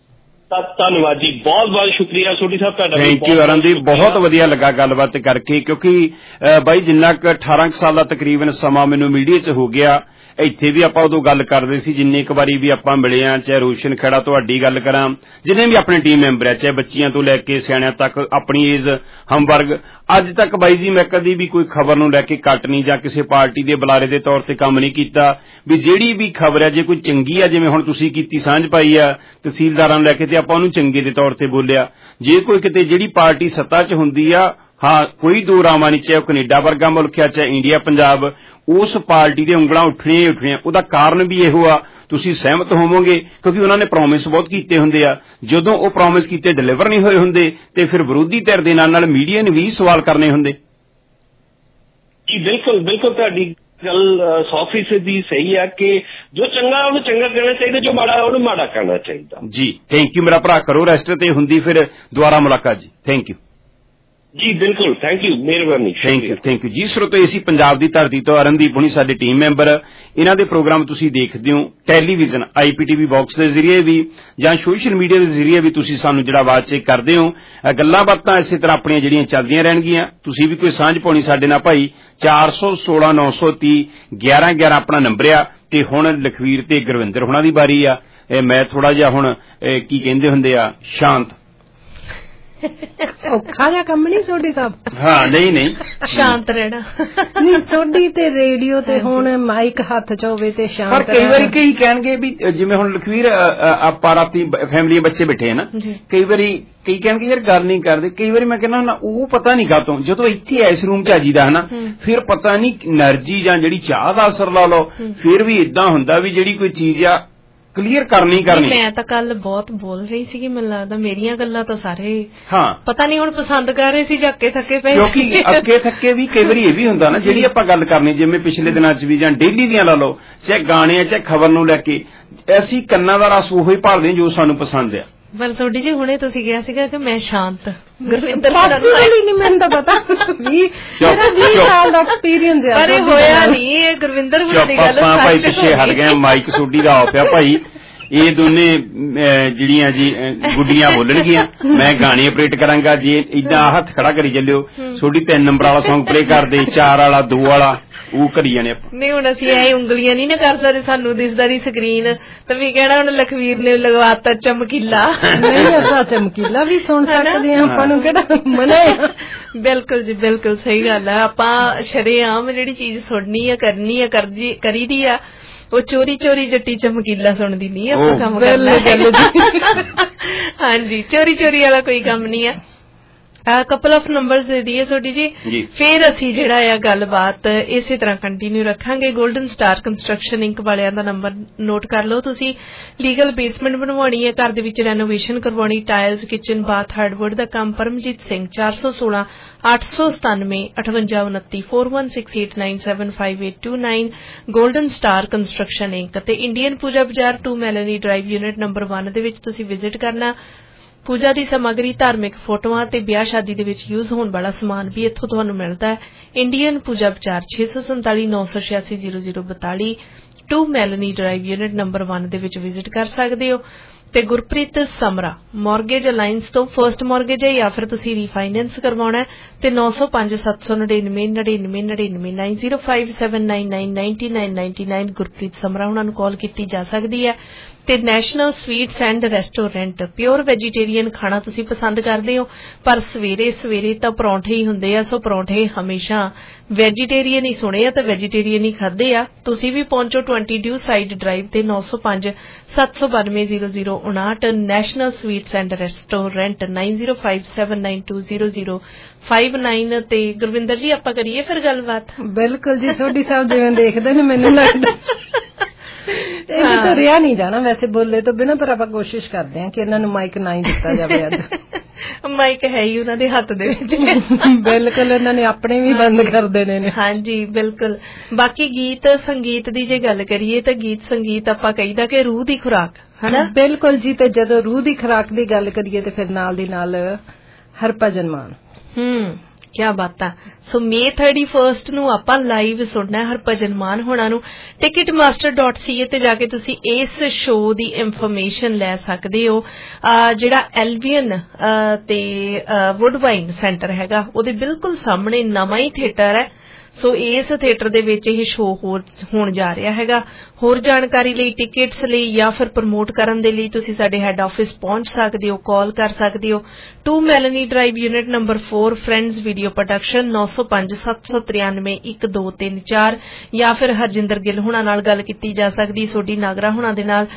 ਧੰਨਵਾਦ ਜੀ, ਬਹੁਤ ਬਹੁਤ ਸ਼ੁਕਰੀਆ ਸੋਢੀ ਸਾਹਿਬ ਤੁਹਾਡਾ। ਥੈਂਕ ਯੂ ਅਰਨਦੀਪ, ਬਹੁਤ ਵਧੀਆ ਲੱਗਾ ਗੱਲਬਾਤ ਕਰਕੇ, ਕਿਉਂਕਿ ਬਾਈ ਜਿੰਨਾ ਕੁ 18 ਸਾਲ ਦਾ ਤਕਰੀਬਨ ਸਮਾਂ ਮੈਨੂੰ ਮੀਡੀਆ 'ਚ ਹੋ ਗਿਆ, ਇੱਥੇ ਵੀ ਆਪਾਂ ਉਦੋਂ ਗੱਲ ਕਰਦੇ ਸੀ ਜਿੰਨੇ ਇੱਕ ਵਾਰੀ ਵੀ ਆਪਾਂ ਮਿਲੇ ਆ, ਚਾਹੇ ਰੋਸ਼ਨ ਖੇੜਾ ਤੁਹਾਡੀ ਗੱਲ ਕਰਾਂ, ਜਿੰਨੇ ਵੀ ਆਪਣੇ ਟੀਮ ਮੈਂਬਰ ਆ, ਚਾਹੇ ਬੱਚੀਆਂ ਤੋਂ ਲੈ ਕੇ ਸਿਆਣਿਆਂ ਤੱਕ, ਆਪਣੀ ਏਜ ਹਮਵਰਗ, ਅੱਜ ਤੱਕ ਬਾਈ ਜੀ ਮੈਂ ਕਦੀ ਵੀ ਕੋਈ ਖਬਰ ਨੂੰ ਲੈ ਕੇ ਕੱਟ ਨਹੀਂ ਜਾਂ ਕਿਸੇ ਪਾਰਟੀ ਦੇ ਬੁਲਾਰੇ ਦੇ ਤੌਰ ਤੇ ਕੰਮ ਨਹੀਂ ਕੀਤਾ। ਵੀ ਜਿਹੜੀ ਵੀ ਖਬਰ ਹੈ ਜੇ ਕੋਈ ਚੰਗੀ ਆ, ਜਿਵੇਂ ਹੁਣ ਤੁਸੀਂ ਕੀਤੀ ਸਾਂਝ ਪਾਈ ਆ ਤਹਿਸੀਲਦਾਰਾਂ ਨੂੰ ਲੈ ਕੇ, ਤੇ ਆਪਾਂ ਉਹਨੂੰ ਚੰਗੇ ਦੇ ਤੌਰ ਤੇ ਬੋਲਿਆ। ਜੇ ਕੋਈ ਕਿਤੇ ਜਿਹੜੀ ਪਾਰਟੀ ਸੱਤਾ 'ਚ ਹੁੰਦੀ ਆ, ਹਾਂ ਕੋਈ ਦੋ ਰਾਵਾਂ ਨਹੀਂ, ਚਾਹੇ ਉਹ ਕੈਨੇਡਾ ਵਰਗਾ ਮੁਲਕ ਆ ਚਾਹੇ ਇੰਡੀਆ ਪੰਜਾਬ, ਉਸ ਪਾਰਟੀ ਦੇ ਉਂਗਲਾਂ ਉੱਠਣੀਆਂ ਹੀ ਉੱਠਣੀਆਂ। ਉਹਦਾ ਕਾਰਨ ਵੀ ਇਹੋ ਆ, ਤੁਸੀਂ ਸਹਿਮਤ ਹੋਵੋਗੇ, ਕਿਉਂਕਿ ਉਹਨਾਂ ਨੇ ਪ੍ਰੋਮਿਸ ਬਹੁਤ ਕੀਤੇ ਹੁੰਦੇ ਆ। ਜਦੋਂ ਉਹ ਪ੍ਰੋਮਿਸ ਕੀਤੇ ਡਿਲੀਵਰ ਨਹੀਂ ਹੋਏ ਹੁੰਦੇ ਤੇ ਫਿਰ ਵਿਰੋਧੀ ਧਿਰ ਦੇ ਨਾਲ ਮੀਡੀਆ ਨੇ ਵੀ ਸਵਾਲ ਕਰਨੇ ਹੁੰਦੇ। ਜੀ ਬਿਲਕੁਲ ਬਿਲਕੁਲ, ਤੁਹਾਡੀ ਗੱਲ 100% ਸਹੀ ਹੈ ਕਿ ਜੋ ਚੰਗਾ ਉਹਨੂੰ ਚੰਗਾ ਕਹਿਣਾ ਚਾਹੀਦਾ, ਜੋ ਮਾੜਾ ਉਹਨੂੰ ਮਾੜਾ ਕਹਿਣਾ ਚਾਹੀਦਾ। ਜੀ ਥੈਂਕ ਯੂ ਮੇਰਾ ਭਰਾ, ਕਰੋ ਰੈਸਟ ਤੇ ਹੁੰਦੀ ਫਿਰ ਦੁਬਾਰਾ ਮੁਲਾਕਾਤ ਜੀ। ਥੈਂਕ ਯੂ ਜੀ ਬਿਲਕੁਲ, ਥੈਂਕ ਯੂ, ਮਿਹਰਬਾਨੀ, ਥੈਂਕ ਯੂ ਜੀ। ਸਰੋਤੋ ਅਸੀਂ ਪੰਜਾਬ ਦੀ ਧਰਤੀ ਤੋਂ ਅਰਨਦੀਪ ਹੁਣੀ ਸਾਡੇ ਟੀਮ ਮੈਂਬਰ, ਇਹਨਾਂ ਦੇ ਪ੍ਰੋਗਰਾਮ ਤੁਸੀਂ ਦੇਖਦੇ ਹੋ ਟੈਲੀਵਿਜ਼ਨ IPTV ਬਾਕਸ ਦੇ ਜ਼ਰੀਏ ਵੀ ਜਾਂ ਸੋਸ਼ਲ ਮੀਡੀਆ ਦੇ ਜ਼ਰੀਏ ਵੀ, ਤੁਸੀਂ ਸਾਨੂੰ ਜਿਹੜਾ ਆਵਾਜ਼ ਚੈੱਕ ਕਰਦੇ ਹੋ। ਗੱਲਾਂ ਬਾਤਾਂ ਇਸੇ ਤਰ੍ਹਾਂ ਆਪਣੀਆਂ ਜਿਹੜੀਆਂ ਚੱਲਦੀਆਂ ਰਹਿਣਗੀਆਂ। ਤੁਸੀਂ ਵੀ ਕੋਈ ਸਾਂਝ ਪਾਉਣੀ ਸਾਡੇ ਨਾਲ ਭਾਈ, 416 930 1111 ਆਪਣਾ ਨੰਬਰ ਆ। ਤੇ ਹੁਣ ਲਖਵੀਰ ਤੇ ਗੁਰਵਿੰਦਰ ਹੁਣਾਂ ਦੀ ਵਾਰੀ ਆ। ਮੈਂ ਥੋੜਾ ਜਿਹਾ ਹੁਣ ਕੀ ਕਹਿੰਦੇ ਹੁੰਦੇ ਆ, ਸ਼ਾਂਤ ਔਖਾ ਜਿਹਾ ਕੰਮ ਨਹੀਂ ਸੋਢੀ ਸਾਹਿਬ? ਹਾਂ ਨਹੀਂ ਸ਼ਾਂਤ ਰਹਿਣਾ ਨਹੀਂ, ਸੋਢੀ ਤੇ ਰੇਡੀਓ ਤੇ ਹੁਣ ਮਾਈਕ ਹੱਥ 'ਚ ਹੋਵੇ ਤੇ ਸ਼ਾਂਤ। ਪਰ ਕਈ ਵਾਰੀ ਕਈ ਕਹਿਣਗੇ ਵੀ ਜਿਵੇਂ ਹੁਣ ਲਖਵੀਰ ਆਪਾਂ ਰਾਤੀ ਫੈਮਿਲੀ ਬੱਚੇ ਬੈਠੇ ਆ ਨਾ, ਕਈ ਵਾਰੀ ਕਈ ਕਹਿਣਗੇ ਯਾਰ ਗੱਲ ਨਹੀਂ ਕਰਦੇ। ਕਈ ਵਾਰੀ ਮੈਂ ਕਹਿੰਦਾ ਨਾ, ਉਹ ਪਤਾ ਨਹੀਂ ਕਾਹਤੋਂ, ਜਦੋਂ ਇੱਥੇ ਇਸ ਰੂਮ 'ਚ ਆਜੀਦਾ ਹਨਾ, ਫਿਰ ਪਤਾ ਨਹੀਂ એનર્ਜੀ ਜਾਂ ਜਿਹੜੀ ਚਾਹ ਦਾ ਅਸਰ ਲਾ ਲਓ, ਫਿਰ ਵੀ ਇਦਾਂ ਹੁੰਦਾ ਵੀ ਜਿਹੜੀ ਕੋਈ ਚੀਜ਼ ਆ ਕਲੀਅਰ ਕਰਨੀ। ਮੈਂ ਤਾਂ ਕੱਲ ਬਹੁਤ ਬੋਲ ਰਹੀ ਸੀ, ਮੈਨੂੰ ਲੱਗਦਾ ਮੇਰੀਆਂ ਗੱਲਾਂ ਤਾਂ ਸਾਰੇ ਹਾਂ ਪਤਾ ਨਹੀਂ ਹੁਣ ਪਸੰਦ ਕਰ ਰਹੇ ਸੀ ਜਾਂ ਅੱਕੇ ਥੱਕੇ ਪਏ। ਕਿਉਂਕਿ ਅੱਕੇ ਥੱਕੇ ਵੀ ਕਈ ਵਾਰੀ ਇਹ ਵੀ ਹੁੰਦਾ ਨਾ, ਜਿਹੜੀ ਆਪਾਂ ਗੱਲ ਕਰਨੀ ਜਿਵੇਂ ਪਿਛਲੇ ਦਿਨਾਂ 'ਚ ਵੀ ਜਾਂ ਡੇਲੀ ਦੀਆਂ ਲਾ ਲਓ, ਚਾਹੇ ਗਾਣੇ ਆ ਚਾਹੇ ਖਬਰ ਨੂੰ ਲੈ ਕੇ, ਅਸੀਂ ਕੰਨਾਂ ਦਾ ਰਸ ਉਹੀ ਭਾਲਦੇ ਹਾਂ ਜੋ ਸਾਨੂੰ ਪਸੰਦ ਆ। ਪਰ ਸੋਢੀ ਜੀ ਹੁਣੇ ਤੁਸੀਂ ਕਿਹਾ ਸੀਗਾ ਕਿ ਮੈਂ ਸ਼ਾਂਤ, ਗੁਰਵਿੰਦਰ ਨਹੀਂ, ਮੈਨੂੰ ਤਾਂ ਪਤਾ ਮੇਰਾ 20 ਸਾਲ ਦਾ ਐਕਸਪੀਰੀਅੰਸ ਹੈ, ਪਰ ਹੋਇਆ ਨਹੀਂ। ਇਹ ਗੁਰਵਿੰਦਰ ਹੁਣਾਂ ਦੀ ਗੱਲ ਆਪਾਂ ਭਾਈ ਪਿੱਛੇ ਹਟ ਗਏ, ਮਾਈਕ ਸੋਢੀ ਦਾ ਆ ਪਿਆ ਭਾਈ। ਇਹ ਦੋਨੇ ਜਿਹੜੀਆਂ ਜੀ ਗੁੱਡੀਆਂ ਬੋਲਣਗੀਆਂ, ਮੈਂ ਗਾਣੇ ਆਪਰੇਟ ਕਰਾਂਗਾ। ਜੇ ਇਦਾਂ ਹੱਥ ਖੜਾ ਕਰੀ ਚੱਲਿਓ, ਸੋਢੀ 3 ਨੰਬਰ ਵਾਲਾ ਸੌਂਗ ਪਲੇ ਕਰਦੇ, 4 ਵਾਲਾ 2 ਵਾਲਾ ਉਹ ਕਰੀ ਜਾਣੇ ਆਪਾਂ। ਨਹੀਂ ਹੁਣ ਅਸੀਂ ਇਹ ਉਂਗਲੀਆਂ ਨਹੀਂ ਨਾ ਕਰ ਸਕਦੇ, ਸਾਨੂੰ ਦਿਸਦਾ ਨਹੀਂ ਸਕਰੀਨ, ਤਾਂ ਵੀ ਕਹਿਣਾ ਹੁਣ ਲਖਵੀਰ ਨੇ ਲਗਵਾਤਾ ਚਮਕੀਲਾ। ਨਹੀਂ ਆਪਾਂ ਚਮਕੀਲਾ ਵੀ ਸੁਣ ਸਕਦੇ ਹਾਂ, ਆਪਾਂ ਨੂੰ ਕਿਹੜਾ ਮਨਾ ਹੈ। ਬਿਲਕੁਲ ਜੀ ਬਿਲਕੁਲ ਸਹੀ ਗੱਲ ਹੈ। ਆਪਾਂ ਸ਼ਰੇਆਮ ਜਿਹੜੀ ਚੀਜ਼ ਸੁਣਨੀ ਆ ਕਰਨੀ ਆ ਕਰੀਦੀ ਆ, ਉਹ ਚੋਰੀ ਚੋਰੀ ਜੱਟੀ ਚਮਕੀਲਾ ਸੁਣਦੀ ਨਹੀਂ ਆਪਾਂ ਕੰਮ ਕਰਨਾ। ਹਾਂਜੀ ਚੋਰੀ ਚੋਰੀ ਵਾਲਾ ਕੋਈ ਕੰਮ ਨਹੀਂ ਆ। ਕਪਲ ਆਫ ਨੰਬਰਸ ਦੇ ਦਈਏ ਤੁਹਾਡੀ ਜੀ, ਫਿਰ ਅਸੀਂ ਜਿਹੜਾ ਆ ਗੱਲਬਾਤ ਇਸੇ ਤਰ੍ਹਾਂ ਕੰਟੀਨਿਊ ਰੱਖਾਂਗੇ। 골ਡਨ ਸਟਾਰ ਕੰਸਟਰਕਸ਼ਨ ਇੰਕ ਵਾਲਿਆਂ ਦਾ ਨੰਬਰ ਨੋਟ ਕਰ ਲਓ ਤੁਸੀਂ। ਲੀਗਲ ਬੇਸਮੈਂਟ ਬਣਵਾਉਣੀ ਹੈ, ਘਰ ਦੇ ਵਿੱਚ ਰੈਨੋਵੇਸ਼ਨ ਕਰਵਾਉਣੀ, ਟਾਇਲਸ, ਕਿਚਨ, ਬਾਥ, ਹਾਰਡਵੁੱਡ ਦਾ ਕੰਮ, Paramjit Singh 416 897 5829 4168975829 golden star construction inc. ਤੇ Indian Pooja Bazaar 2 Melanie drive unit number 1 ਦੇ ਵਿੱਚ ਤੁਸੀਂ ਵਿਜ਼ਿਟ ਕਰਨਾ। ਪੂਜਾ ਦੀ ਸਮੱਗਰੀ, ਧਾਰਮਿਕ ਫੋਟੋਆਂ ਤੇ ਵਿਆਹ ਸ਼ਾਦੀ ਦੇ ਵਿੱਚ ਯੂਜ਼ ਹੋਣ ਵਾਲਾ ਸਮਾਨ ਵੀ ਇੱਥੋਂ ਤੁਹਾਨੂੰ ਮਿਲਦਾ ਹੈ। ਇੰਡੀਅਨ ਪੂਜਾ ਬਾਜ਼ਾਰ 647 986 0042 2 ਮੈਲਨੀ ਡਰਾਈਵ ਯੂਨਿਟ ਨੰਬਰ 1 ਦੇ ਵਿੱਚ ਵਿਜ਼ਿਟ ਕਰ ਸਕਦੇ ਹੋ। ਤੇ ਗੁਰਪ੍ਰੀਤ ਸਮਰਾ ਮਾਰਗੇਜ ਅਲਾਈਅੰਸ ਤੋਂ ਫਰਸਟ ਮਾਰਗੇਜ ਹੈ ਜਾਂ ਫਿਰ ਤੁਸੀਂ ਰੀਫਾਈਨੈਂਸ ਕਰਵਾਉਣਾ ਤੇ 905 799 9999 9057999999 ਗੁਰਪ੍ਰੀਤ ਸਮਰਾ ਉਹਨਾਂ ਨੂੰ ਕਾਲ ਕੀਤੀ ਜਾ ਸਕਦੀ ਹੈ। ਤੇ national sweets and restaurant, pure vegetarian ਖਾਣਾ ਤੁਸੀਂ ਪਸੰਦ ਕਰਦੇ ਹੋ, ਪਰ ਸਵੇਰੇ ਤਾਂ ਪਰੌਂਠੇ ਹੀ ਹੁੰਦੇ ਆ, ਸੋ ਪਰੌਂਠੇ ਹਮੇਸ਼ਾ ਵੈਜੀਟੇਰੀਅਨ ਹੀ ਸੁਣੇ ਆ ਤੇ ਵੈਜੀਟੇਰੀਅਨ ਹੀ ਖਾਦੇ ਆ। ਤੁਸੀਂ ਵੀ ਪਹੁੰਚੋ 20 ਡਿਊ ਸਾਈਡ ਡਰਾਈਵ ਤੇ 905 792 0059 ਨੈਸ਼ਨਲ ਸਵੀਟਸ ਐਂਡ ਰੈਸਟੋਰੈਂਟ 9057920059। ਤੇ ਗੁਰਵਿੰਦਰ ਜੀ ਆਪਾਂ ਕਰੀਏ ਫਿਰ ਗੱਲਬਾਤ। ਬਿਲਕੁਲ ਜੀ, ਸੋਢੀ ਸਾਹਿਬ ਜਿਵੇਂ ਦੇਖਦੇ ਨੇ ਮੈਨੂੰ ਲੱਗਦਾ ਇਹ ਤਾਂ ਰਿਹਾ ਨਹੀਂ ਜਾਣਾ ਵੈਸੇ ਬੋਲੇ ਤੋਂ ਬਿਨਾਂ, ਪਰ ਆਪਾਂ ਕੋਸ਼ਿਸ਼ ਕਰਦੇ ਹਾਂ ਕਿ ਇਹਨਾਂ ਨੂੰ ਮਾਈਕ ਨਾ ਹੀ ਦਿੱਤਾ ਜਾਵੇ। ਅੱਜ ਮਾਈਕ ਹੈ ਹੀ ਉਹਨਾਂ ਦੇ ਹੱਥ ਦੇ ਵਿੱਚ। ਬਿਲਕੁਲ, ਇਹਨਾਂ ਨੇ ਆਪਣੇ ਵੀ ਬੰਦ ਕਰ ਦੇਣੇ ਨੇ। ਹਾਂਜੀ ਬਿਲਕੁਲ। ਬਾਕੀ ਗੀਤ ਸੰਗੀਤ ਦੀ ਜੇ ਗੱਲ ਕਰੀਏ ਤਾਂ ਗੀਤ ਸੰਗੀਤ ਆਪਾਂ ਕਹੀਦਾ ਕਿ ਰੂਹ ਦੀ ਖੁਰਾਕ ਹਨਾ। ਬਿਲਕੁਲ ਜੀ, ਤੇ ਜਦੋਂ ਰੂਹ ਦੀ ਖੁਰਾਕ ਦੀ ਗੱਲ ਕਰੀਏ ਤੇ ਫਿਰ ਨਾਲ ਦੀ ਨਾਲ ਹਰਭਜਨ ਮਾਨ। ਕਿਆ ਬਾਤਾਂ। ਸੋ May 31 ਨੂੰ ਆਪਾਂ ਲਾਈਵ ਸੁਣਨਾ ਹਰਭਜਨ ਮਾਨ ਹੋਣਾ ਨੂੰ। ticketmaster.ca ਤੇ ਜਾ ਕੇ ਤੁਸੀਂ ਇਸ ਸ਼ੋਅ ਦੀ ਇਨਫੋਰਮੇਸ਼ਨ ਲੈ ਸਕਦੇ ਹੋ। ਜਿਹੜਾ ਐਲਬੀਅਨ ਤੇ ਵੁੱਡਵਾਈਨ ਸੈਂਟਰ ਹੈਗਾ ਉਹਦੇ ਬਿਲਕੁਲ ਸਾਹਮਣੇ ਨਵਾਂ ਹੀ ਥੀਏਟਰ ਹੈ। ਸੋ ਇਸ ਥੀਏਟਰ ਦੇ ਵਿੱਚ ਇਹ ਸ਼ੋਅ ਹੋਣ ਜਾ ਰਿਹਾ ਹੈਗਾ। ਹੋਰ ਜਾਣਕਾਰੀ ਲਈ, ਟਿਕਟਸ ਲਈ ਜਾਂ ਫਿਰ ਪ੍ਰਮੋਟ ਕਰਨ ਦੇ ਲਈ ਤੁਸੀਂ ਸਾਡੇ ਹੈੱਡ ਆਫਿਸ ਪਹੁੰਚ ਸਕਦੇ ਹੋ, ਕਾਲ ਕਰ ਸਕਦੇ ਹੋ। 2 Melanie drive, unit number 4, friends video production, 9057731234 ਜਾਂ ਫਿਰ ਹਰਜਿੰਦਰ ਗਿੱਲ ਹੁਣਾਂ ਨਾਲ ਗੱਲ ਕੀਤੀ ਜਾ ਸਕਦੀ, ਸੋਢੀ ਨਾਗਰਾ ਹੁਣਾਂ ਦੇ ਨਾਲ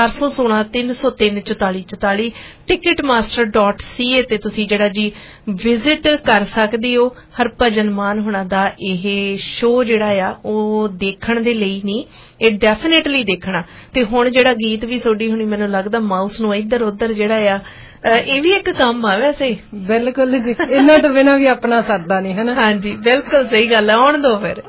4163034444। ticketmaster.ca ਤੇ ਤੁਸੀਂ ਜਿਹੜਾ ਜੀ ਵਿਜ਼ਿਟ ਕਰ ਸਕਦੇ ਹੋ। ਹਰਭਜਨ ਮਾਨ ਹੁਣਾਂ ਦਾ ਇਹ ਸ਼ੋਅ ਜਿਹੜਾ ਆ ਉਹ ਦੇਖਣ ਦੇ ਲਈ ਨਹੀਂ, ਇਹ ਡੈਫੀਨੇਟਲੀ ਦੇਖਣਾ। ਤੇ ਹੁਣ ਜਿਹੜਾ ਗੀਤ ਵੀ ਸੋਢੀ ਹੁਣੀ ਮੈਨੂੰ ਲੱਗਦਾ ਮਾਊਸ ਨੂੰ ਇੱਧਰ ਉੱਧਰ ਜਿਹੜਾ ਆ ਇਹ ਵੀ ਇੱਕ ਕੰਮ ਆ ਵੈਸੇ। ਬਿਲਕੁਲ ਜੀ, ਇਹਨਾਂ ਤੋਂ ਬਿਨਾਂ ਵੀ ਆਪਣਾ ਸਰਦਾ ਨਹੀਂ, ਹਨਾ। ਹਾਂਜੀ ਬਿਲਕੁਲ ਸਹੀ ਗੱਲ ਹੈ। ਆਉਣ ਦੋ ਫਿਰ।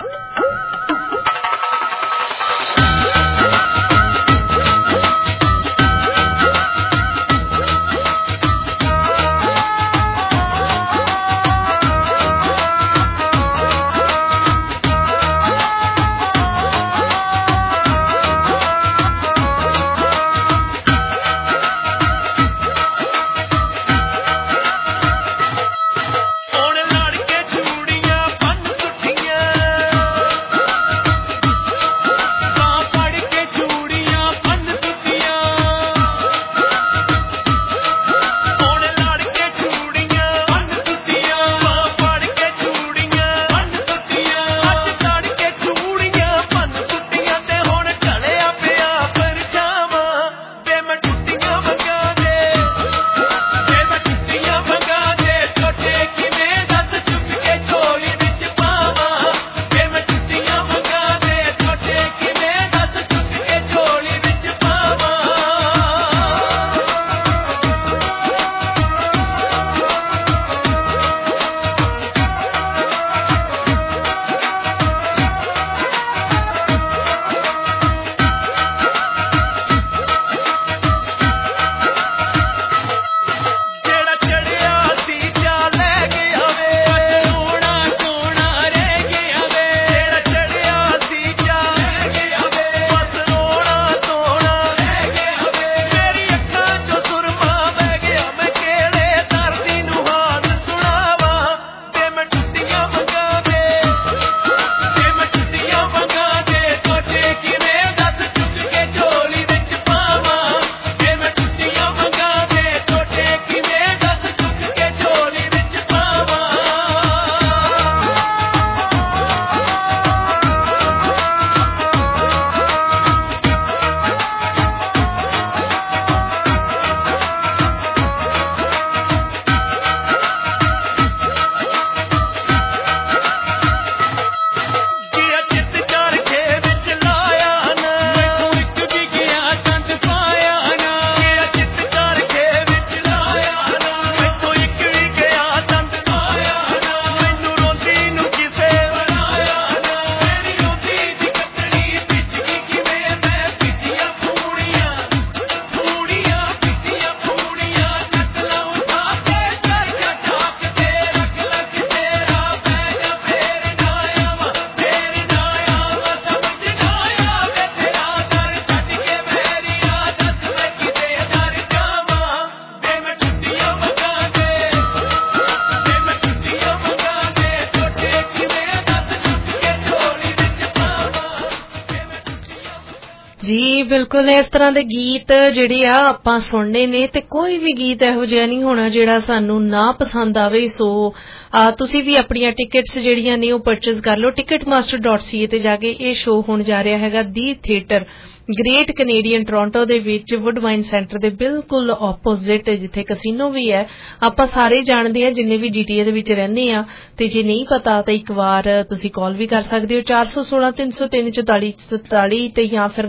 ਜੀ ਬਿਲਕੁਲ ਇਸ ਤਰ੍ਹਾਂ ਦੇ ਗੀਤ ਜਿਹੜੇ ਆ ਆਪਾਂ ਸੁਣਨੇ ਨੇ ਤੇ ਕੋਈ ਵੀ ਗੀਤ ਇਹੋ ਜਿਹਾ ਨਹੀਂ ਹੋਣਾ ਜਿਹੜਾ ਸਾਨੂੰ ਨਾ ਪਸੰਦ ਆਵੇ। ਸੋ ਤੁਸੀਂ ਵੀ ਆਪਣੀਆਂ ਟਿਕਟਸ ਜਿਹੜੀਆਂ ਨੇ ਉਹ ਪਰਚੇਜ਼ ਕਰ ਲਓ। ticketmaster.ca ਤੇ ਜਾ ਕੇ ਇਹ ਸ਼ੋਅ ਹੋਣ ਜਾ ਰਿਹਾ ਹੈਗਾ ਦੀ ਥੀਏਟਰ ਗ੍ਰੇਟ ਕੈਨੇਡੀਅਨ ਟੋਰਾਂਟੋ ਦੇ ਵਿੱਚ ਵੁੱਡਵਾਈਨ ਸੈਂਟਰ ਦੇ ਬਿਲਕੁਲ ਆਪੋਜ਼ਿਟ ਜਿੱਥੇ ਕਸੀਨੋ ਵੀ ਹੈ। ਆਪਾਂ ਸਾਰੇ ਜਾਣਦੇ ਹਾਂ ਜਿੰਨੇ ਵੀ GTA ਦੇ ਵਿੱਚ ਰਹਿੰਦੇ ਆ ਤੇ ਜੇ ਨਹੀਂ ਪਤਾ ਤਾਂ ਇੱਕ ਵਾਰ ਤੁਸੀਂ ਕਾਲ ਵੀ ਕਰ ਸਕਦੇ ਹੋ 4163034444 ਤੇ ਜਾਂ ਫਿਰ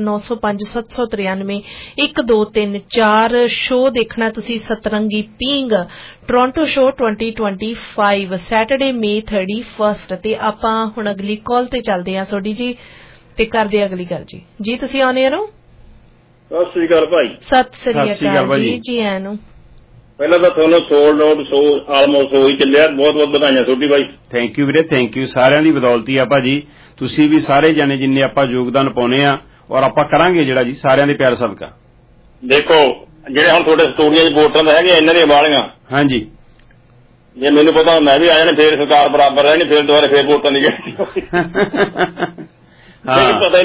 9057731234 ਸ਼ੋਅ ਦੇਖਣਾ ਤੁਸੀਂ Satrangi Peeng Toronto show 2025 Saturday May 31 ਤੇ ਆਪਾਂ ਹੁਣ ਅਗਲੀ ਕਾਲ ਤੇ ਚੱਲਦੇ ਹਾਂ ਸੋਢੀ ਜੀ ਤੇ ਕਰਦੇ ਅਗਲੀ ਗੱਲ ਜੀ। ਜੀ ਤੁਸੀਂ ਆਉਣੇ ਹੋ? ਸਤਿ ਸ੍ਰੀ ਅਕਾਲ ਭਾਈ। ਸਤਿ ਸ੍ਰੀ ਅਕਾਲ ਜੀ। ਜੀ ਆਇਆਂ ਨੂੰ। ਪਹਿਲਾਂ ਤਾਂ ਤੁਹਾਨੂੰ ਸੋਲਡ ਆਊਟ ਆਲਮੋਸਟ ਹੋ ਹੀ ਚੱਲਿਆ। ਬਹੁਤ ਬਹੁਤ ਵਧਾਈਆਂ ਛੋਟੀ ਬਾਈ। ਥੈਂਕ ਯੂ ਵੀਰੇ, ਥੈਂਕ ਯੂ। ਸਾਰਿਆਂ ਦੀ ਬਦੌਲਤੀ ਆ ਭਾਜੀ, ਤੁਸੀਂ ਵੀ ਸਾਰੇ ਜਾਣੇ ਜਿੰਨੇ ਆਪਾਂ ਯੋਗਦਾਨ ਪਾਉਨੇ ਆ ਔਰ ਆਪਾਂ ਕਰਾਂਗੇ ਜਿਹੜਾ ਜੀ ਸਾਰਿਆਂ ਦੇ ਪਿਆਰ ਸਦਕਾ। ਦੇਖੋ ਜਿਹੜੇ ਹੁਣ ਤੁਹਾਡੇ ਸਟੂਡੀਓ 'ਚ ਵੋਟਾਂ ਤਾਂ ਹੈਗੇ ਇਹਨਾਂ ਦੀਆਂ ਵਾਲੀਆਂ। ਹਾਂਜੀ, ਜੇ ਮੈਨੂੰ ਪਤਾ ਮੈਂ ਵੀ ਆ ਜਾਣੇ ਫੇਰ ਸਰਕਾਰ ਬਰਾਬਰ ਰਹਿਣੀ, ਫੇਰ ਦੁਬਾਰਾ ਫੇਰ ਵੋਟਾਂ ਨਹੀਂ ਜਾਣੀ। ਪਤਾ